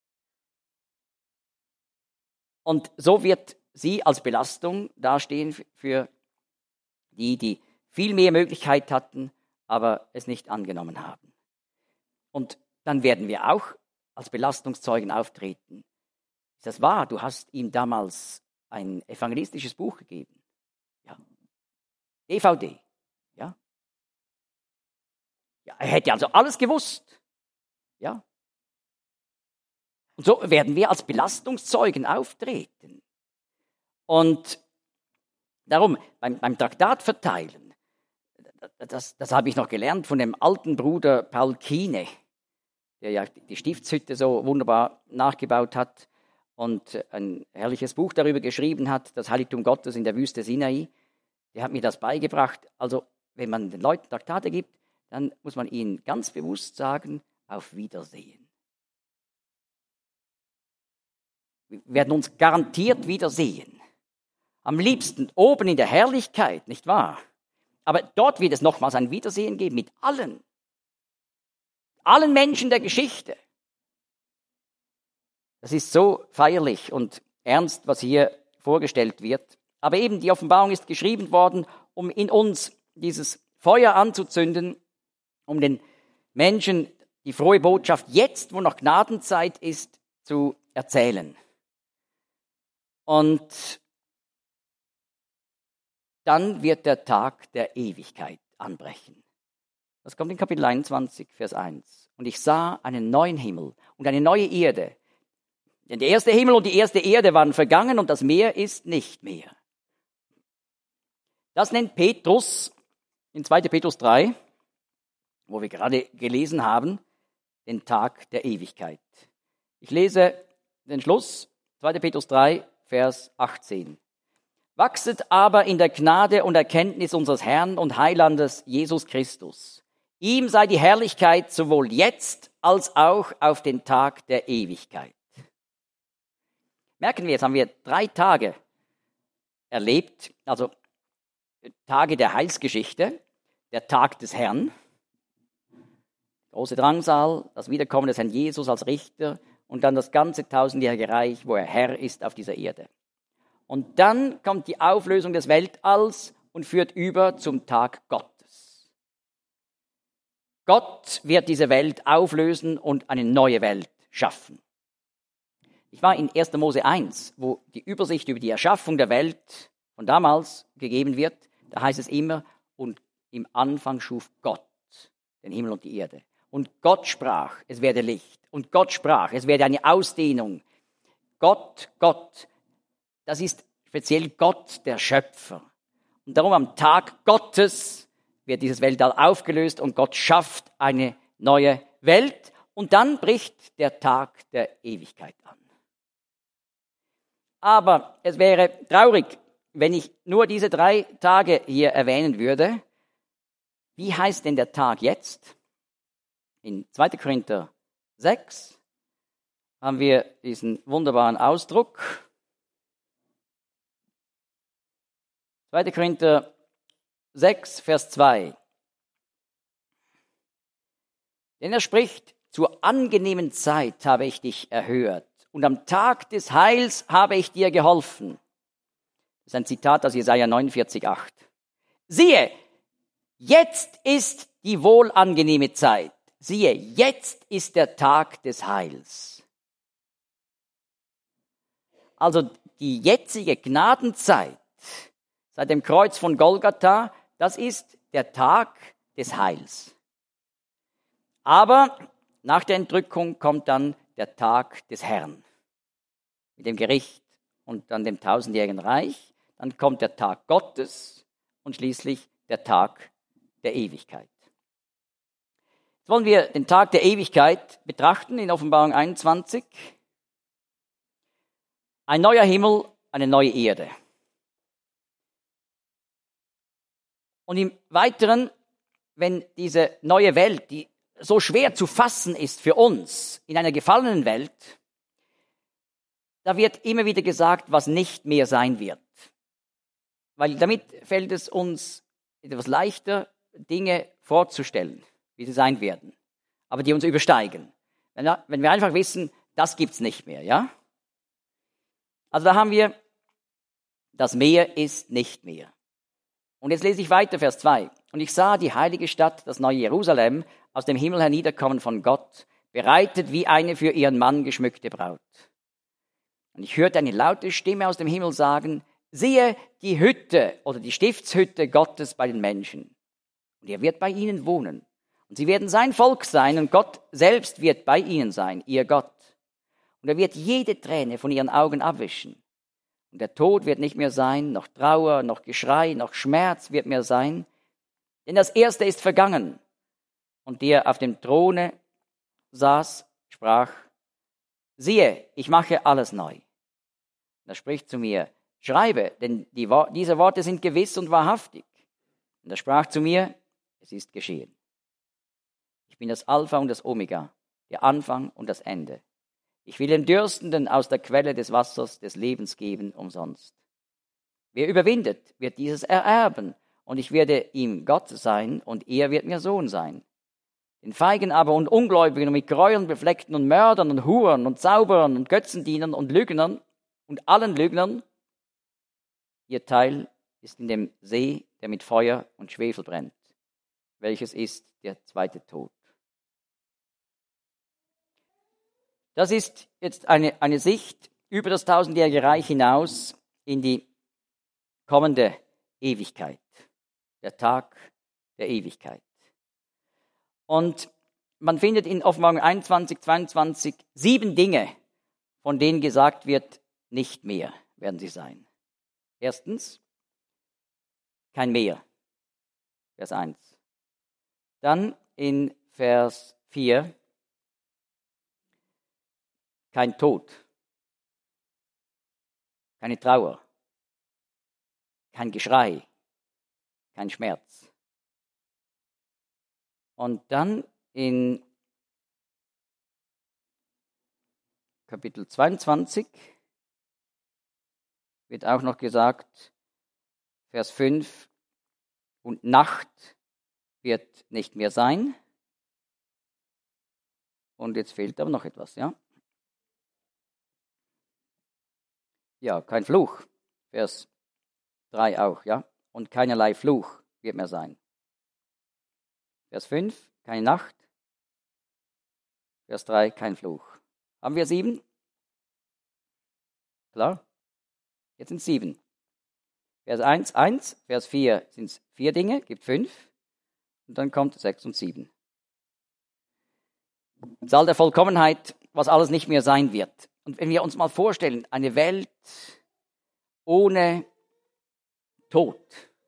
Und so wird sie als Belastung dastehen für die viel mehr Möglichkeit hatten, aber es nicht angenommen haben. Und dann werden wir auch als Belastungszeugen auftreten. Ist das wahr? Du hast ihm damals ein evangelistisches Buch gegeben. Ja. DVD. Ja. Ja, er hätte also alles gewusst. Ja. Und so werden wir als Belastungszeugen auftreten. Und darum, beim Traktat verteilen, das habe ich noch gelernt von dem alten Bruder Paul Kine, der ja die Stiftshütte so wunderbar nachgebaut hat und ein herrliches Buch darüber geschrieben hat, das Heiligtum Gottes in der Wüste Sinai. Der hat mir das beigebracht. Also, wenn man den Leuten Traktate gibt, dann muss man ihnen ganz bewusst sagen, auf Wiedersehen. Wir werden uns garantiert wiedersehen. Am liebsten oben in der Herrlichkeit, nicht wahr? Aber dort wird es nochmals ein Wiedersehen geben mit allen Menschen der Geschichte. Das ist so feierlich und ernst, was hier vorgestellt wird. Aber eben die Offenbarung ist geschrieben worden, um in uns dieses Feuer anzuzünden, um den Menschen die frohe Botschaft jetzt, wo noch Gnadenzeit ist, zu erzählen. Und dann wird der Tag der Ewigkeit anbrechen. Das kommt in Kapitel 21, Vers 1. Und ich sah einen neuen Himmel und eine neue Erde. Denn der erste Himmel und die erste Erde waren vergangen und das Meer ist nicht mehr. Das nennt Petrus in 2. Petrus 3, wo wir gerade gelesen haben, den Tag der Ewigkeit. Ich lese den Schluss, 2. Petrus 3, Vers 18. Wachset aber in der Gnade und Erkenntnis unseres Herrn und Heilandes Jesus Christus. Ihm sei die Herrlichkeit sowohl jetzt als auch auf den Tag der Ewigkeit. Merken wir, jetzt haben wir 3 Tage erlebt, also Tage der Heilsgeschichte, der Tag des Herrn, große Drangsal, das Wiederkommen des Herrn Jesus als Richter und dann das ganze 1000-jährige Reich, wo er Herr ist auf dieser Erde. Und dann kommt die Auflösung des Weltalls und führt über zum Tag Gottes. Gott wird diese Welt auflösen und eine neue Welt schaffen. Ich war in 1. Mose 1, wo die Übersicht über die Erschaffung der Welt von damals gegeben wird. Da heißt es immer, und im Anfang schuf Gott den Himmel und die Erde. Und Gott sprach, es werde Licht. Und Gott sprach, es werde eine Ausdehnung. Gott, das ist speziell Gott, der Schöpfer. Und darum am Tag Gottes wird dieses Weltall aufgelöst und Gott schafft eine neue Welt. Und dann bricht der Tag der Ewigkeit an. Aber es wäre traurig, wenn ich nur diese 3 Tage hier erwähnen würde. Wie heißt denn der Tag jetzt? In 2. Korinther 6 haben wir diesen wunderbaren Ausdruck. 2. Korinther 6, Vers 2. Denn er spricht, zur angenehmen Zeit habe ich dich erhört und am Tag des Heils habe ich dir geholfen. Das ist ein Zitat aus Jesaja 49,8. Siehe, jetzt ist die wohlangenehme Zeit. Siehe, jetzt ist der Tag des Heils. Also die jetzige Gnadenzeit seit dem Kreuz von Golgatha, das ist der Tag des Heils. Aber nach der Entrückung kommt dann der Tag des Herrn mit dem Gericht und dann dem 1000-jährigen Reich. Dann kommt der Tag Gottes und schließlich der Tag der Ewigkeit. Jetzt wollen wir den Tag der Ewigkeit betrachten in Offenbarung 21. Ein neuer Himmel, eine neue Erde. Und im Weiteren, wenn diese neue Welt, die so schwer zu fassen ist für uns in einer gefallenen Welt, da wird immer wieder gesagt, was nicht mehr sein wird. Weil damit fällt es uns etwas leichter, Dinge vorzustellen, wie sie sein werden, aber die uns übersteigen. Wenn wir einfach wissen, das gibt's nicht mehr, ja? Also da haben wir, das Meer ist nicht mehr. Und jetzt lese ich weiter, Vers 2. Und ich sah die heilige Stadt, das neue Jerusalem, aus dem Himmel herniederkommen von Gott, bereitet wie eine für ihren Mann geschmückte Braut. Und ich hörte eine laute Stimme aus dem Himmel sagen, siehe die Hütte oder die Stiftshütte Gottes bei den Menschen. Und er wird bei ihnen wohnen. Und sie werden sein Volk sein und Gott selbst wird bei ihnen sein, ihr Gott. Und er wird jede Träne von ihren Augen abwischen. Und der Tod wird nicht mehr sein, noch Trauer, noch Geschrei, noch Schmerz wird mehr sein. Denn das Erste ist vergangen. Und der auf dem Throne saß, sprach, siehe, ich mache alles neu. Und er spricht zu mir, schreibe, denn diese Worte sind gewiss und wahrhaftig. Und er sprach zu mir, es ist geschehen. Ich bin das Alpha und das Omega, der Anfang und das Ende. Ich will den Dürstenden aus der Quelle des Wassers des Lebens geben umsonst. Wer überwindet, wird dieses ererben, und ich werde ihm Gott sein, und er wird mir Sohn sein. Den Feigen aber und Ungläubigen und mit Gräueln befleckten und Mördern und Huren und Zauberern und Götzendienern und Lügnern und allen Lügnern, ihr Teil ist in dem See, der mit Feuer und Schwefel brennt, welches ist der zweite Tod. Das ist jetzt eine Sicht über das 1000-jährige Reich hinaus in die kommende Ewigkeit, der Tag der Ewigkeit. Und man findet in Offenbarung 21, 22 7 Dinge, von denen gesagt wird, nicht mehr werden sie sein. Erstens, kein Meer. Vers 1. Dann in Vers 4, kein Tod, keine Trauer, kein Geschrei, kein Schmerz. Und dann in Kapitel 22 wird auch noch gesagt, Vers 5, und Nacht wird nicht mehr sein. Und jetzt fehlt aber noch etwas, ja? Ja, kein Fluch. Vers 3 auch, ja? Und keinerlei Fluch wird mehr sein. Vers 5, keine Nacht. Vers 3, kein Fluch. Haben wir 7? Klar? Jetzt sind 7. Vers 1, 1. Vers 4 sind es 4 Dinge, gibt 5. Und dann kommt 6 und 7. Zahl der Vollkommenheit, was alles nicht mehr sein wird. Und wenn wir uns mal vorstellen, eine Welt ohne Tod.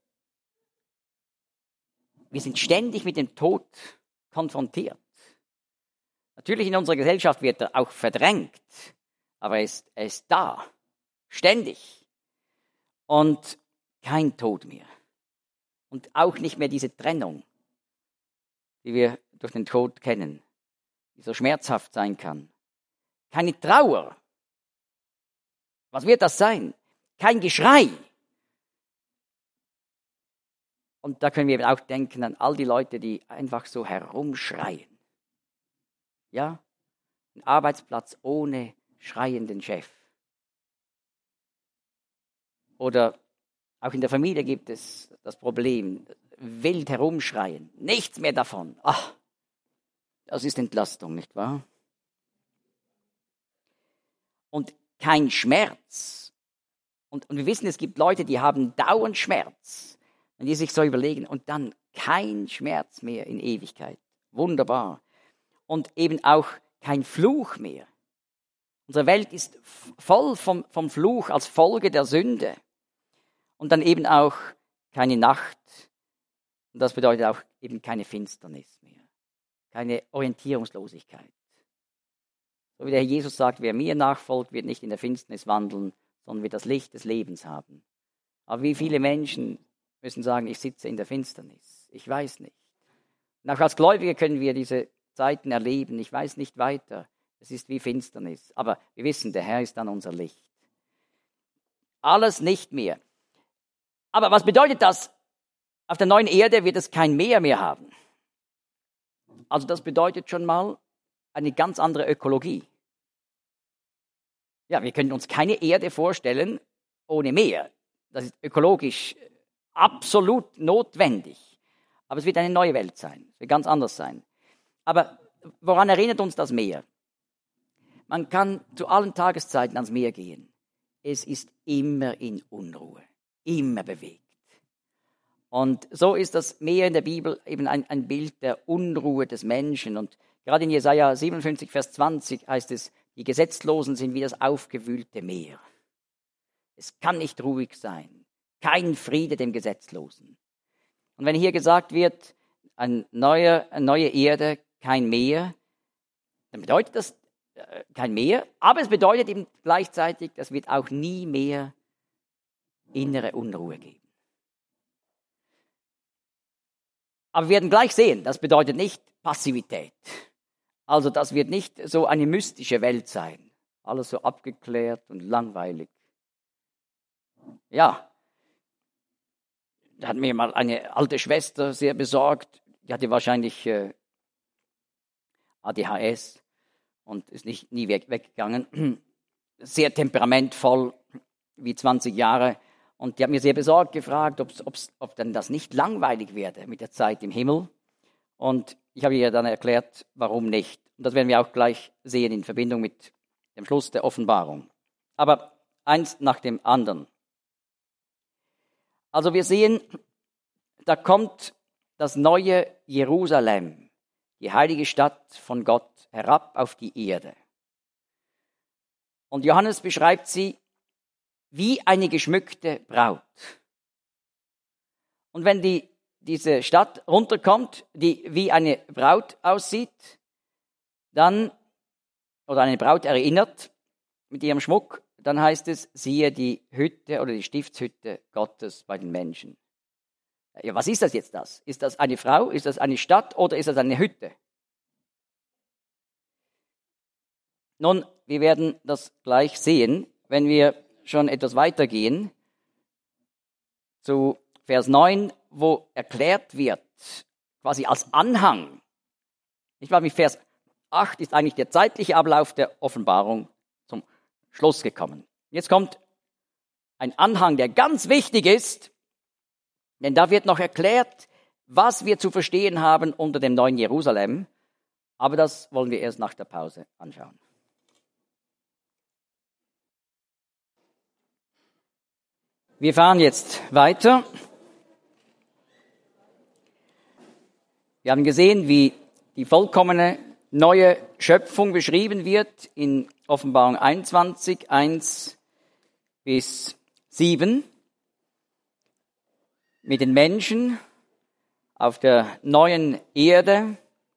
Wir sind ständig mit dem Tod konfrontiert. Natürlich in unserer Gesellschaft wird er auch verdrängt, aber er ist da, ständig. Und kein Tod mehr. Und auch nicht mehr diese Trennung, die wir durch den Tod kennen, die so schmerzhaft sein kann. Keine Trauer. Was wird das sein? Kein Geschrei. Und da können wir auch denken an all die Leute, die einfach so herumschreien. Ja? Ein Arbeitsplatz ohne schreienden Chef. Oder auch in der Familie gibt es das Problem, wild herumschreien. Nichts mehr davon. Ach, das ist Entlastung, nicht wahr? Und kein Schmerz. Und wir wissen, es gibt Leute, die haben dauernd Schmerz. Wenn die sich so überlegen, und dann kein Schmerz mehr in Ewigkeit. Wunderbar. Und eben auch kein Fluch mehr. Unsere Welt ist voll vom Fluch als Folge der Sünde. Und dann eben auch keine Nacht. Und das bedeutet auch eben keine Finsternis mehr. Keine Orientierungslosigkeit. So wie der Herr Jesus sagt, wer mir nachfolgt, wird nicht in der Finsternis wandeln, sondern wird das Licht des Lebens haben. Aber wie viele Menschen müssen sagen, ich sitze in der Finsternis. Ich weiß nicht. Und auch als Gläubige können wir diese Zeiten erleben. Ich weiß nicht weiter. Es ist wie Finsternis. Aber wir wissen, der Herr ist dann unser Licht. Alles nicht mehr. Aber was bedeutet das? Auf der neuen Erde wird es kein Meer mehr haben. Also das bedeutet schon mal eine ganz andere Ökologie. Ja, wir können uns keine Erde vorstellen ohne Meer. Das ist ökologisch absolut notwendig. Aber es wird eine neue Welt sein. Es wird ganz anders sein. Aber woran erinnert uns das Meer? Man kann zu allen Tageszeiten ans Meer gehen. Es ist immer in Unruhe, immer bewegt. Und so ist das Meer in der Bibel eben ein Bild der Unruhe des Menschen. Und gerade in Jesaja 57, Vers 20 heißt es, die Gesetzlosen sind wie das aufgewühlte Meer. Es kann nicht ruhig sein. Kein Friede dem Gesetzlosen. Und wenn hier gesagt wird, eine neue Erde, kein Meer, dann bedeutet das kein Meer, aber es bedeutet eben gleichzeitig, es wird auch nie mehr innere Unruhe geben. Aber wir werden gleich sehen, das bedeutet nicht Passivität. Also das wird nicht so eine mystische Welt sein. Alles so abgeklärt und langweilig. Ja, da hat mir mal eine alte Schwester sehr besorgt. Die hatte wahrscheinlich ADHS und ist nie weggegangen. Sehr temperamentvoll, wie 20 Jahre. Und die hat mir sehr besorgt gefragt, ob dann das nicht langweilig werde mit der Zeit im Himmel. Und ich habe ihr dann erklärt, warum nicht. Und das werden wir auch gleich sehen in Verbindung mit dem Schluss der Offenbarung. Aber eins nach dem anderen. Also wir sehen, da kommt das neue Jerusalem, die heilige Stadt von Gott, herab auf die Erde. Und Johannes beschreibt sie wie eine geschmückte Braut. Und wenn diese Stadt runterkommt, die wie eine Braut aussieht, dann, oder eine Braut erinnert mit ihrem Schmuck, dann heißt es, siehe die Hütte oder die Stiftshütte Gottes bei den Menschen. Ja, was ist das jetzt das? Ist das eine Frau, ist das eine Stadt oder ist das eine Hütte? Nun, wir werden das gleich sehen, wenn wir schon etwas weitergehen zu Vers 9, wo erklärt wird, quasi als Anhang. Nicht wahr? Mit Vers 8 ist eigentlich der zeitliche Ablauf der Offenbarung zum Schluss gekommen. Jetzt kommt ein Anhang, der ganz wichtig ist, denn da wird noch erklärt, was wir zu verstehen haben unter dem neuen Jerusalem. Aber das wollen wir erst nach der Pause anschauen. Wir fahren jetzt weiter. Wir haben gesehen, wie die vollkommene neue Schöpfung beschrieben wird in Offenbarung 21, 1 bis 7. Mit den Menschen auf der neuen Erde.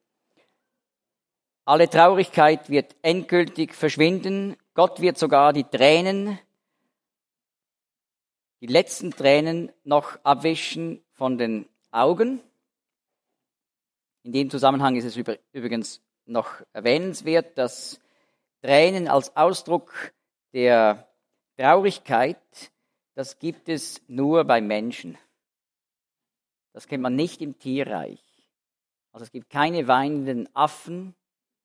Alle Traurigkeit wird endgültig verschwinden. Gott wird sogar die letzten Tränen noch abwischen von den Augen. In dem Zusammenhang ist es übrigens noch erwähnenswert, dass Tränen als Ausdruck der Traurigkeit, das gibt es nur bei Menschen. Das kennt man nicht im Tierreich. Also es gibt keine weinenden Affen.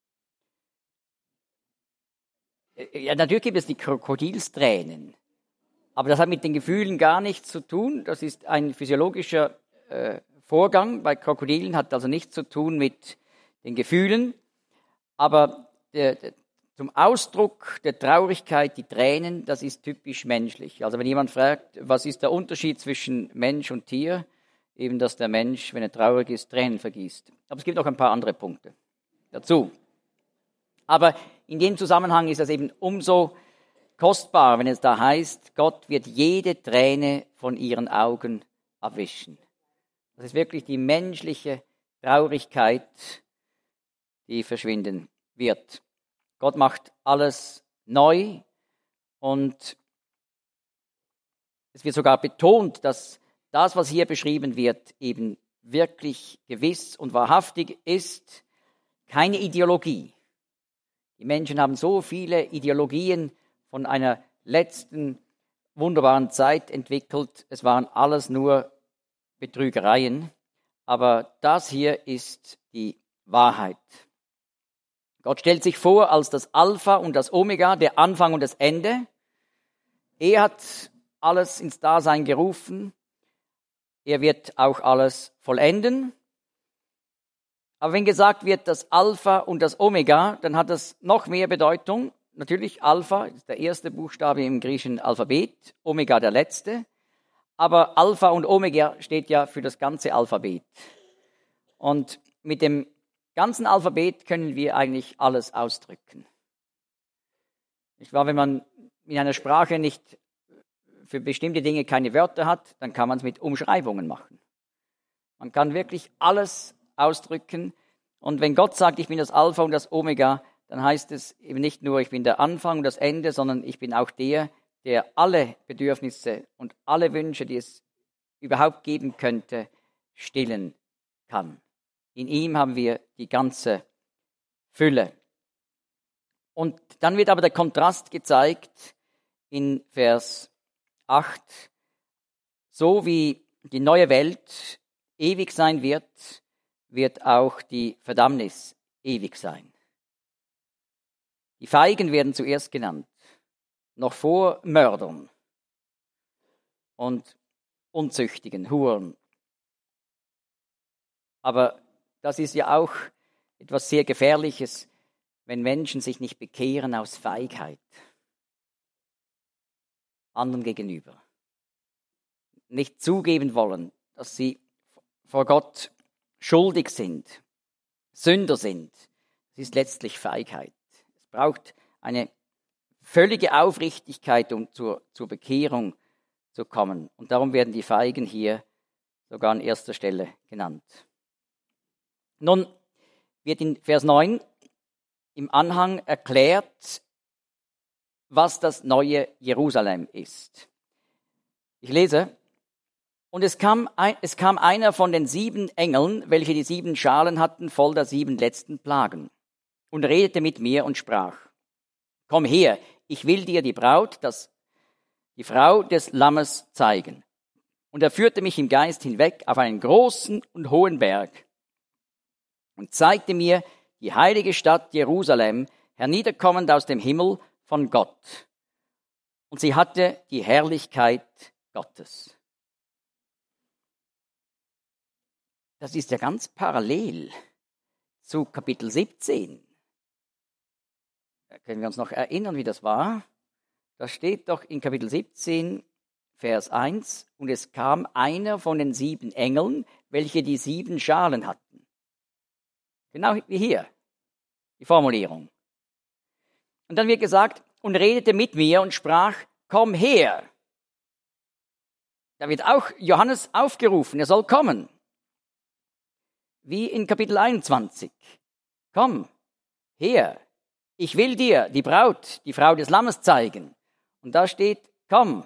Ja, natürlich gibt es die Krokodilstränen. Aber das hat mit den Gefühlen gar nichts zu tun. Das ist ein physiologischer Vorgang. Bei Krokodilen hat also nichts zu tun mit den Gefühlen. Aber zum Ausdruck der Traurigkeit, die Tränen, das ist typisch menschlich. Also wenn jemand fragt, was ist der Unterschied zwischen Mensch und Tier? Eben, dass der Mensch, wenn er traurig ist, Tränen vergießt. Aber es gibt auch ein paar andere Punkte dazu. Aber in dem Zusammenhang ist das eben umso kostbar, wenn es da heißt, Gott wird jede Träne von ihren Augen abwischen. Das ist wirklich die menschliche Traurigkeit, die verschwinden wird. Gott macht alles neu und es wird sogar betont, dass das, was hier beschrieben wird, eben wirklich gewiss und wahrhaftig ist, keine Ideologie. Die Menschen haben so viele Ideologien von einer letzten wunderbaren Zeit entwickelt. Es waren alles nur Betrügereien. Aber das hier ist die Wahrheit. Gott stellt sich vor als das Alpha und das Omega, der Anfang und das Ende. Er hat alles ins Dasein gerufen. Er wird auch alles vollenden. Aber wenn gesagt wird, das Alpha und das Omega, dann hat das noch mehr Bedeutung. Natürlich, Alpha ist der erste Buchstabe im griechischen Alphabet, Omega der letzte. Aber Alpha und Omega steht ja für das ganze Alphabet. Und mit dem ganzen Alphabet können wir eigentlich alles ausdrücken. Nicht wahr? Wenn man in einer Sprache nicht für bestimmte Dinge keine Wörter hat, dann kann man es mit Umschreibungen machen. Man kann wirklich alles ausdrücken. Und wenn Gott sagt, ich bin das Alpha und das Omega, dann heißt es eben nicht nur, ich bin der Anfang und das Ende, sondern ich bin auch der alle Bedürfnisse und alle Wünsche, die es überhaupt geben könnte, stillen kann. In ihm haben wir die ganze Fülle. Und dann wird aber der Kontrast gezeigt in Vers 8. So wie die neue Welt ewig sein wird, wird auch die Verdammnis ewig sein. Die Feigen werden zuerst genannt, noch vor Mördern und Unzüchtigen, Huren. Aber das ist ja auch etwas sehr Gefährliches, wenn Menschen sich nicht bekehren aus Feigheit anderen gegenüber. Nicht zugeben wollen, dass sie vor Gott schuldig sind, Sünder sind. Das ist letztlich Feigheit. Es braucht eine völlige Aufrichtigkeit, um zur Bekehrung zu kommen. Und darum werden die Feigen hier sogar an erster Stelle genannt. Nun wird in Vers 9 im Anhang erklärt, was das neue Jerusalem ist. Ich lese: Und es kam einer von den 7 Engeln, welche die 7 Schalen hatten, voll der 7 letzten Plagen, und redete mit mir und sprach: Komm her, ich will dir die Braut, die Frau des Lammes zeigen. Und er führte mich im Geist hinweg auf einen großen und hohen Berg und zeigte mir die heilige Stadt Jerusalem, herniederkommend aus dem Himmel von Gott. Und sie hatte die Herrlichkeit Gottes. Das ist ja ganz parallel zu Kapitel 17. Da können wir uns noch erinnern, wie das war. Da steht doch in Kapitel 17, Vers 1, und es kam einer von den 7 Engeln, welche die 7 Schalen hatten. Genau wie hier, die Formulierung. Und dann wird gesagt, und redete mit mir und sprach: Komm her. Da wird auch Johannes aufgerufen, er soll kommen. Wie in Kapitel 21. Komm her, ich will dir die Braut, die Frau des Lammes zeigen. Und da steht: Komm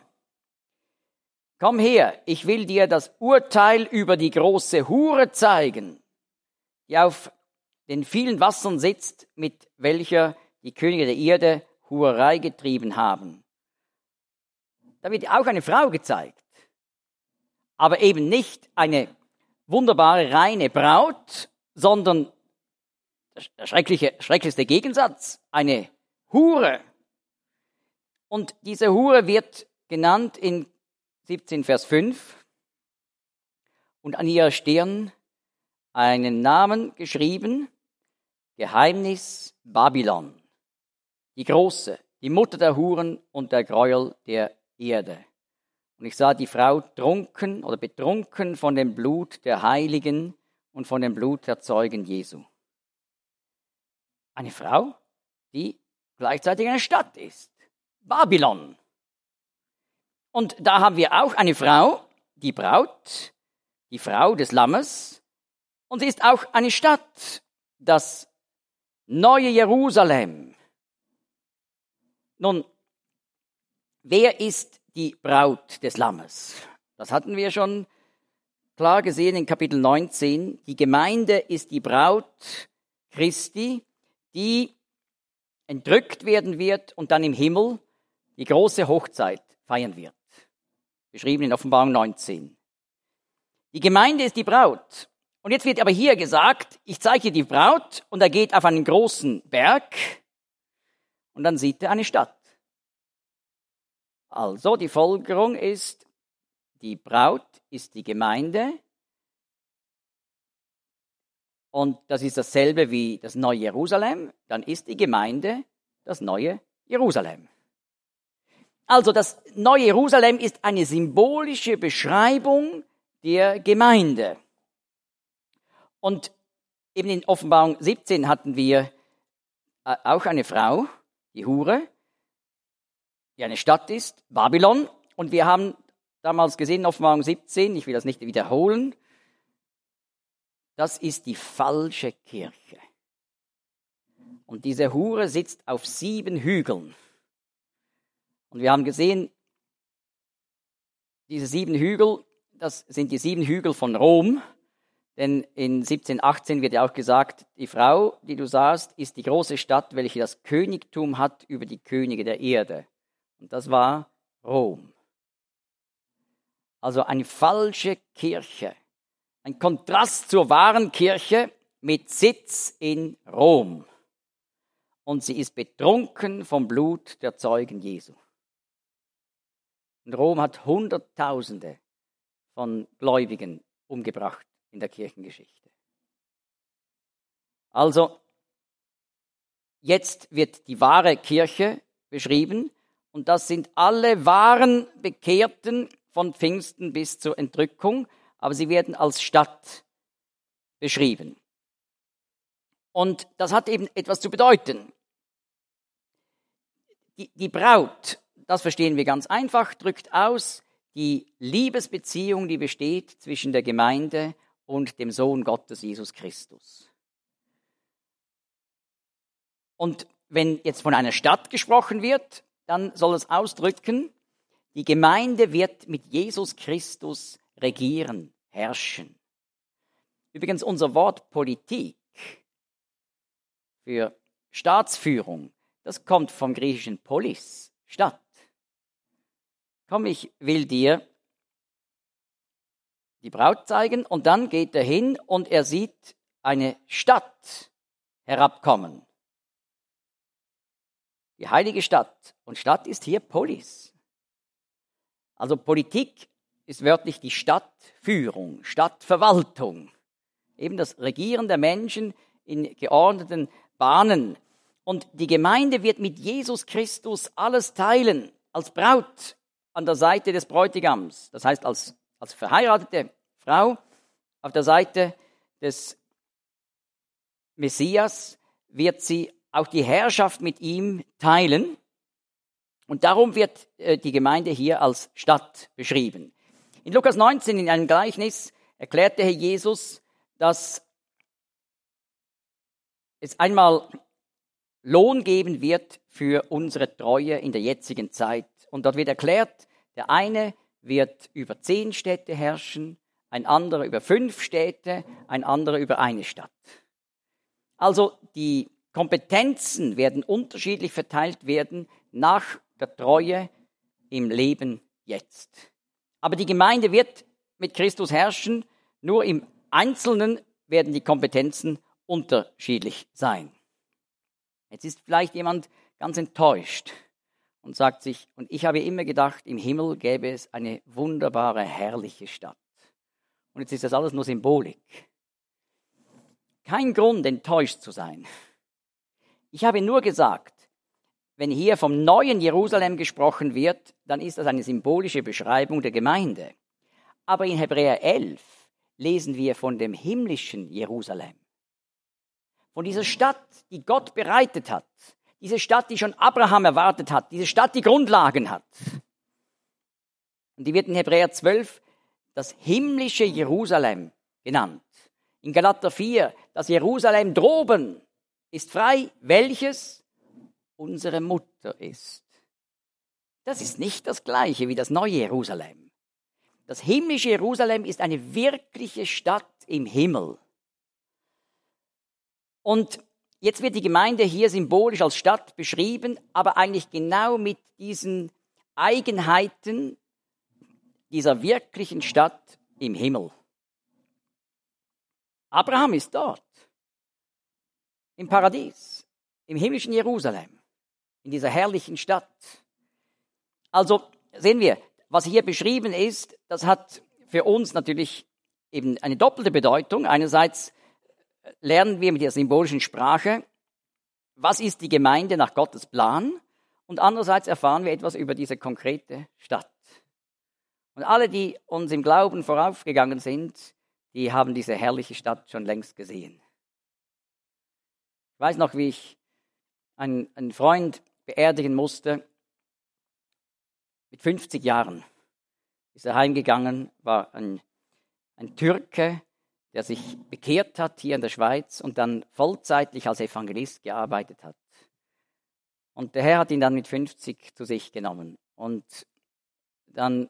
her, ich will dir das Urteil über die große Hure zeigen, die auf den vielen Wassern sitzt, mit welcher die Könige der Erde Hurerei getrieben haben. Da wird auch eine Frau gezeigt, aber eben nicht eine wunderbare, reine Braut, sondern der schrecklichste Gegensatz, eine Hure. Und diese Hure wird genannt in 17 Vers 5 und an ihrer Stirn einen Namen geschrieben: Geheimnis Babylon, die Große, die Mutter der Huren und der Gräuel der Erde. Und ich sah die Frau trunken oder betrunken von dem Blut der Heiligen und von dem Blut der Zeugen Jesu. Eine Frau, die gleichzeitig eine Stadt ist. Babylon. Und da haben wir auch eine Frau, die Braut, die Frau des Lammes. Und sie ist auch eine Stadt, das neue Jerusalem. Nun, wer ist die Braut des Lammes? Das hatten wir schon klar gesehen in Kapitel 19. Die Gemeinde ist die Braut Christi, die entrückt werden wird und dann im Himmel die große Hochzeit feiern wird. Beschrieben in Offenbarung 19. Die Gemeinde ist die Braut. Und jetzt wird aber hier gesagt, ich zeige dir die Braut, und er geht auf einen großen Berg und dann sieht er eine Stadt. Also die Folgerung ist, die Braut ist die Gemeinde, und das ist dasselbe wie das neue Jerusalem, dann ist die Gemeinde das neue Jerusalem. Also das neue Jerusalem ist eine symbolische Beschreibung der Gemeinde. Und eben in Offenbarung 17 hatten wir auch eine Frau, die Hure, die eine Stadt ist, Babylon. Und wir haben damals gesehen in Offenbarung 17, ich will das nicht wiederholen, das ist die falsche Kirche. Und diese Hure sitzt auf 7 Hügeln. Und wir haben gesehen, diese 7 Hügel, das sind die 7 Hügel von Rom. Denn in 1718 wird ja auch gesagt, die Frau, die du sahst, ist die große Stadt, welche das Königtum hat über die Könige der Erde. Und das war Rom. Also eine falsche Kirche. Ein Kontrast zur wahren Kirche mit Sitz in Rom. Und sie ist betrunken vom Blut der Zeugen Jesu. Und Rom hat Hunderttausende von Gläubigen umgebracht in der Kirchengeschichte. Also, jetzt wird die wahre Kirche beschrieben, und das sind alle wahren Bekehrten von Pfingsten bis zur Entrückung, aber sie werden als Stadt beschrieben. Und das hat eben etwas zu bedeuten. Die Braut, das verstehen wir ganz einfach, drückt aus die Liebesbeziehung, die besteht zwischen der Gemeinde und dem Sohn Gottes, Jesus Christus. Und wenn jetzt von einer Stadt gesprochen wird, dann soll es ausdrücken, die Gemeinde wird mit Jesus Christus regieren, herrschen. Übrigens unser Wort Politik für Staatsführung, das kommt vom griechischen Polis, Stadt. Komm, ich will dir die Braut zeigen, und dann geht er hin und er sieht eine Stadt herabkommen. Die heilige Stadt. Und Stadt ist hier Polis. Also Politik ist wörtlich die Stadtführung, Stadtverwaltung. Eben das Regieren der Menschen in geordneten Bahnen. Und die Gemeinde wird mit Jesus Christus alles teilen, als Braut an der Seite des Bräutigams. Das heißt, als verheiratete Frau auf der Seite des Messias wird sie auch die Herrschaft mit ihm teilen. Und darum wird die Gemeinde hier als Stadt beschrieben. In Lukas 19, in einem Gleichnis, erklärt der Herr Jesus, dass es einmal Lohn geben wird für unsere Treue in der jetzigen Zeit. Und dort wird erklärt, der eine wird über 10 Städte herrschen, ein anderer über 5 Städte, ein anderer über eine Stadt. Also die Kompetenzen werden unterschiedlich verteilt werden nach der Treue im Leben jetzt. Aber die Gemeinde wird mit Christus herrschen, nur im Einzelnen werden die Kompetenzen unterschiedlich sein. Jetzt ist vielleicht jemand ganz enttäuscht und sagt sich, und ich habe immer gedacht, im Himmel gäbe es eine wunderbare, herrliche Stadt. Und jetzt ist das alles nur Symbolik. Kein Grund, enttäuscht zu sein. Ich habe nur gesagt, wenn hier vom neuen Jerusalem gesprochen wird, dann ist das eine symbolische Beschreibung der Gemeinde. Aber in Hebräer 11 lesen wir von dem himmlischen Jerusalem. Von dieser Stadt, die Gott bereitet hat. Diese Stadt, die schon Abraham erwartet hat. Diese Stadt, die Grundlagen hat. Und die wird in Hebräer 12 das himmlische Jerusalem genannt. In Galater 4, das Jerusalem droben ist frei, welches unsere Mutter ist. Das ist nicht das Gleiche wie das neue Jerusalem. Das himmlische Jerusalem ist eine wirkliche Stadt im Himmel. Und jetzt wird die Gemeinde hier symbolisch als Stadt beschrieben, aber eigentlich genau mit diesen Eigenheiten dieser wirklichen Stadt im Himmel. Abraham ist dort, im Paradies, im himmlischen Jerusalem, in dieser herrlichen Stadt. Also sehen wir, was hier beschrieben ist, das hat für uns natürlich eben eine doppelte Bedeutung. Einerseits lernen wir mit der symbolischen Sprache, was ist die Gemeinde nach Gottes Plan, und andererseits erfahren wir etwas über diese konkrete Stadt. Und alle, die uns im Glauben voraufgegangen sind, die haben diese herrliche Stadt schon längst gesehen. Ich weiß noch, wie ich einen Freund beerdigen musste. Mit 50 Jahren ist er heimgegangen, war ein Türke, der sich bekehrt hat hier in der Schweiz und dann vollzeitlich als Evangelist gearbeitet hat. Und der Herr hat ihn dann mit 50 zu sich genommen. Und dann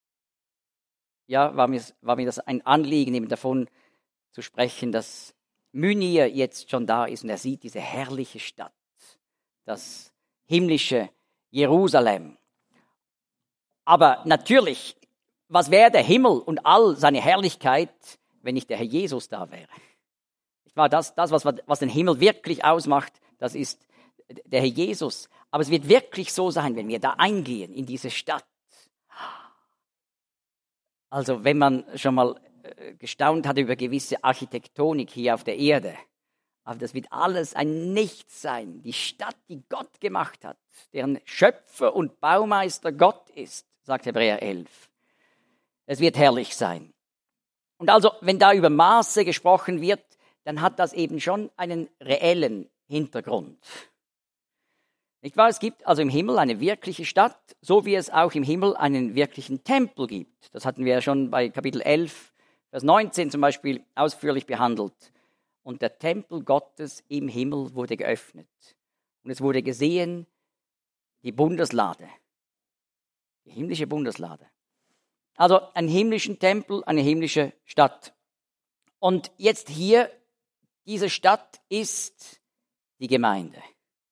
war mir das ein Anliegen, eben davon zu sprechen, dass Mynir jetzt schon da ist und er sieht diese herrliche Stadt, das himmlische Jerusalem. Aber natürlich, was wäre der Himmel und all seine Herrlichkeit, wenn nicht der Herr Jesus da wäre? Was den Himmel wirklich ausmacht, das ist der Herr Jesus. Aber es wird wirklich so sein, wenn wir da eingehen in diese Stadt. Also wenn man schon mal gestaunt hat über gewisse Architektonik hier auf der Erde, aber das wird alles ein Nichts sein. Die Stadt, die Gott gemacht hat, deren Schöpfer und Baumeister Gott ist, sagt Hebräer 11. Es wird herrlich sein. Und also, wenn da über Maße gesprochen wird, dann hat das eben schon einen reellen Hintergrund. Nicht wahr? Es gibt also im Himmel eine wirkliche Stadt, so wie es auch im Himmel einen wirklichen Tempel gibt. Das hatten wir ja schon bei Kapitel 11, Vers 19 zum Beispiel ausführlich behandelt. Und der Tempel Gottes im Himmel wurde geöffnet. Und es wurde gesehen, die Bundeslade, die himmlische Bundeslade. Also einen himmlischen Tempel, eine himmlische Stadt. Und jetzt hier, diese Stadt ist die Gemeinde.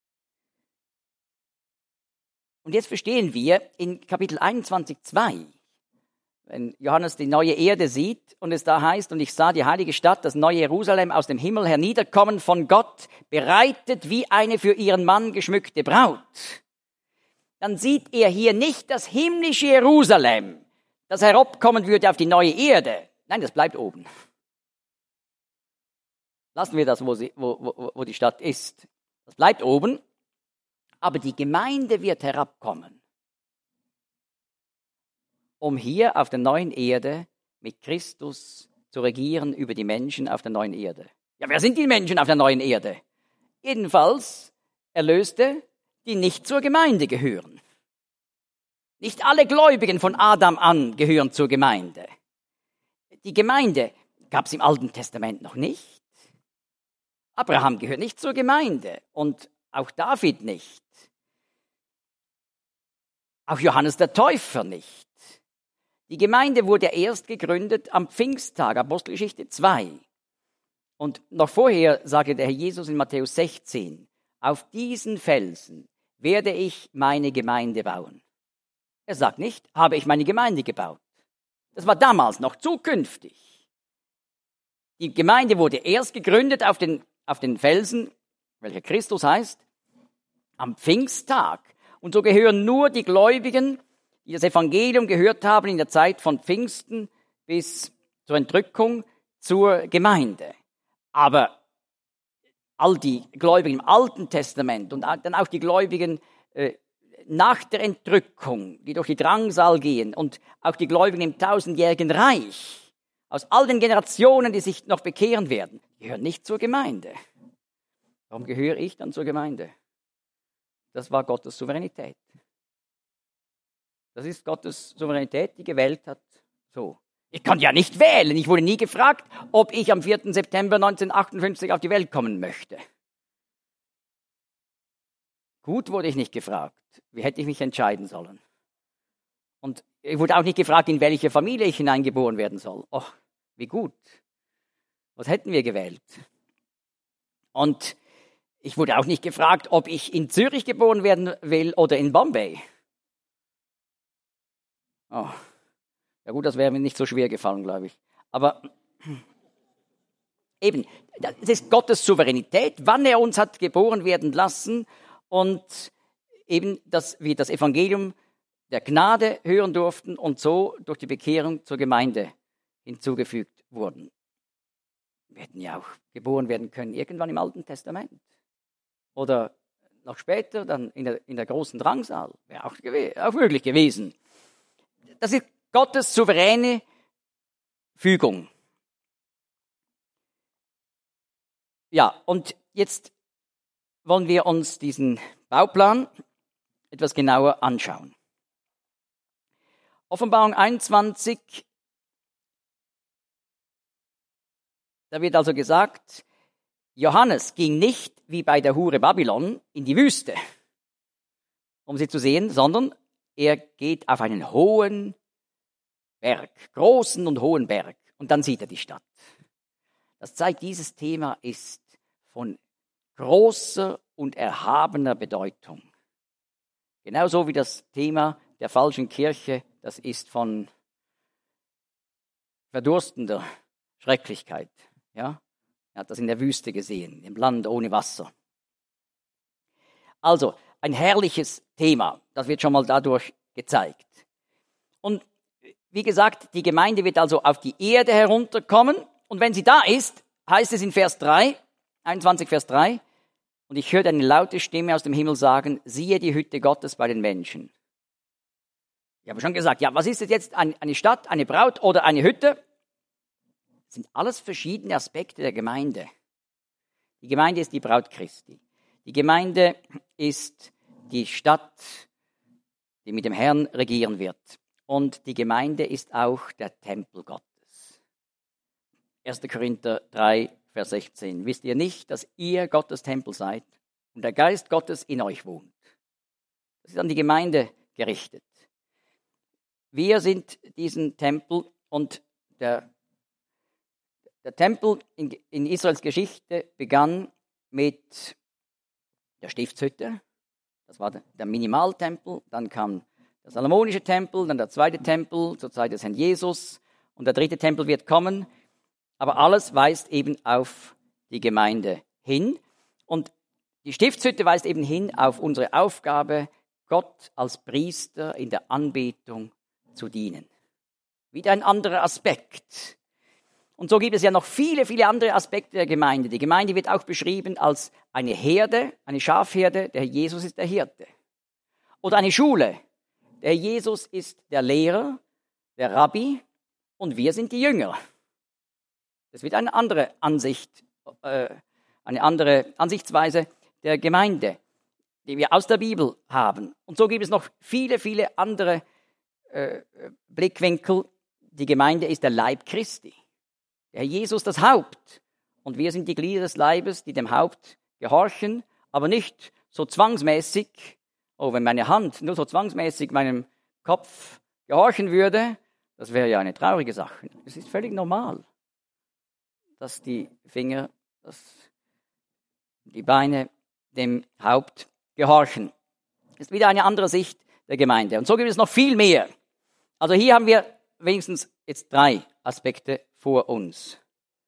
Und jetzt verstehen wir in Kapitel 21,2, wenn Johannes die neue Erde sieht und es da heißt, und ich sah die heilige Stadt, das neue Jerusalem aus dem Himmel herniederkommen von Gott, bereitet wie eine für ihren Mann geschmückte Braut. Dann sieht er hier nicht das himmlische Jerusalem, das herabkommen würde auf die neue Erde. Nein, das bleibt oben. Lassen wir das, wo die Stadt ist. Das bleibt oben. Aber die Gemeinde wird herabkommen, um hier auf der neuen Erde mit Christus zu regieren über die Menschen auf der neuen Erde. Ja, wer sind die Menschen auf der neuen Erde? Jedenfalls Erlöste, die nicht zur Gemeinde gehören. Nicht alle Gläubigen von Adam an gehören zur Gemeinde. Die Gemeinde gab es im Alten Testament noch nicht. Abraham gehört nicht zur Gemeinde und auch David nicht. Auch Johannes der Täufer nicht. Die Gemeinde wurde erst gegründet am Pfingsttag, Apostelgeschichte 2. Und noch vorher sagte der Herr Jesus in Matthäus 16, auf diesen Felsen werde ich meine Gemeinde bauen. Er sagt nicht, habe ich meine Gemeinde gebaut. Das war damals noch zukünftig. Die Gemeinde wurde erst gegründet auf den Felsen, welcher Christus heißt, am Pfingsttag. Und so gehören nur die Gläubigen, die das Evangelium gehört haben in der Zeit von Pfingsten bis zur Entrückung, zur Gemeinde. Aber all die Gläubigen im Alten Testament und dann auch die Gläubigen nach der Entrückung, die durch die Drangsal gehen und auch die Gläubigen im 1000-jährigen Reich, aus all den Generationen, die sich noch bekehren werden, gehören nicht zur Gemeinde. Warum gehöre ich dann zur Gemeinde? Das war Gottes Souveränität. Das ist Gottes Souveränität, die gewählt hat. So. Ich kann ja nicht wählen. Ich wurde nie gefragt, ob ich am 4. September 1958 auf die Welt kommen möchte. Gut wurde ich nicht gefragt. Wie hätte ich mich entscheiden sollen? Und ich wurde auch nicht gefragt, in welche Familie ich hineingeboren werden soll. Oh, wie gut. Was hätten wir gewählt? Und ich wurde auch nicht gefragt, ob ich in Zürich geboren werden will oder in Bombay. Oh, ja gut, das wäre mir nicht so schwer gefallen, glaube ich. Aber eben, das ist Gottes Souveränität, wann er uns hat geboren werden lassen und eben, dass wir das Evangelium der Gnade hören durften und so durch die Bekehrung zur Gemeinde hinzugefügt wurden. Wir hätten ja auch geboren werden können irgendwann im Alten Testament. Oder noch später, dann in der großen Drangsal. Wäre auch möglich gewesen. Das ist Gottes souveräne Fügung. Ja, und jetzt wollen wir uns diesen Bauplan etwas genauer anschauen. Offenbarung 21, da wird also gesagt, Johannes ging nicht wie bei der Hure Babylon in die Wüste, um sie zu sehen, sondern er geht auf einen hohen Berg, großen und hohen Berg, und dann sieht er die Stadt. Das zeigt, dieses Thema ist von großer und erhabener Bedeutung. Genauso wie das Thema der falschen Kirche, das ist von verdurstender Schrecklichkeit. Ja? Er hat das in der Wüste gesehen, im Land ohne Wasser. Also, ein herrliches Thema, das wird schon mal dadurch gezeigt. Und wie gesagt, die Gemeinde wird also auf die Erde herunterkommen. Und wenn sie da ist, heißt es in Vers 3, 21 Vers 3, und ich hörte eine laute Stimme aus dem Himmel sagen, siehe die Hütte Gottes bei den Menschen. Ich habe schon gesagt, ja, was ist es jetzt, eine Stadt, eine Braut oder eine Hütte? Das sind alles verschiedene Aspekte der Gemeinde. Die Gemeinde ist die Braut Christi. Die Gemeinde ist die Stadt, die mit dem Herrn regieren wird. Und die Gemeinde ist auch der Tempel Gottes. 1. Korinther 3, Vers 16. Wisst ihr nicht, dass ihr Gottes Tempel seid und der Geist Gottes in euch wohnt? Das ist an die Gemeinde gerichtet. Wir sind diesen Tempel und der Tempel in Israels Geschichte begann mit der Stiftshütte. Das war der Minimaltempel. Dann kam der Salomonische Tempel, dann der zweite Tempel zur Zeit des Herrn Jesus und der dritte Tempel wird kommen. Aber alles weist eben auf die Gemeinde hin. Und die Stiftshütte weist eben hin auf unsere Aufgabe, Gott als Priester in der Anbetung zu dienen. Wieder ein anderer Aspekt. Und so gibt es ja noch viele, viele andere Aspekte der Gemeinde. Die Gemeinde wird auch beschrieben als eine Herde, eine Schafherde. Der Herr Jesus ist der Hirte. Oder eine Schule. Der Herr Jesus ist der Lehrer, der Rabbi und wir sind die Jünger. Das wird eine andere Ansicht, eine andere Ansichtsweise der Gemeinde, die wir aus der Bibel haben. Und so gibt es noch viele, viele andere Blickwinkel. Die Gemeinde ist der Leib Christi. Der Herr Jesus das Haupt. Und wir sind die Glieder des Leibes, die dem Haupt gehorchen, aber nicht so zwangsmäßig. Oh, wenn meine Hand nur so zwangsmäßig meinem Kopf gehorchen würde, das wäre ja eine traurige Sache. Es ist völlig normal, dass die Finger, dass die Beine dem Haupt gehorchen. Das ist wieder eine andere Sicht der Gemeinde. Und so gibt es noch viel mehr. Also hier haben wir wenigstens jetzt 3 Aspekte vor uns.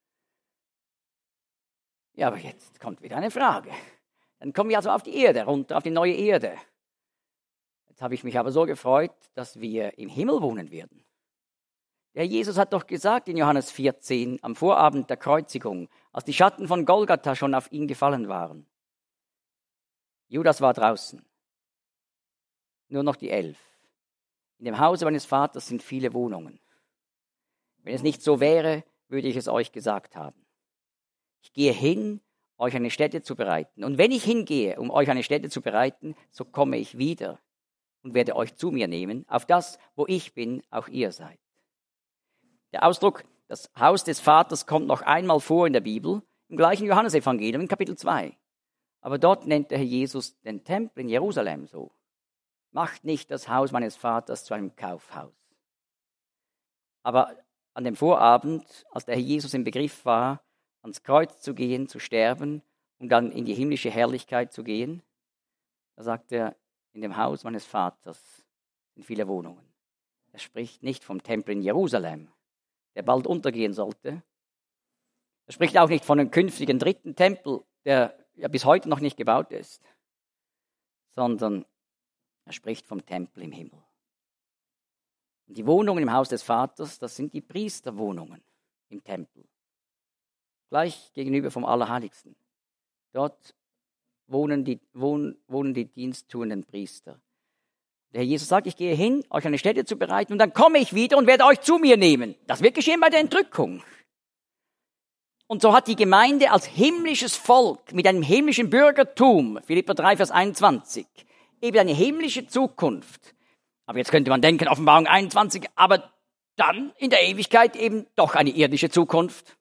Ja, aber jetzt kommt wieder eine Frage. Dann kommen wir also auf die Erde, runter auf die neue Erde. Jetzt habe ich mich aber so gefreut, dass wir im Himmel wohnen werden. Der Jesus hat doch gesagt in Johannes 14, am Vorabend der Kreuzigung, als die Schatten von Golgatha schon auf ihn gefallen waren. Judas war draußen. Nur noch die 11. In dem Hause meines Vaters sind viele Wohnungen. Wenn es nicht so wäre, würde ich es euch gesagt haben. Ich gehe hin, euch eine Stätte zu bereiten. Und wenn ich hingehe, um euch eine Stätte zu bereiten, so komme ich wieder und werde euch zu mir nehmen, auf das, wo ich bin, auch ihr seid. Der Ausdruck, das Haus des Vaters, kommt noch einmal vor in der Bibel, im gleichen Johannesevangelium, in Kapitel 2. Aber dort nennt der Herr Jesus den Tempel in Jerusalem so. Macht nicht das Haus meines Vaters zu einem Kaufhaus. Aber an dem Vorabend, als der Herr Jesus im Begriff war, ans Kreuz zu gehen, zu sterben und dann in die himmlische Herrlichkeit zu gehen, da sagt er, in dem Haus meines Vaters sind viele Wohnungen. Er spricht nicht vom Tempel in Jerusalem, der bald untergehen sollte. Er spricht auch nicht von einem künftigen 3. Tempel, der ja bis heute noch nicht gebaut ist, sondern er spricht vom Tempel im Himmel. Und die Wohnungen im Haus des Vaters, das sind die Priesterwohnungen im Tempel. Gleich gegenüber vom Allerheiligsten. Dort wohnen die diensttuenden Priester. Der Herr Jesus sagt, ich gehe hin, euch eine Stätte zu bereiten und dann komme ich wieder und werde euch zu mir nehmen. Das wird geschehen bei der Entrückung. Und so hat die Gemeinde als himmlisches Volk mit einem himmlischen Bürgertum, Philipper 3, Vers 21, eben eine himmlische Zukunft. Aber jetzt könnte man denken, Offenbarung 21, aber dann in der Ewigkeit eben doch eine irdische Zukunft.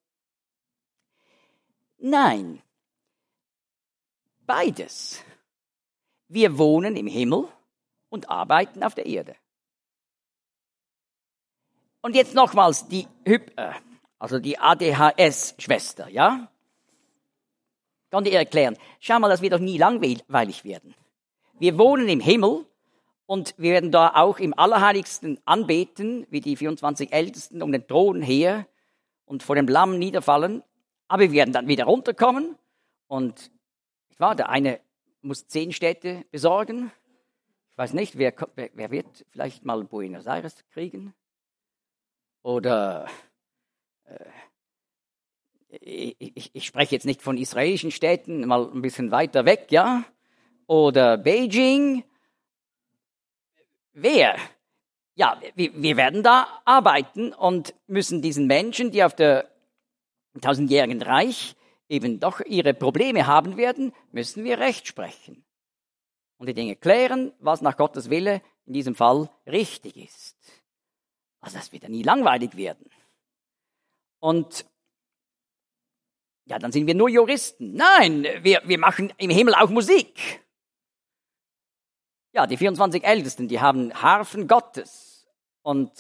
Nein, beides. Wir wohnen im Himmel und arbeiten auf der Erde. Und jetzt nochmals die ADHS-Schwester, ja? Kann ich ihr erklären. Schau mal, dass wir doch nie langweilig werden. Wir wohnen im Himmel und wir werden da auch im Allerheiligsten anbeten, wie die 24 Ältesten um den Thron her und vor dem Lamm niederfallen. Aber wir werden dann wieder runterkommen und der eine muss 10 Städte besorgen. Ich weiß nicht, wer wird vielleicht mal Buenos Aires kriegen? Oder ich spreche jetzt nicht von israelischen Städten, mal ein bisschen weiter weg, ja? Oder Beijing. Wer? Ja, wir werden da arbeiten und müssen diesen Menschen, die auf der 1000-jährigen Reich eben doch ihre Probleme haben werden, müssen wir Recht sprechen. und die Dinge klären, was nach Gottes Wille in diesem Fall richtig ist. Also das wird ja nie langweilig werden. Und ja, dann sind wir nur Juristen. Nein, wir machen im Himmel auch Musik. Ja, die 24 Ältesten, die haben Harfen Gottes und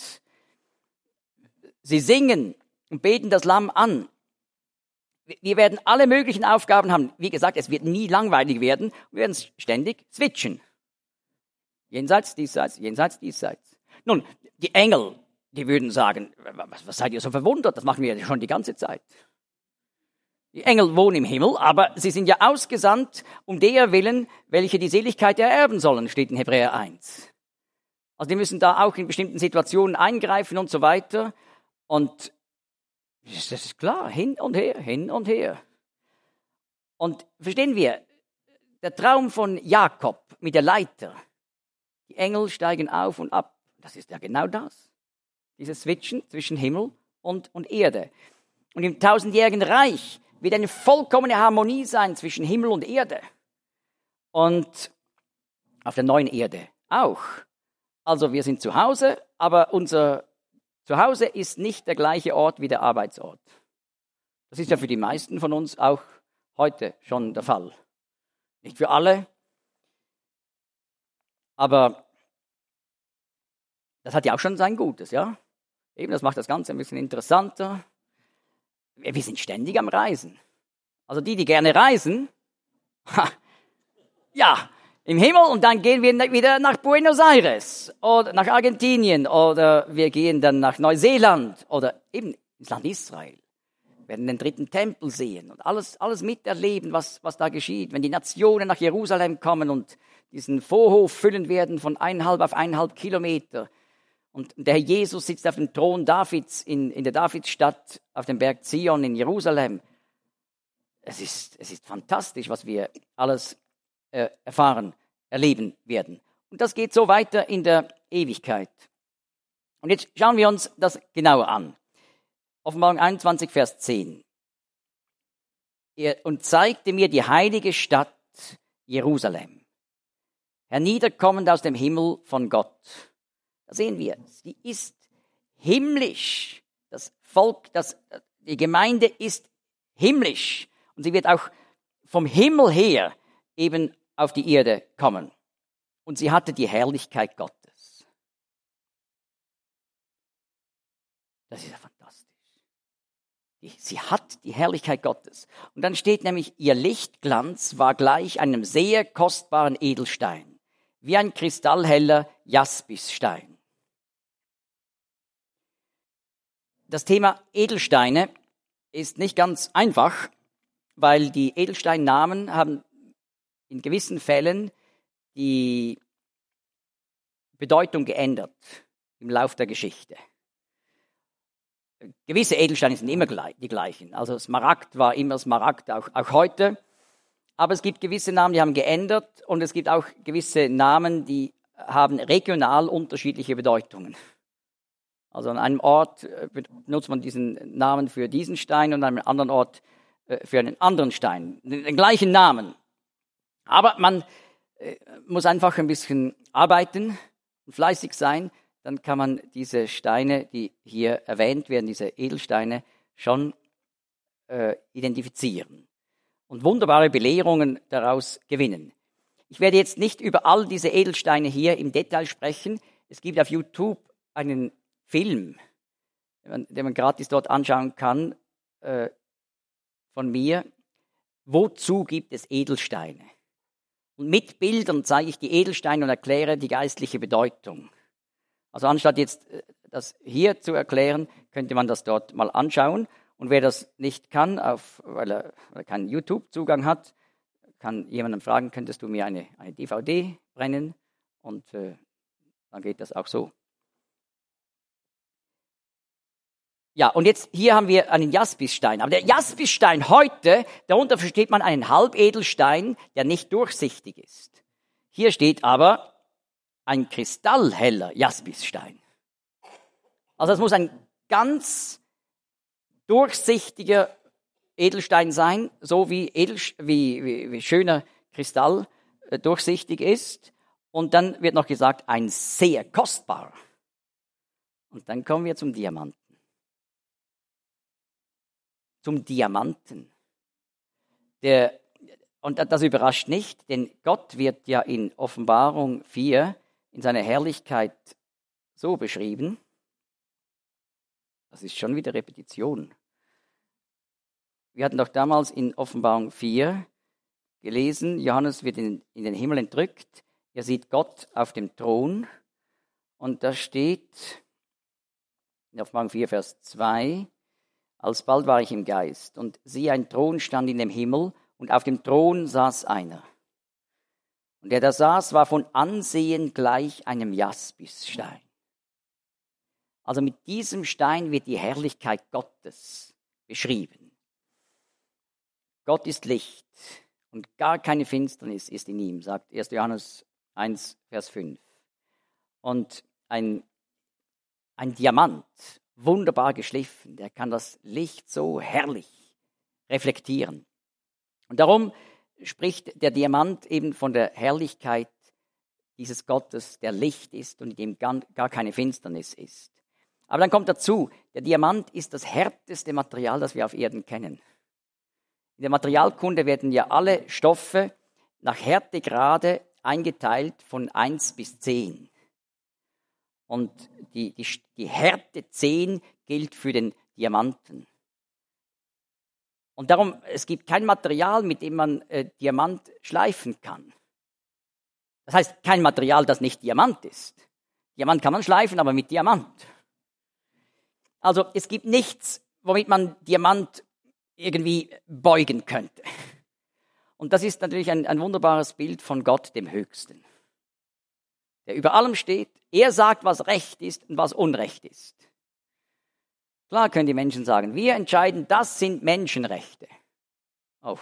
sie singen und beten das Lamm an. Wir werden alle möglichen Aufgaben haben. Wie gesagt, es wird nie langweilig werden. Wir werden ständig switchen. Jenseits, diesseits, jenseits, diesseits. Nun, die Engel, die würden sagen, was seid ihr so verwundert? Das machen wir ja schon die ganze Zeit. Die Engel wohnen im Himmel, aber sie sind ja ausgesandt um der Willen, welche die Seligkeit ererben sollen, steht in Hebräer 1. Also die müssen da auch in bestimmten Situationen eingreifen und so weiter. Und das ist klar, hin und her, hin und her. Und verstehen wir, der Traum von Jakob mit der Leiter, die Engel steigen auf und ab, das ist ja genau das. Dieses Switchen zwischen Himmel und Erde. Und im 1000-jährigen Reich wird eine vollkommene Harmonie sein zwischen Himmel und Erde. Und auf der neuen Erde auch. Also wir sind zu Hause, aber unser Zuhause ist nicht der gleiche Ort wie der Arbeitsort. Das ist ja für die meisten von uns auch heute schon der Fall. Nicht für alle, aber das hat ja auch schon sein Gutes, ja? Eben, das macht das Ganze ein bisschen interessanter. Wir sind ständig am Reisen. Also die gerne reisen, ja, im Himmel, und dann gehen wir wieder nach Buenos Aires oder nach Argentinien oder wir gehen dann nach Neuseeland oder eben ins Land Israel. Wir werden den dritten Tempel sehen und alles miterleben, was da geschieht. Wenn die Nationen nach Jerusalem kommen und diesen Vorhof füllen werden von 1,5 auf 1,5 Kilometer. Und der Herr Jesus sitzt auf dem Thron Davids in der Davidsstadt auf dem Berg Zion in Jerusalem. Es ist fantastisch, was wir alles erfahren, erleben werden. Und das geht so weiter in der Ewigkeit. Und jetzt schauen wir uns das genauer an. Offenbarung 21, Vers 10. Und zeigte mir die heilige Stadt Jerusalem, herniederkommend aus dem Himmel von Gott. Da sehen wir, sie ist himmlisch. Das Volk, die Gemeinde ist himmlisch. Und sie wird auch vom Himmel her eben auf die Erde kommen. Und sie hatte die Herrlichkeit Gottes. Das ist ja fantastisch. Sie hat die Herrlichkeit Gottes. Und dann steht nämlich, ihr Lichtglanz war gleich einem sehr kostbaren Edelstein, wie ein kristallheller Jaspisstein. Das Thema Edelsteine ist nicht ganz einfach, weil die Edelsteinnamen haben in gewissen Fällen die Bedeutung geändert im Lauf der Geschichte. Gewisse Edelsteine sind immer die gleichen. Also Smaragd war immer Smaragd, auch heute. Aber es gibt gewisse Namen, die haben geändert und es gibt auch gewisse Namen, die haben regional unterschiedliche Bedeutungen. Also an einem Ort benutzt man diesen Namen für diesen Stein und an einem anderen Ort für einen anderen Stein. Den gleichen Namen. Aber man muss einfach ein bisschen arbeiten und fleißig sein, dann kann man diese Steine, die hier erwähnt werden, diese Edelsteine, schon identifizieren und wunderbare Belehrungen daraus gewinnen. Ich werde jetzt nicht über all diese Edelsteine hier im Detail sprechen. Es gibt auf YouTube einen Film, den man gratis dort anschauen kann, von mir. Wozu gibt es Edelsteine? Und mit Bildern zeige ich die Edelsteine und erkläre die geistliche Bedeutung. Also anstatt jetzt das hier zu erklären, könnte man das dort mal anschauen. Und wer das nicht kann, weil er keinen YouTube-Zugang hat, kann jemanden fragen, könntest du mir eine DVD brennen? Und dann geht das auch so. Ja, und jetzt hier haben wir einen Jaspisstein. Aber der Jaspisstein heute, darunter versteht man einen Halbedelstein, der nicht durchsichtig ist. Hier steht aber ein kristallheller Jaspisstein. Also es muss ein ganz durchsichtiger Edelstein sein, so wie schöner Kristall durchsichtig ist. Und dann wird noch gesagt, ein sehr kostbarer. Und dann kommen wir zum Diamanten. Zum Diamanten. Und das überrascht nicht, denn Gott wird ja in Offenbarung 4 in seiner Herrlichkeit so beschrieben. Das ist schon wieder Repetition. Wir hatten doch damals in Offenbarung 4 gelesen, Johannes wird in den Himmel entrückt. Er sieht Gott auf dem Thron. Und da steht in Offenbarung 4, Vers 2, alsbald war ich im Geist. Und siehe, ein Thron stand in dem Himmel, und auf dem Thron saß einer. Und der da saß, war von Ansehen gleich einem Jaspisstein. Also mit diesem Stein wird die Herrlichkeit Gottes beschrieben. Gott ist Licht und gar keine Finsternis ist in ihm, sagt 1. Johannes 1, Vers 5. Und ein Diamant, wunderbar geschliffen, der kann das Licht so herrlich reflektieren. Und darum spricht der Diamant eben von der Herrlichkeit dieses Gottes, der Licht ist und in dem gar keine Finsternis ist. Aber dann kommt dazu, der Diamant ist das härteste Material, das wir auf Erden kennen. In der Materialkunde werden ja alle Stoffe nach Härtegrade eingeteilt von 1 bis 10. Und die Härte 10 gilt für den Diamanten. Und darum, es gibt kein Material, mit dem man Diamant schleifen kann. Das heißt, kein Material, das nicht Diamant ist. Diamant kann man schleifen, aber mit Diamant. Also es gibt nichts, womit man Diamant irgendwie beugen könnte. Und das ist natürlich ein wunderbares Bild von Gott, dem Höchsten, der über allem steht. Er sagt, was Recht ist und was Unrecht ist. Klar können die Menschen sagen, wir entscheiden, das sind Menschenrechte. Oh.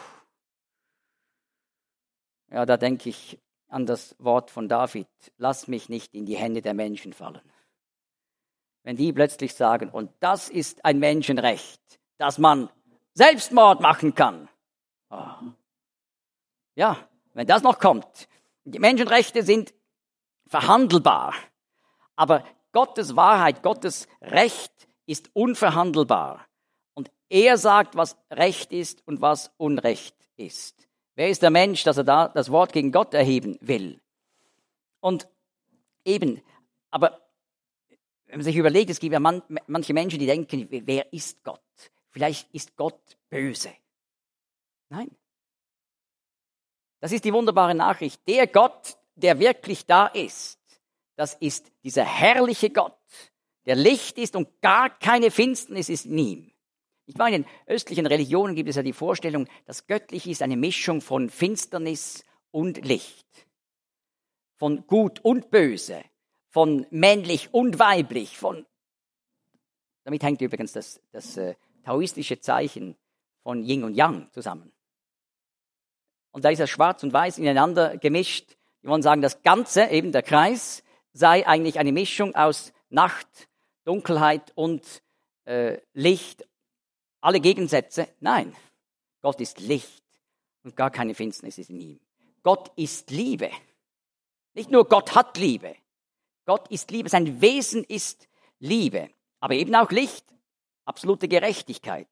Ja, da denke ich an das Wort von David, lass mich nicht in die Hände der Menschen fallen. Wenn die plötzlich sagen, und das ist ein Menschenrecht, dass man Selbstmord machen kann. Oh. Ja, wenn das noch kommt. Die Menschenrechte sind verhandelbar, aber Gottes Wahrheit, Gottes Recht ist unverhandelbar. Und er sagt, was Recht ist und was Unrecht ist. Wer ist der Mensch, dass er da das Wort gegen Gott erheben will? Und eben, aber wenn man sich überlegt, es gibt ja manche Menschen, die denken, wer ist Gott? Vielleicht ist Gott böse. Nein. Das ist die wunderbare Nachricht. Der Gott, der wirklich da ist, das ist dieser herrliche Gott, der Licht ist und gar keine Finsternis ist in ihm. Ich meine, in den östlichen Religionen gibt es ja die Vorstellung, dass göttlich ist eine Mischung von Finsternis und Licht, von Gut und Böse, von männlich und weiblich, damit hängt übrigens das taoistische Zeichen von Yin und Yang zusammen. Und da ist das Schwarz und Weiß ineinander gemischt. Die wollen sagen, das Ganze, eben der Kreis, sei eigentlich eine Mischung aus Nacht, Dunkelheit und Licht. Alle Gegensätze. Nein, Gott ist Licht und gar keine Finsternis ist in ihm. Gott ist Liebe. Nicht nur Gott hat Liebe. Gott ist Liebe. Sein Wesen ist Liebe. Aber eben auch Licht. Absolute Gerechtigkeit.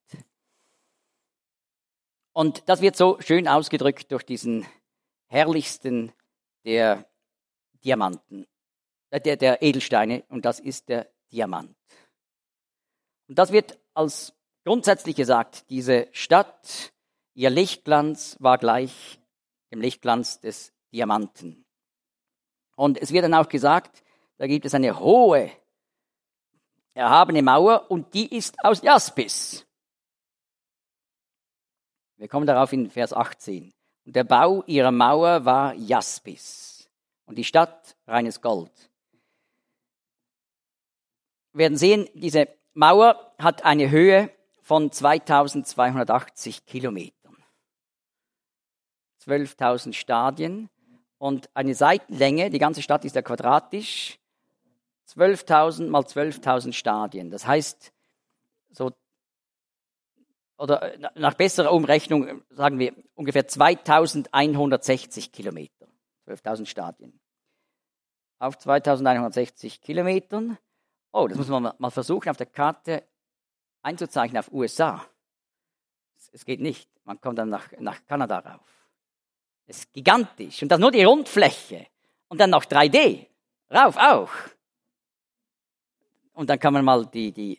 Und das wird so schön ausgedrückt durch diesen herrlichsten der Diamanten, der Edelsteine, und das ist der Diamant. Und das wird als grundsätzlich gesagt, diese Stadt, ihr Lichtglanz war gleich dem Lichtglanz des Diamanten. Und es wird dann auch gesagt, da gibt es eine hohe, erhabene Mauer und die ist aus Jaspis. Wir kommen darauf in Vers 18. Und der Bau ihrer Mauer war Jaspis und die Stadt reines Gold. Wir werden sehen, diese Mauer hat eine Höhe von 2280 Kilometern. 12.000 Stadien und eine Seitenlänge, die ganze Stadt ist ja quadratisch, 12.000 mal 12.000 Stadien. Das heißt, nach besserer Umrechnung sagen wir ungefähr 2160 Kilometer. 12.000 Stadien. Auf 2160 Kilometern. Oh, das muss man mal versuchen, auf der Karte einzuzeichnen auf USA. Es geht nicht. Man kommt dann nach Kanada rauf. Das ist gigantisch. Und das nur die Rundfläche. Und dann noch 3D. Rauf auch. Und dann kann man mal die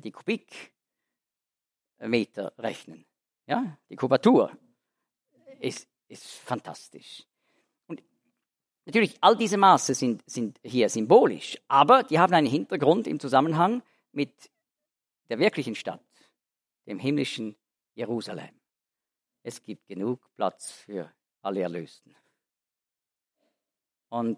Kubikmeter rechnen. Ja, die Kubatur ist fantastisch. Und natürlich, all diese Maße sind hier symbolisch, aber die haben einen Hintergrund im Zusammenhang mit der wirklichen Stadt, dem himmlischen Jerusalem. Es gibt genug Platz für alle Erlösten. Und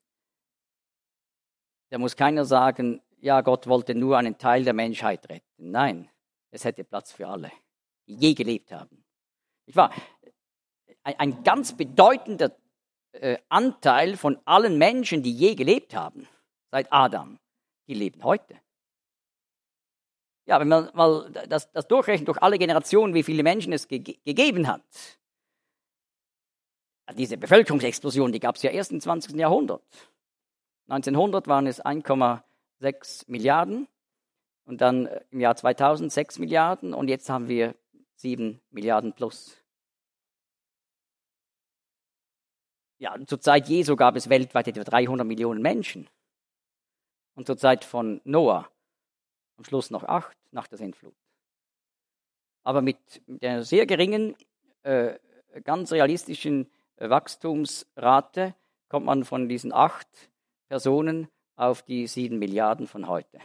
da muss keiner sagen, ja, Gott wollte nur einen Teil der Menschheit retten. Nein, es hätte Platz für alle, die je gelebt haben. Nicht wahr? Ein ganz bedeutender Anteil von allen Menschen, die je gelebt haben, seit Adam, die leben heute. Ja, wenn man mal das durchrechnet durch alle Generationen, wie viele Menschen es gegeben hat. Diese Bevölkerungsexplosion, die gab es ja erst im 20. Jahrhundert. 1900 waren es 1,6 Milliarden und dann im Jahr 2000 6 Milliarden und jetzt haben wir 7 Milliarden plus. Ja, zur Zeit Jesu gab es weltweit etwa 300 Millionen Menschen. Und zur Zeit von Noah am Schluss noch 8 nach der Sintflut. Aber mit der sehr geringen, ganz realistischen Wachstumsrate kommt man von diesen 8 Personen auf die 7 Milliarden von heute.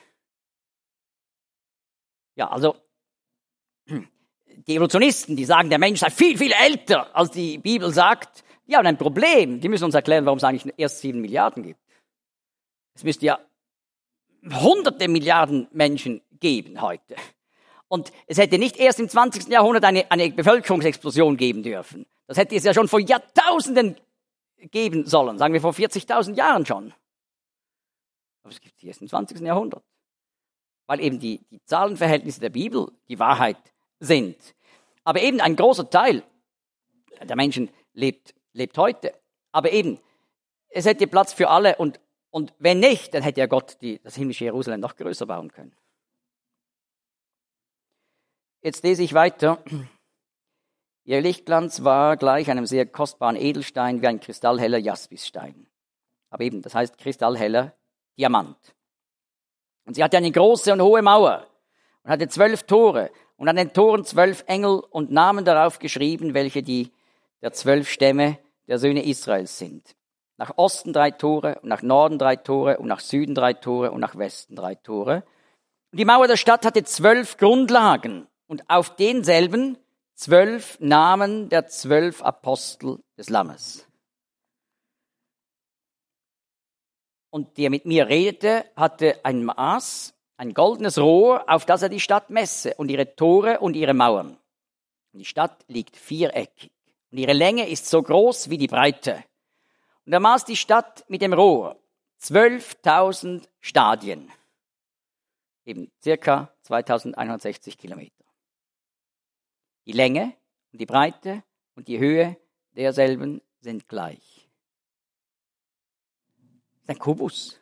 Ja, also die Evolutionisten, die sagen, der Mensch sei viel, viel älter, als die Bibel sagt, die haben ein Problem. Die müssen uns erklären, warum es eigentlich erst 7 Milliarden gibt. Es müsste ja hunderte Milliarden Menschen geben heute. Und es hätte nicht erst im 20. Jahrhundert eine Bevölkerungsexplosion geben dürfen. Das hätte es ja schon vor Jahrtausenden geben sollen, sagen wir vor 40.000 Jahren schon. Aber es gibt es erst im 20. Jahrhundert. Weil eben die Zahlenverhältnisse der Bibel die Wahrheit sind. Aber eben ein großer Teil der Menschen lebt heute. Aber eben, es hätte Platz für alle und wenn nicht, dann hätte ja Gott das himmlische Jerusalem noch größer bauen können. Jetzt lese ich weiter. Ihr Lichtglanz war gleich einem sehr kostbaren Edelstein wie ein kristallheller Jaspisstein. Aber eben, das heißt kristallheller Diamant. Und sie hatte eine große und hohe Mauer und hatte 12 Tore und an den Toren 12 Engel und Namen darauf geschrieben, welche die der 12 Stämme der Söhne Israels sind. Nach Osten 3 Tore und nach Norden 3 Tore und nach Süden 3 Tore und nach Westen 3 Tore. Und die Mauer der Stadt hatte 12 Grundlagen und auf denselben 12 Namen der 12 Apostel des Lammes. Und der mit mir redete, hatte ein Maß, ein goldenes Rohr, auf das er die Stadt messe und ihre Tore und ihre Mauern. Und die Stadt liegt viereckig und ihre Länge ist so groß wie die Breite. Und er maß die Stadt mit dem Rohr 12.000 Stadien, eben circa 2160 Kilometer. Die Länge und die Breite und die Höhe derselben sind gleich. Das ist ein Kubus.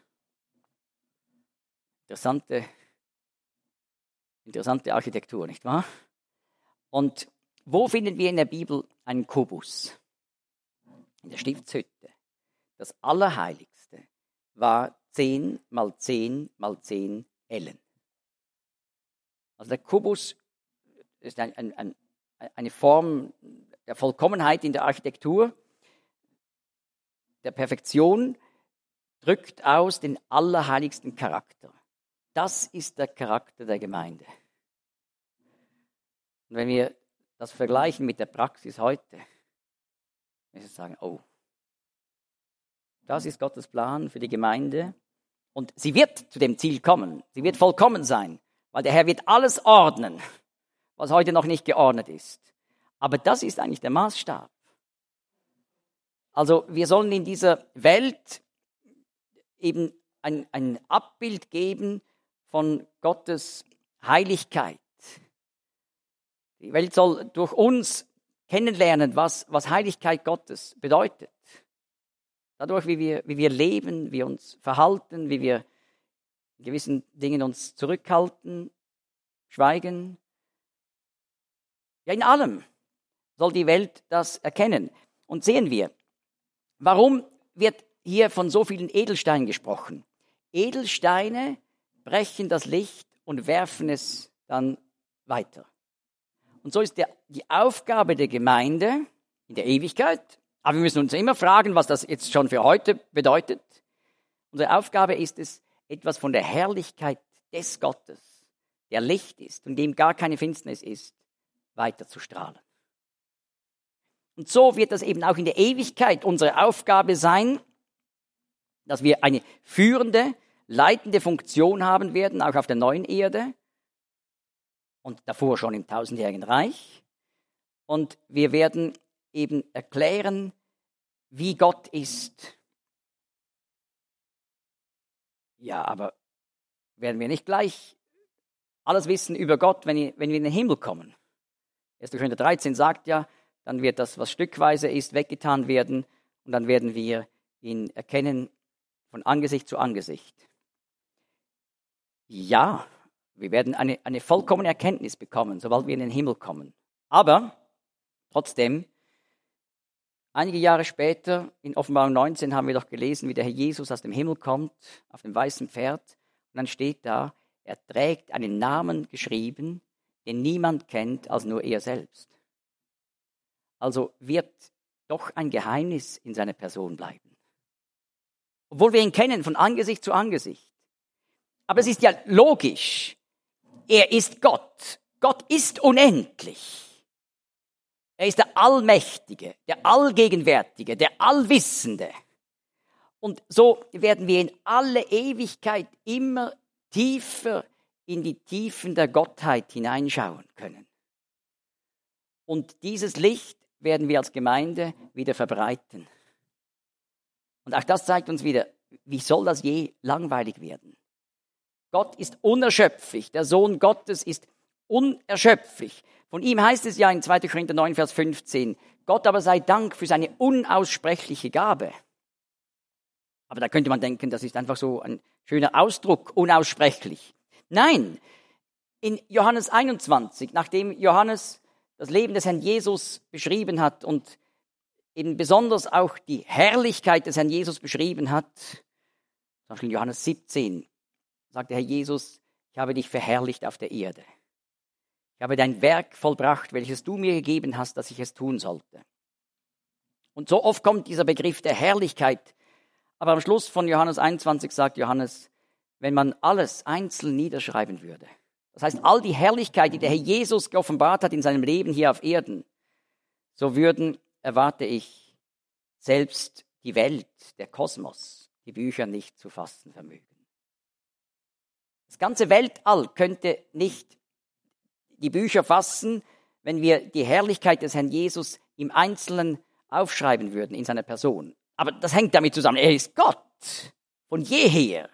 Interessante Architektur, nicht wahr? Und wo finden wir in der Bibel einen Kubus? In der Stiftshütte. Das Allerheiligste war 10 mal 10 mal 10 Ellen. Also der Kubus ist eine Form der Vollkommenheit in der Architektur, der Perfektion, drückt aus den allerheiligsten Charakter. Das ist der Charakter der Gemeinde. Und wenn wir das vergleichen mit der Praxis heute, müssen wir sagen, oh, das ist Gottes Plan für die Gemeinde und sie wird zu dem Ziel kommen. Sie wird vollkommen sein, weil der Herr wird alles ordnen, was heute noch nicht geordnet ist. Aber das ist eigentlich der Maßstab. Also wir sollen in dieser Welt eben ein Abbild geben von Gottes Heiligkeit. Die Welt soll durch uns kennenlernen, was Heiligkeit Gottes bedeutet. Dadurch, wie wir leben, wie wir uns verhalten, wie wir in gewissen Dingen uns zurückhalten, schweigen. Ja, in allem soll die Welt das erkennen. Und sehen wir, warum wird hier von so vielen Edelsteinen gesprochen? Edelsteine brechen das Licht und werfen es dann weiter. Und so ist die Aufgabe der Gemeinde in der Ewigkeit, aber wir müssen uns immer fragen, was das jetzt schon für heute bedeutet. Unsere Aufgabe ist es, etwas von der Herrlichkeit des Gottes, der Licht ist und dem gar keine Finsternis ist, weiterzustrahlen. Und so wird das eben auch in der Ewigkeit unsere Aufgabe sein, dass wir eine führende, leitende Funktion haben werden, auch auf der neuen Erde und davor schon im tausendjährigen Reich. Und wir werden eben erklären, wie Gott ist. Ja, aber werden wir nicht gleich alles wissen über Gott, wenn wir in den Himmel kommen? 1. Korinther 13 sagt ja, dann wird das, was stückweise ist, weggetan werden und dann werden wir ihn erkennen von Angesicht zu Angesicht. Ja, wir werden eine vollkommene Erkenntnis bekommen, sobald wir in den Himmel kommen. Aber trotzdem, einige Jahre später, in Offenbarung 19, haben wir doch gelesen, wie der Herr Jesus aus dem Himmel kommt, auf dem weißen Pferd. Und dann steht da, er trägt einen Namen geschrieben, den niemand kennt, als nur er selbst. Also wird doch ein Geheimnis in seiner Person bleiben. Obwohl wir ihn kennen, von Angesicht zu Angesicht. Aber es ist ja logisch, er ist Gott. Gott ist unendlich. Er ist der Allmächtige, der Allgegenwärtige, der Allwissende. Und so werden wir in alle Ewigkeit immer tiefer in die Tiefen der Gottheit hineinschauen können. Und dieses Licht werden wir als Gemeinde wieder verbreiten. Und auch das zeigt uns wieder, wie soll das je langweilig werden? Gott ist unerschöpflich, der Sohn Gottes ist unerschöpflich. Von ihm heißt es ja in 2. Korinther 9, Vers 15, Gott aber sei Dank für seine unaussprechliche Gabe. Aber da könnte man denken, das ist einfach so ein schöner Ausdruck, unaussprechlich. Nein, in Johannes 21, nachdem Johannes das Leben des Herrn Jesus beschrieben hat und eben besonders auch die Herrlichkeit des Herrn Jesus beschrieben hat, zum Beispiel in Johannes 17, sagt der Herr Jesus, ich habe dich verherrlicht auf der Erde. Ich habe dein Werk vollbracht, welches du mir gegeben hast, dass ich es tun sollte. Und so oft kommt dieser Begriff der Herrlichkeit. Aber am Schluss von Johannes 21 sagt Johannes, wenn man alles einzeln niederschreiben würde, das heißt, all die Herrlichkeit, die der Herr Jesus geoffenbart hat in seinem Leben hier auf Erden, so würden, erwarte ich, selbst die Welt, der Kosmos, die Bücher nicht zu fassen vermögen. Das ganze Weltall könnte nicht die Bücher fassen, wenn wir die Herrlichkeit des Herrn Jesus im Einzelnen aufschreiben würden in seiner Person. Aber das hängt damit zusammen, er ist Gott von jeher.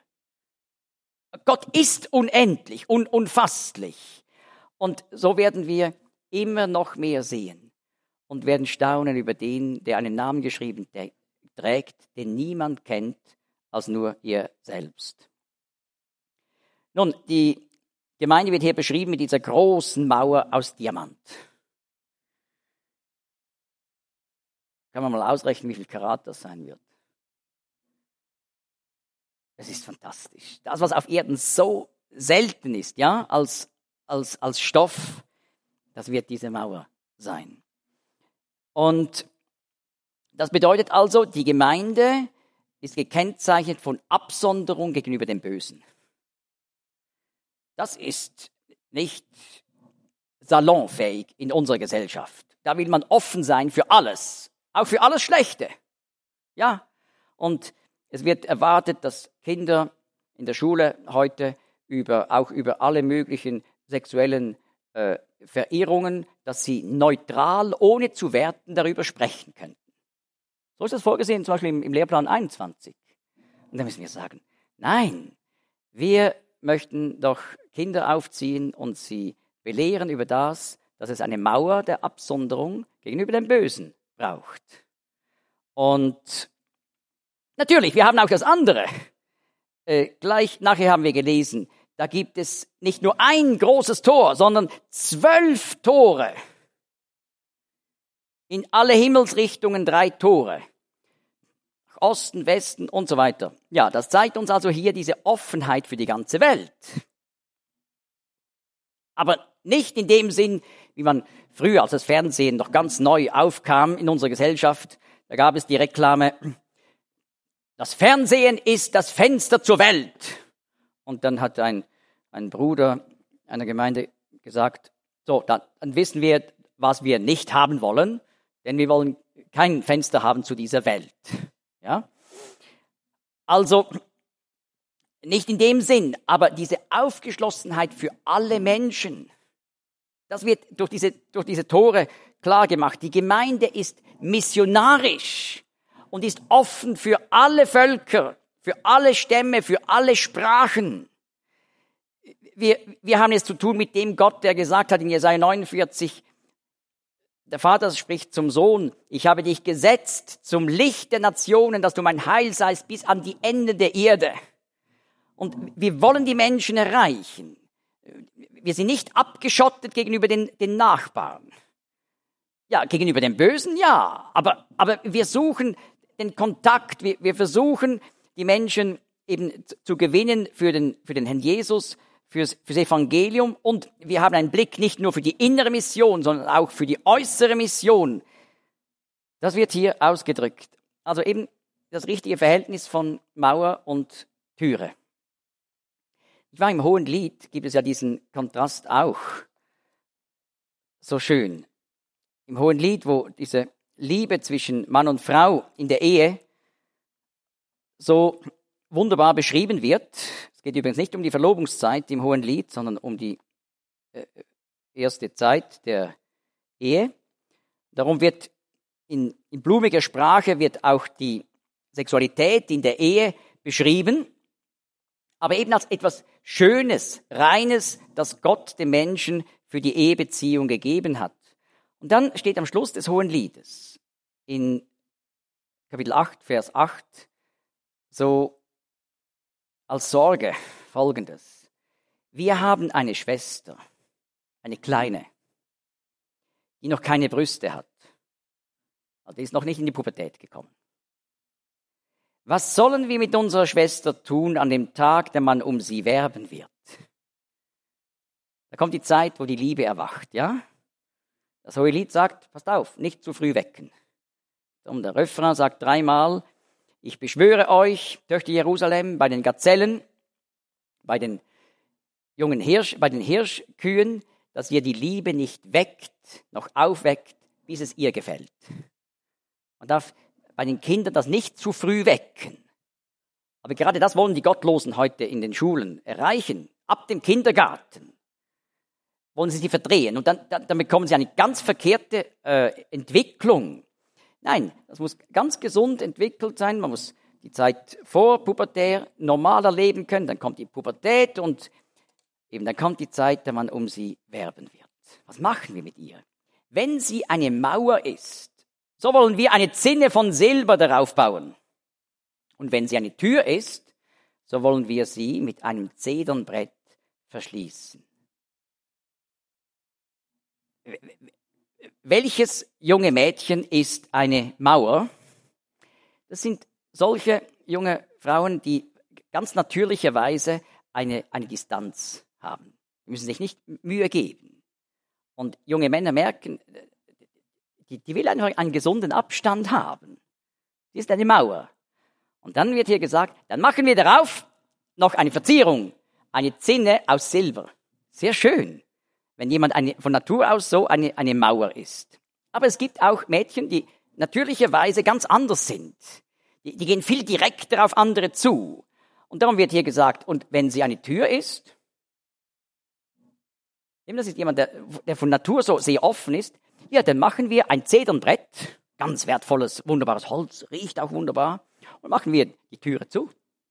Gott ist unendlich, unfasslich. Und so werden wir immer noch mehr sehen und werden staunen über den, der einen Namen geschrieben trägt, den niemand kennt, als nur ihr selbst. Nun, die Gemeinde wird hier beschrieben mit dieser großen Mauer aus Diamant. Kann man mal ausrechnen, wie viel Karat das sein wird. Es ist fantastisch. Das, was auf Erden so selten ist, ja, als Stoff, das wird diese Mauer sein. Und das bedeutet also, die Gemeinde ist gekennzeichnet von Absonderung gegenüber dem Bösen. Das ist nicht salonfähig in unserer Gesellschaft. Da will man offen sein für alles, auch für alles Schlechte. Ja, und es wird erwartet, dass Kinder in der Schule heute auch über alle möglichen sexuellen Verirrungen, dass sie neutral, ohne zu werten, darüber sprechen könnten. So ist das vorgesehen, zum Beispiel im Lehrplan 21. Und dann müssen wir sagen, nein, wir möchten doch Kinder aufziehen und sie belehren über das, dass es eine Mauer der Absonderung gegenüber dem Bösen braucht. Und Natürlich, wir haben auch das andere. Gleich nachher haben wir gelesen, da gibt es nicht nur ein großes Tor, sondern 12 Tore. In alle Himmelsrichtungen 3 Tore. Osten, Westen und so weiter. Ja, das zeigt uns also hier diese Offenheit für die ganze Welt. Aber nicht in dem Sinn, wie man früher, als das Fernsehen noch ganz neu aufkam in unserer Gesellschaft, da gab es die Reklame, das Fernsehen ist das Fenster zur Welt. Und dann hat ein Bruder einer Gemeinde gesagt, so, dann wissen wir, was wir nicht haben wollen, denn wir wollen kein Fenster haben zu dieser Welt. Ja? Also, nicht in dem Sinn, aber diese Aufgeschlossenheit für alle Menschen, das wird durch diese Tore klar gemacht. Die Gemeinde ist missionarisch und ist offen für alle Völker, für alle Stämme, für alle Sprachen. Wir haben es zu tun mit dem Gott, der gesagt hat in Jesaja 49, der Vater spricht zum Sohn, ich habe dich gesetzt zum Licht der Nationen, dass du mein Heil seist bis an die Enden der Erde. Und wir wollen die Menschen erreichen. Wir sind nicht abgeschottet gegenüber den Nachbarn. Ja, gegenüber dem Bösen, ja. Aber wir suchen den Kontakt, wir versuchen, die Menschen eben zu gewinnen für den Herrn Jesus, fürs Evangelium. Und wir haben einen Blick nicht nur für die innere Mission, sondern auch für die äußere Mission. Das wird hier ausgedrückt. Also eben das richtige Verhältnis von Mauer und Türe. Ich war im Hohenlied, gibt es ja diesen Kontrast auch so schön. Im Hohenlied, wo diese Liebe zwischen Mann und Frau in der Ehe so wunderbar beschrieben wird. Es geht übrigens nicht um die Verlobungszeit im Hohenlied, sondern um die erste Zeit der Ehe. Darum wird in blumiger Sprache wird auch die Sexualität in der Ehe beschrieben, aber eben als etwas Schönes, Reines, das Gott dem Menschen für die Ehebeziehung gegeben hat. Und dann steht am Schluss des Hohenliedes in Kapitel 8, Vers 8 so als Sorge Folgendes. Wir haben eine Schwester, eine kleine, die noch keine Brüste hat. Also die ist noch nicht in die Pubertät gekommen. Was sollen wir mit unserer Schwester tun an dem Tag, da man um sie werben wird? Da kommt die Zeit, wo die Liebe erwacht, ja? Das Hohelied sagt, passt auf, nicht zu früh wecken. Und der Refrain sagt 3-mal, ich beschwöre euch, Töchter Jerusalem, bei den Gazellen, bei den jungen bei den Hirschkühen, dass ihr die Liebe nicht weckt, noch aufweckt, bis es ihr gefällt. Man darf bei den Kindern das nicht zu früh wecken. Aber gerade das wollen die Gottlosen heute in den Schulen erreichen. Ab dem Kindergarten wollen sie verdrehen. Und dann bekommen sie eine ganz verkehrte Entwicklung. Nein, das muss ganz gesund entwickelt sein. Man muss die Zeit vor pubertär normal erleben können. Dann kommt die Pubertät und eben dann kommt die Zeit, da man um sie werben wird. Was machen wir mit ihr? Wenn sie eine Mauer ist, so wollen wir eine Zinne von Silber darauf bauen. Und wenn sie eine Tür ist, so wollen wir sie mit einem Zedernbrett verschließen. Welches junge Mädchen ist eine Mauer? Das sind solche junge Frauen, die ganz natürlicherweise eine Distanz haben. Die müssen sich nicht Mühe geben. Und junge Männer merken, die will einfach einen gesunden Abstand haben. Die ist eine Mauer. Und dann wird hier gesagt, dann machen wir darauf noch eine Verzierung, eine Zinne aus Silber. Sehr schön, wenn jemand von Natur aus so eine Mauer ist. Aber es gibt auch Mädchen, die natürlicherweise ganz anders sind. Die gehen viel direkter auf andere zu. Und darum wird hier gesagt, und wenn sie eine Tür ist, das ist jemand, der von Natur so sehr offen ist, ja, dann machen wir ein Zedernbrett, ganz wertvolles, wunderbares Holz, riecht auch wunderbar, und machen wir die Türe zu.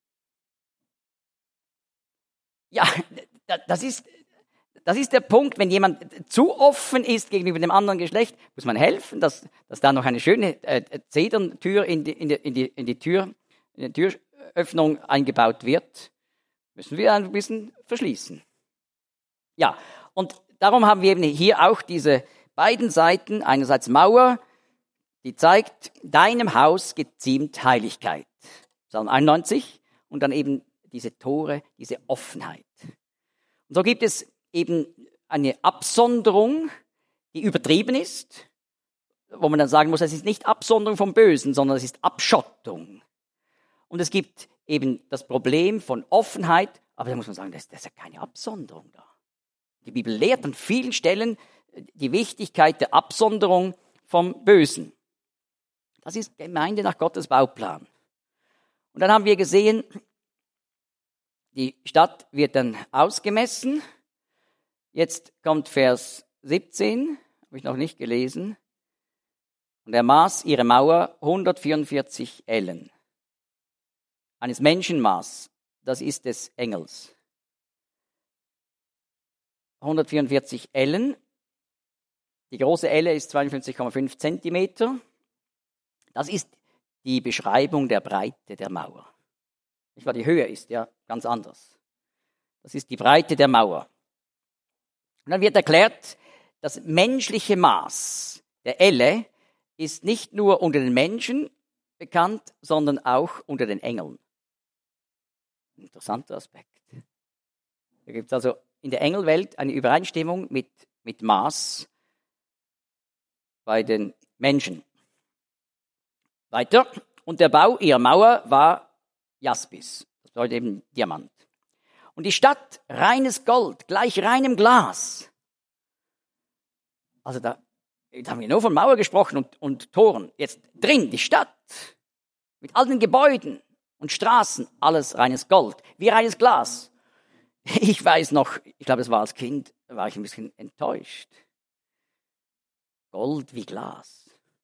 Ja, das ist der Punkt, wenn jemand zu offen ist gegenüber dem anderen Geschlecht, muss man helfen, dass da noch eine schöne Zederntür in die Tür eine Türöffnung eingebaut wird, müssen wir ein bisschen verschließen. Ja, und darum haben wir eben hier auch diese beiden Seiten, einerseits Mauer, die zeigt, deinem Haus geziemt Heiligkeit. Psalm 91 und dann eben diese Tore, diese Offenheit. Und so gibt es eben eine Absonderung, die übertrieben ist, wo man dann sagen muss, es ist nicht Absonderung vom Bösen, sondern es ist Abschottung. Und es gibt eben das Problem von Offenheit, aber da muss man sagen, das ist ja keine Absonderung da. Die Bibel lehrt an vielen Stellen die Wichtigkeit der Absonderung vom Bösen. Das ist Gemeinde nach Gottes Bauplan. Und dann haben wir gesehen, die Stadt wird dann ausgemessen. Jetzt kommt Vers 17, habe ich noch nicht gelesen. Und er maß ihre Mauer 144 Ellen. Eines Menschenmaß, das ist des Engels. 144 Ellen. Die große Elle ist 52,5 Zentimeter. Das ist die Beschreibung der Breite der Mauer. Nicht wahr? Die Höhe ist ja ganz anders. Das ist die Breite der Mauer. Und dann wird erklärt, das menschliche Maß der Elle ist nicht nur unter den Menschen bekannt, sondern auch unter den Engeln. Interessanter Aspekt. Da gibt es also in der Engelwelt eine Übereinstimmung mit Maß bei den Menschen. Weiter. Und der Bau ihrer Mauer war Jaspis. Das bedeutet eben Diamant. Und die Stadt, reines Gold, gleich reinem Glas. Also jetzt haben wir nur von Mauer gesprochen und Toren. Jetzt drin, die Stadt. Mit all den Gebäuden und Straßen, alles reines Gold. Wie reines Glas. Ich weiß noch, ich glaube, das war als Kind, da war ich ein bisschen enttäuscht. Gold wie Glas.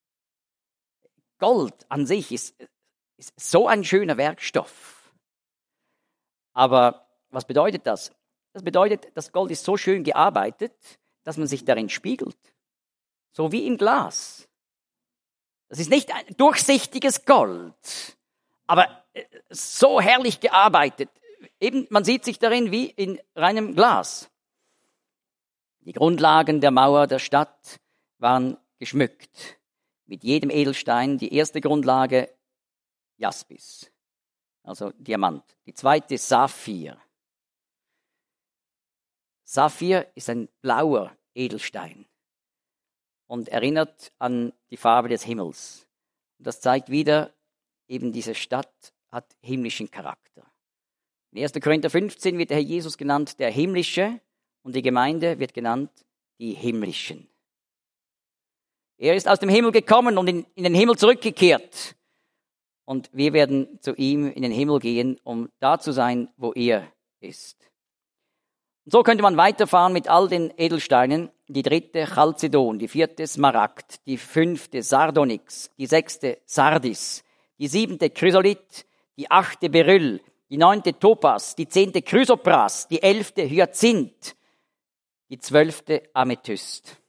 Gold an sich ist so ein schöner Werkstoff. Aber was bedeutet das? Das bedeutet, das Gold ist so schön gearbeitet, dass man sich darin spiegelt. So wie im Glas. Das ist nicht ein durchsichtiges Gold, aber so herrlich gearbeitet. Eben, man sieht sich darin wie in reinem Glas. Die Grundlagen der Mauer der Stadt waren geschmückt. Mit jedem Edelstein. Die erste Grundlage Jaspis, also Diamant. Die zweite Saphir. Saphir ist ein blauer Edelstein und erinnert an die Farbe des Himmels. Das zeigt wieder, eben diese Stadt hat himmlischen Charakter. In 1. Korinther 15 wird der Herr Jesus genannt, der Himmlische, und die Gemeinde wird genannt, die Himmlischen. Er ist aus dem Himmel gekommen und in den Himmel zurückgekehrt. Und wir werden zu ihm in den Himmel gehen, um da zu sein, wo er ist. Und so könnte man weiterfahren mit all den Edelsteinen. Die dritte Chalcedon, die vierte Smaragd, die fünfte Sardonyx, die sechste Sardis, die siebente Chrysolit, die achte Beryl, die neunte Topas, die zehnte Chrysopras, die elfte Hyazinth, die zwölfte Amethyst.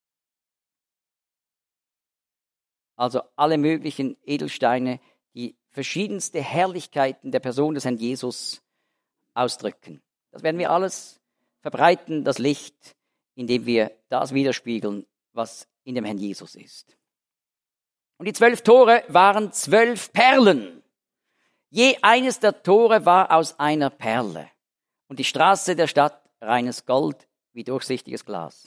Also alle möglichen Edelsteine, die verschiedenste Herrlichkeiten der Person des Herrn Jesus ausdrücken. Das werden wir alles verbreiten, das Licht, indem wir das widerspiegeln, was in dem Herrn Jesus ist. Und die 12 Tore waren 12 Perlen. Je eines der Tore war aus einer Perle. Und die Straße der Stadt reines Gold wie durchsichtiges Glas.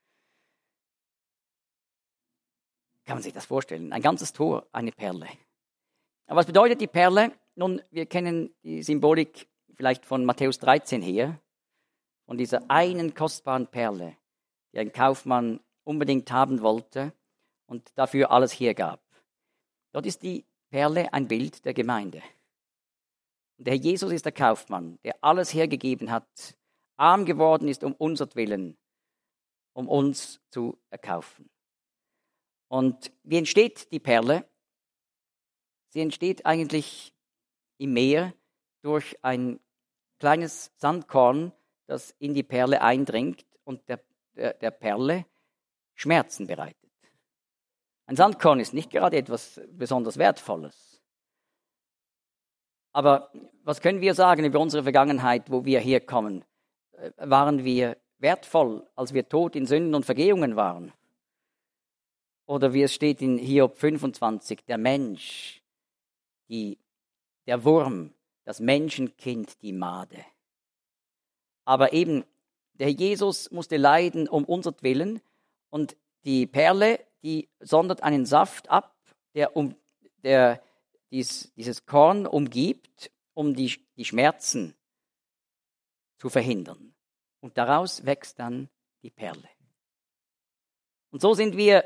Kann man sich das vorstellen? Ein ganzes Tor, eine Perle. Aber was bedeutet die Perle? Nun, wir kennen die Symbolik vielleicht von Matthäus 13 her, von dieser einen kostbaren Perle, die ein Kaufmann unbedingt haben wollte und dafür alles hergab. Dort ist die Perle ein Bild der Gemeinde. Und der Herr Jesus ist der Kaufmann, der alles hergegeben hat, arm geworden ist um unsertwillen, um uns zu erkaufen. Und wie entsteht die Perle? Sie entsteht eigentlich im Meer durch ein kleines Sandkorn, das in die Perle eindringt und der Perle Schmerzen bereitet. Ein Sandkorn ist nicht gerade etwas besonders Wertvolles. Aber was können wir sagen über unsere Vergangenheit, wo wir herkommen? Waren wir wertvoll, als wir tot in Sünden und Vergehungen waren? Oder wie es steht in Hiob 25, der Mensch, der Wurm, das Menschenkind, die Made. Aber eben, der Jesus musste leiden um unsertwillen und die Perle, die sondert einen Saft ab, der dieses Korn umgibt, um die Schmerzen zu verhindern. Und daraus wächst dann die Perle. Und so sind wir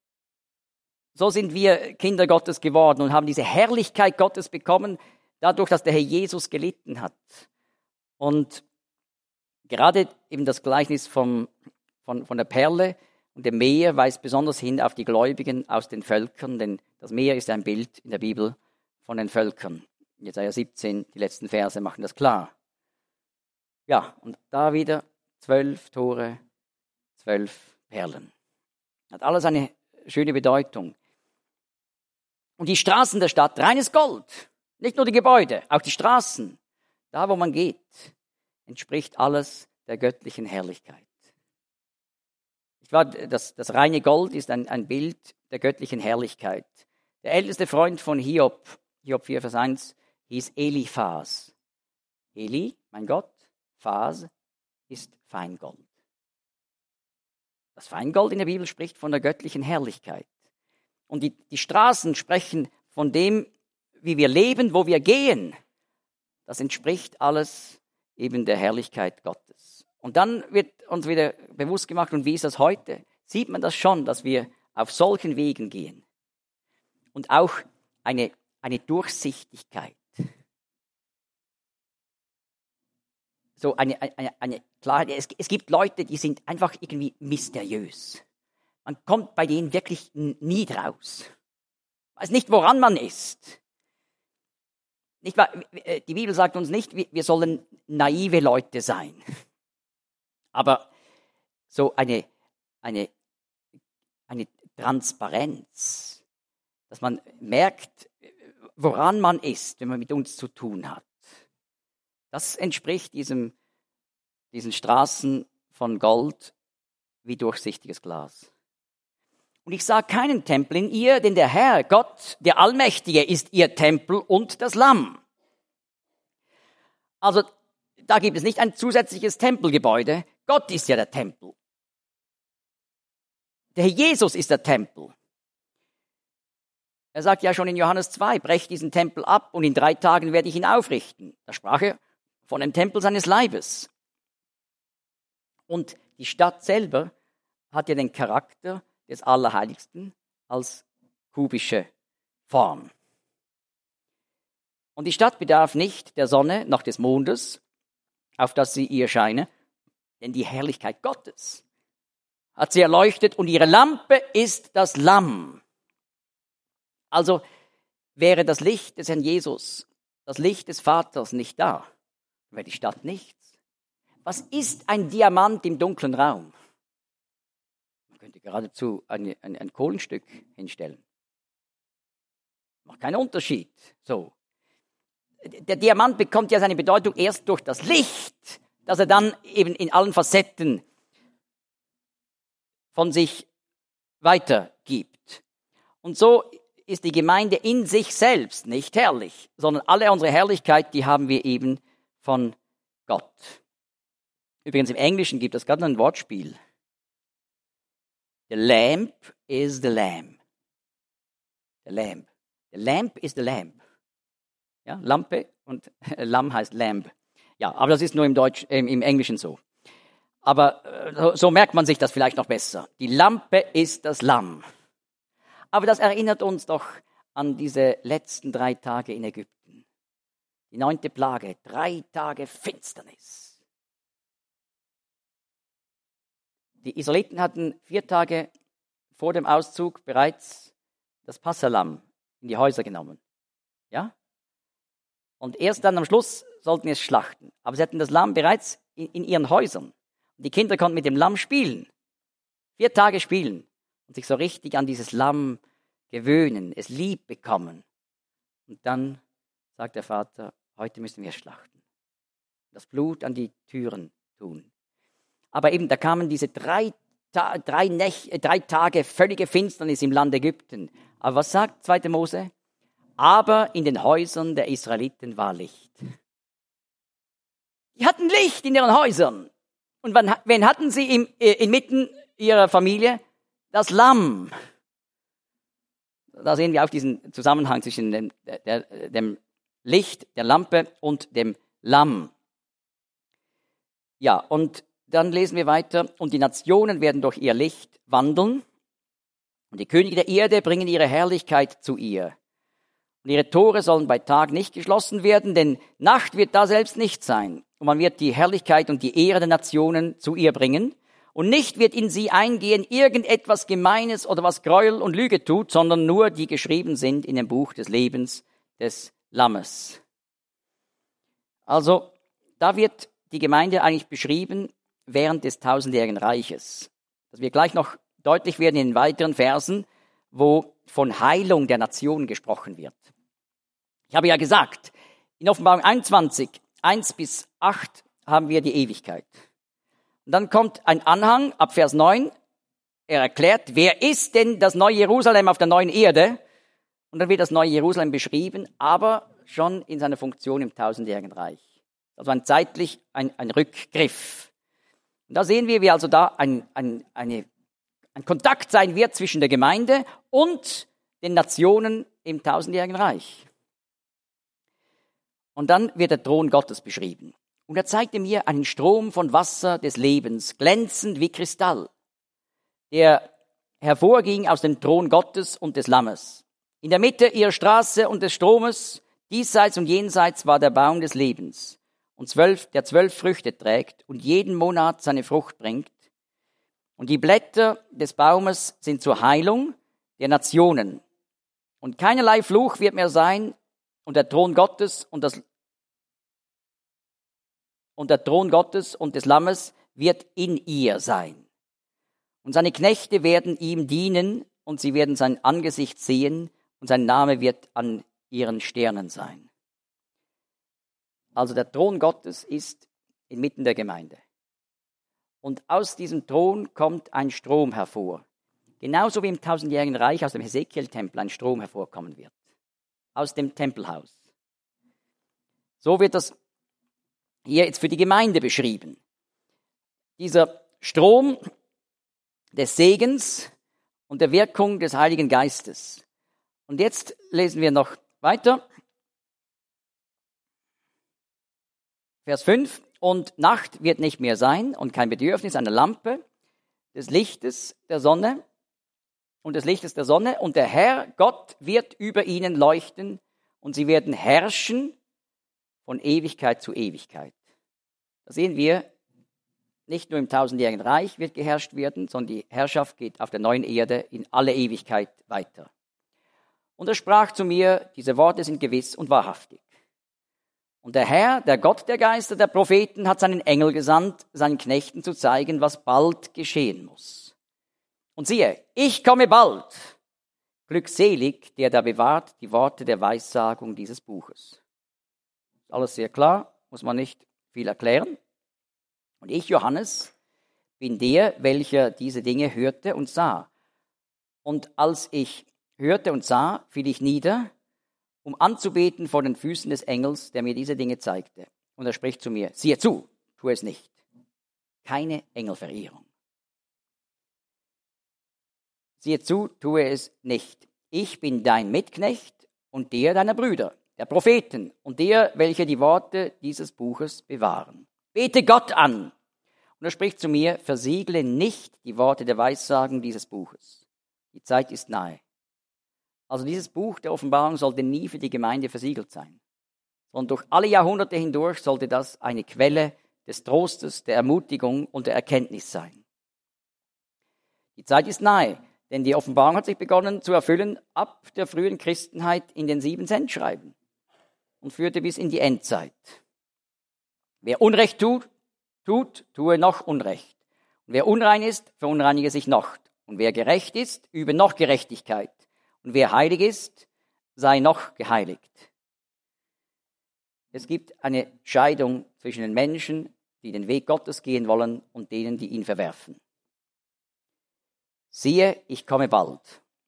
Kinder Gottes geworden und haben diese Herrlichkeit Gottes bekommen, dadurch, dass der Herr Jesus gelitten hat. Und gerade eben das Gleichnis von der Perle und dem Meer weist besonders hin auf die Gläubigen aus den Völkern, denn das Meer ist ein Bild in der Bibel von den Völkern. Jesaja 17, die letzten Verse machen das klar. Ja, und da wieder 12 Tore, 12 Perlen. Hat alles eine schöne Bedeutung. Und die Straßen der Stadt, reines Gold. Nicht nur die Gebäude, auch die Straßen. Da, wo man geht, entspricht alles der göttlichen Herrlichkeit. Das reine Gold ist ein Bild der göttlichen Herrlichkeit. Der älteste Freund von Hiob, Hiob 4, Vers 1, hieß Eliphas. Eli, mein Gott, Phas ist Feingold. Das Feingold in der Bibel spricht von der göttlichen Herrlichkeit. Und die Straßen sprechen von dem, wie wir leben, wo wir gehen. Das entspricht alles eben der Herrlichkeit Gottes. Und dann wird uns wieder bewusst gemacht, und wie ist das heute? Sieht man das schon, dass wir auf solchen Wegen gehen. Und auch eine Durchsichtigkeit. So eine Klarheit. Es gibt Leute, die sind einfach irgendwie mysteriös. Man kommt bei denen wirklich nie draus. Weiß nicht, woran man ist. Nicht wahr? Die Bibel sagt uns nicht, wir sollen naive Leute sein. Aber so eine Transparenz, dass man merkt, woran man ist, wenn man mit uns zu tun hat. Das entspricht diesen Straßen von Gold wie durchsichtiges Glas. Und ich sah keinen Tempel in ihr, denn der Herr, Gott, der Allmächtige, ist ihr Tempel und das Lamm. Also da gibt es nicht ein zusätzliches Tempelgebäude. Gott ist ja der Tempel. Der Herr Jesus ist der Tempel. Er sagt ja schon in Johannes 2, brecht diesen Tempel ab und in 3 Tagen werde ich ihn aufrichten. Da sprach er von dem Tempel seines Leibes. Und die Stadt selber hat ja den Charakter des Allerheiligsten als kubische Form. Und die Stadt bedarf nicht der Sonne noch des Mondes, auf das sie ihr scheine, denn die Herrlichkeit Gottes hat sie erleuchtet und ihre Lampe ist das Lamm. Also wäre das Licht des Herrn Jesus, das Licht des Vaters nicht da, wäre die Stadt nichts. Was ist ein Diamant im dunklen Raum? Man könnte geradezu ein Kohlenstück hinstellen. Macht keinen Unterschied. So. Der Diamant bekommt ja seine Bedeutung erst durch das Licht, das er dann eben in allen Facetten von sich weitergibt. Und so ist die Gemeinde in sich selbst nicht herrlich, sondern alle unsere Herrlichkeit, die haben wir eben von Gott. Übrigens im Englischen gibt es gerade ein Wortspiel. The lamp is the lamb. The lamp. The lamp is the lamb. Ja, Lampe und Lamm heißt Lamb. Ja, aber das ist nur im Englischen so. Aber so merkt man sich das vielleicht noch besser. Die Lampe ist das Lamm. Aber das erinnert uns doch an diese letzten 3 Tage in Ägypten. Die 9. Plage, 3 Tage Finsternis. Die Israeliten hatten 4 Tage vor dem Auszug bereits das Passalamm in die Häuser genommen. Ja? Und erst dann am Schluss sollten sie es schlachten. Aber sie hatten das Lamm bereits in ihren Häusern. Und die Kinder konnten mit dem Lamm spielen. 4 Tage spielen. Und sich so richtig an dieses Lamm gewöhnen, es lieb bekommen. Und dann sagt der Vater, heute müssen wir schlachten. Das Blut an die Türen tun. Aber eben, da kamen diese drei Tage völlige Finsternis im Land Ägypten. Aber was sagt 2. Mose? Aber in den Häusern der Israeliten war Licht. Die hatten Licht in ihren Häusern. Und wen hatten sie inmitten ihrer Familie? Das Lamm. Da sehen wir auch diesen Zusammenhang zwischen dem Licht, der Lampe und dem Lamm. Ja, und dann lesen wir weiter. Und die Nationen werden durch ihr Licht wandeln. Und die Könige der Erde bringen ihre Herrlichkeit zu ihr. Und ihre Tore sollen bei Tag nicht geschlossen werden, denn Nacht wird da selbst nicht sein. Und man wird die Herrlichkeit und die Ehre der Nationen zu ihr bringen. Und nicht wird in sie eingehen irgendetwas Gemeines oder was Gräuel und Lüge tut, sondern nur die geschrieben sind in dem Buch des Lebens des Lammes. Also, da wird die Gemeinde eigentlich beschrieben während des tausendjährigen Reiches. Das wird gleich noch deutlich werden in den weiteren Versen, wo von Heilung der Nation gesprochen wird. Ich habe ja gesagt, in Offenbarung 21, 1-8 haben wir die Ewigkeit. Und dann kommt ein Anhang ab Vers 9. Er erklärt, wer ist denn das neue Jerusalem auf der neuen Erde? Und dann wird das neue Jerusalem beschrieben, aber schon in seiner Funktion im tausendjährigen Reich. Also zeitlich ein Rückgriff. Und da sehen wir, wie also da ein Kontakt sein wird zwischen der Gemeinde und den Nationen im tausendjährigen Reich. Und dann wird der Thron Gottes beschrieben. Und er zeigte mir einen Strom von Wasser des Lebens, glänzend wie Kristall, der hervorging aus dem Thron Gottes und des Lammes. In der Mitte ihrer Straße und des Stromes, diesseits und jenseits, war der Baum des Lebens, der 12 Früchte trägt und jeden Monat seine Frucht bringt. Und die Blätter des Baumes sind zur Heilung der Nationen. Und keinerlei Fluch wird mehr sein, und der Thron Gottes und des Lammes wird in ihr sein. Und seine Knechte werden ihm dienen, und sie werden sein Angesicht sehen, und sein Name wird an ihren Sternen sein. Also der Thron Gottes ist inmitten der Gemeinde. Und aus diesem Thron kommt ein Strom hervor. Genauso wie im tausendjährigen Reich aus dem Hesekiel-Tempel ein Strom hervorkommen wird. Aus dem Tempelhaus. So wird das hier jetzt für die Gemeinde beschrieben. Dieser Strom des Segens und der Wirkung des Heiligen Geistes. Und jetzt lesen wir noch weiter. Vers 5. Und Nacht wird nicht mehr sein und kein Bedürfnis einer Lampe, des Lichtes der Sonne und der Herr Gott wird über ihnen leuchten und sie werden herrschen von Ewigkeit zu Ewigkeit. Da sehen wir, nicht nur im tausendjährigen Reich wird geherrscht werden, sondern die Herrschaft geht auf der neuen Erde in alle Ewigkeit weiter. Und er sprach zu mir, diese Worte sind gewiss und wahrhaftig. Und der Herr, der Gott der Geister der Propheten, hat seinen Engel gesandt, seinen Knechten zu zeigen, was bald geschehen muss. Und siehe, ich komme bald. Glückselig, der da bewahrt die Worte der Weissagung dieses Buches. Alles sehr klar, muss man nicht viel erklären. Und ich, Johannes, bin der, welcher diese Dinge hörte und sah. Und als ich hörte und sah, fiel ich nieder, um anzubeten vor den Füßen des Engels, der mir diese Dinge zeigte. Und er spricht zu mir, siehe zu, tu es nicht. Keine Engelverehrung. Siehe zu, tue es nicht. Ich bin dein Mitknecht und der deiner Brüder, der Propheten und der, welche die Worte dieses Buches bewahren. Bete Gott an. Und er spricht zu mir, versiegle nicht die Worte der Weissagen dieses Buches. Die Zeit ist nahe. Also dieses Buch der Offenbarung sollte nie für die Gemeinde versiegelt sein. Sondern durch alle Jahrhunderte hindurch sollte das eine Quelle des Trostes, der Ermutigung und der Erkenntnis sein. Die Zeit ist nahe. Denn die Offenbarung hat sich begonnen zu erfüllen ab der frühen Christenheit in den 7 Sendschreiben und führte bis in die Endzeit. Wer Unrecht tut, tue noch Unrecht. Und wer unrein ist, verunreinige sich noch. Und wer gerecht ist, übe noch Gerechtigkeit. Und wer heilig ist, sei noch geheiligt. Es gibt eine Scheidung zwischen den Menschen, die den Weg Gottes gehen wollen, und denen, die ihn verwerfen. Siehe, ich komme bald.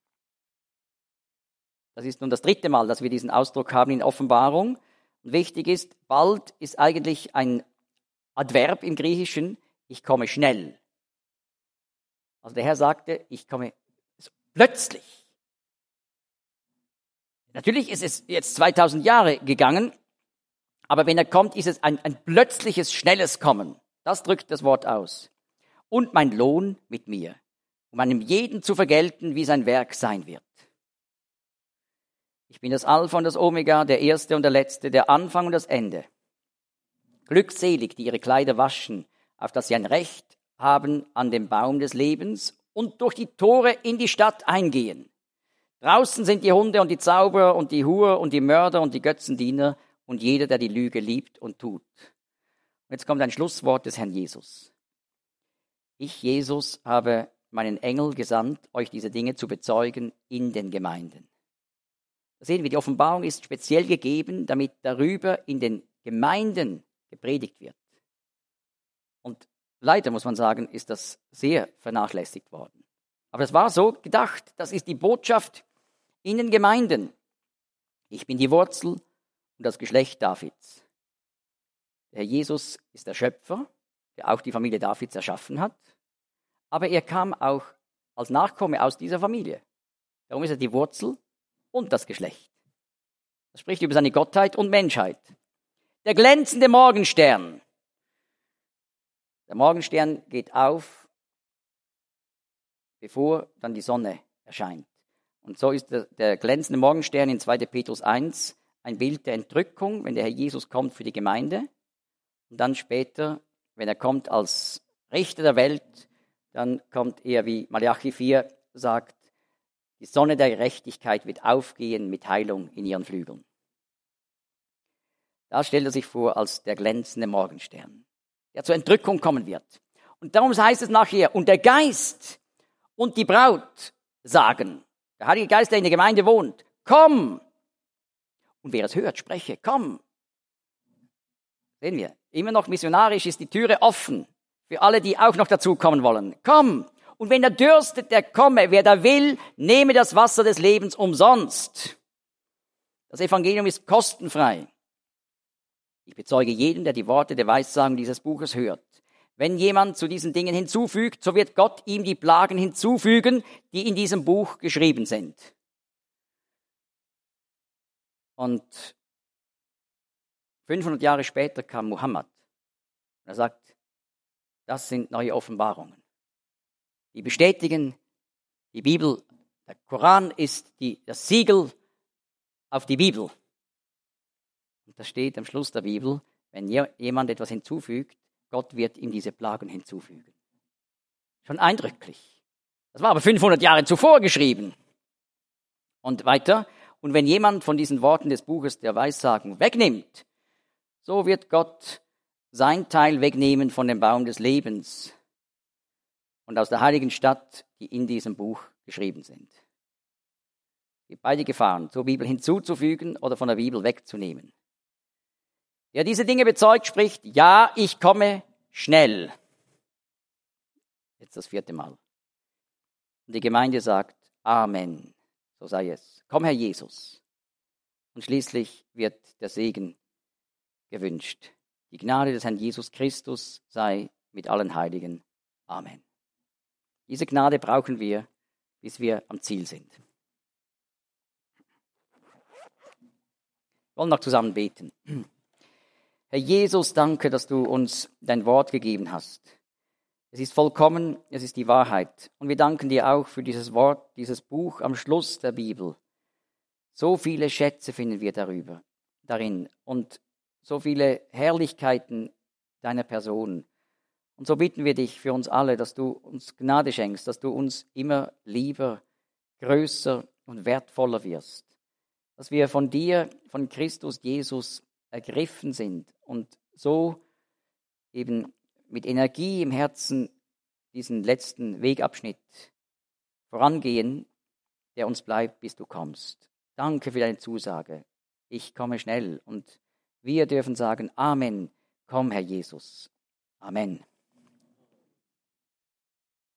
Das ist nun das 3. Mal, dass wir diesen Ausdruck haben in Offenbarung. Und wichtig ist, bald ist eigentlich ein Adverb im Griechischen, ich komme schnell. Also der Herr sagte, ich komme plötzlich. Natürlich ist es jetzt 2000 Jahre gegangen, aber wenn er kommt, ist es ein plötzliches, schnelles Kommen. Das drückt das Wort aus. Und mein Lohn mit mir, um einem jeden zu vergelten, wie sein Werk sein wird. Ich bin das Alpha und das Omega, der Erste und der Letzte, der Anfang und das Ende. Glückselig, die ihre Kleider waschen, auf dass sie ein Recht haben an dem Baum des Lebens und durch die Tore in die Stadt eingehen. Draußen sind die Hunde und die Zauberer und die Hurer und die Mörder und die Götzendiener und jeder, der die Lüge liebt und tut. Und jetzt kommt ein Schlusswort des Herrn Jesus. Ich, Jesus, habe meinen Engel gesandt, euch diese Dinge zu bezeugen in den Gemeinden. Da sehen wir, die Offenbarung ist speziell gegeben, damit darüber in den Gemeinden gepredigt wird. Und leider, muss man sagen, ist das sehr vernachlässigt worden. Aber es war so gedacht, das ist die Botschaft in den Gemeinden. Ich bin die Wurzel und das Geschlecht Davids. Der Herr Jesus ist der Schöpfer, der auch die Familie Davids erschaffen hat. Aber er kam auch als Nachkomme aus dieser Familie. Darum ist er die Wurzel und das Geschlecht. Das spricht über seine Gottheit und Menschheit. Der glänzende Morgenstern. Der Morgenstern geht auf, bevor dann die Sonne erscheint. Und so ist der glänzende Morgenstern in 2. Petrus 1 ein Bild der Entrückung, wenn der Herr Jesus kommt für die Gemeinde. Und dann später, wenn er kommt als Richter der Welt, dann kommt er, wie Malachi 4 sagt, die Sonne der Gerechtigkeit wird aufgehen mit Heilung in ihren Flügeln. Da stellt er sich vor als der glänzende Morgenstern, der zur Entrückung kommen wird. Und darum heißt es nachher, und der Geist und die Braut sagen, der Heilige Geist, der in der Gemeinde wohnt, komm. Und wer es hört, spreche, komm. Sehen wir, immer noch missionarisch ist die Türe offen für alle, die auch noch dazukommen wollen. Komm. Und wenn er dürstet, der komme. Wer da will, nehme das Wasser des Lebens umsonst. Das Evangelium ist kostenfrei. Ich bezeuge jeden, der die Worte der Weissagung dieses Buches hört. Wenn jemand zu diesen Dingen hinzufügt, so wird Gott ihm die Plagen hinzufügen, die in diesem Buch geschrieben sind. Und 500 Jahre später kam Mohammed. Er sagt, das sind neue Offenbarungen. Die bestätigen, die Bibel, der Koran ist das Siegel auf die Bibel. Und da steht am Schluss der Bibel, wenn jemand etwas hinzufügt, Gott wird ihm diese Plagen hinzufügen. Schon eindrücklich. Das war aber 500 Jahre zuvor geschrieben. Und weiter, und wenn jemand von diesen Worten des Buches der Weissagung wegnimmt, so wird Gott sein Teil wegnehmen von dem Baum des Lebens und aus der heiligen Stadt, die in diesem Buch geschrieben sind. Es gibt beide Gefahren, zur Bibel hinzuzufügen oder von der Bibel wegzunehmen. Wer diese Dinge bezeugt, spricht, ja, ich komme schnell. Jetzt das 4. Mal. Und die Gemeinde sagt, Amen, so sei es. Komm, Herr Jesus. Und schließlich wird der Segen gewünscht. Die Gnade des Herrn Jesus Christus sei mit allen Heiligen. Amen. Diese Gnade brauchen wir, bis wir am Ziel sind. Wir wollen noch zusammen beten. Herr Jesus, danke, dass du uns dein Wort gegeben hast. Es ist vollkommen, es ist die Wahrheit. Und wir danken dir auch für dieses Wort, dieses Buch am Schluss der Bibel. So viele Schätze finden wir darin und so viele Herrlichkeiten deiner Person. Und so bitten wir dich für uns alle, dass du uns Gnade schenkst, dass du uns immer lieber, größer und wertvoller wirst. Dass wir von dir, von Christus Jesus ergriffen sind und so eben mit Energie im Herzen diesen letzten Wegabschnitt vorangehen, der uns bleibt, bis du kommst. Danke für deine Zusage. Ich komme schnell und Wir dürfen sagen, Amen, komm Herr Jesus. Amen.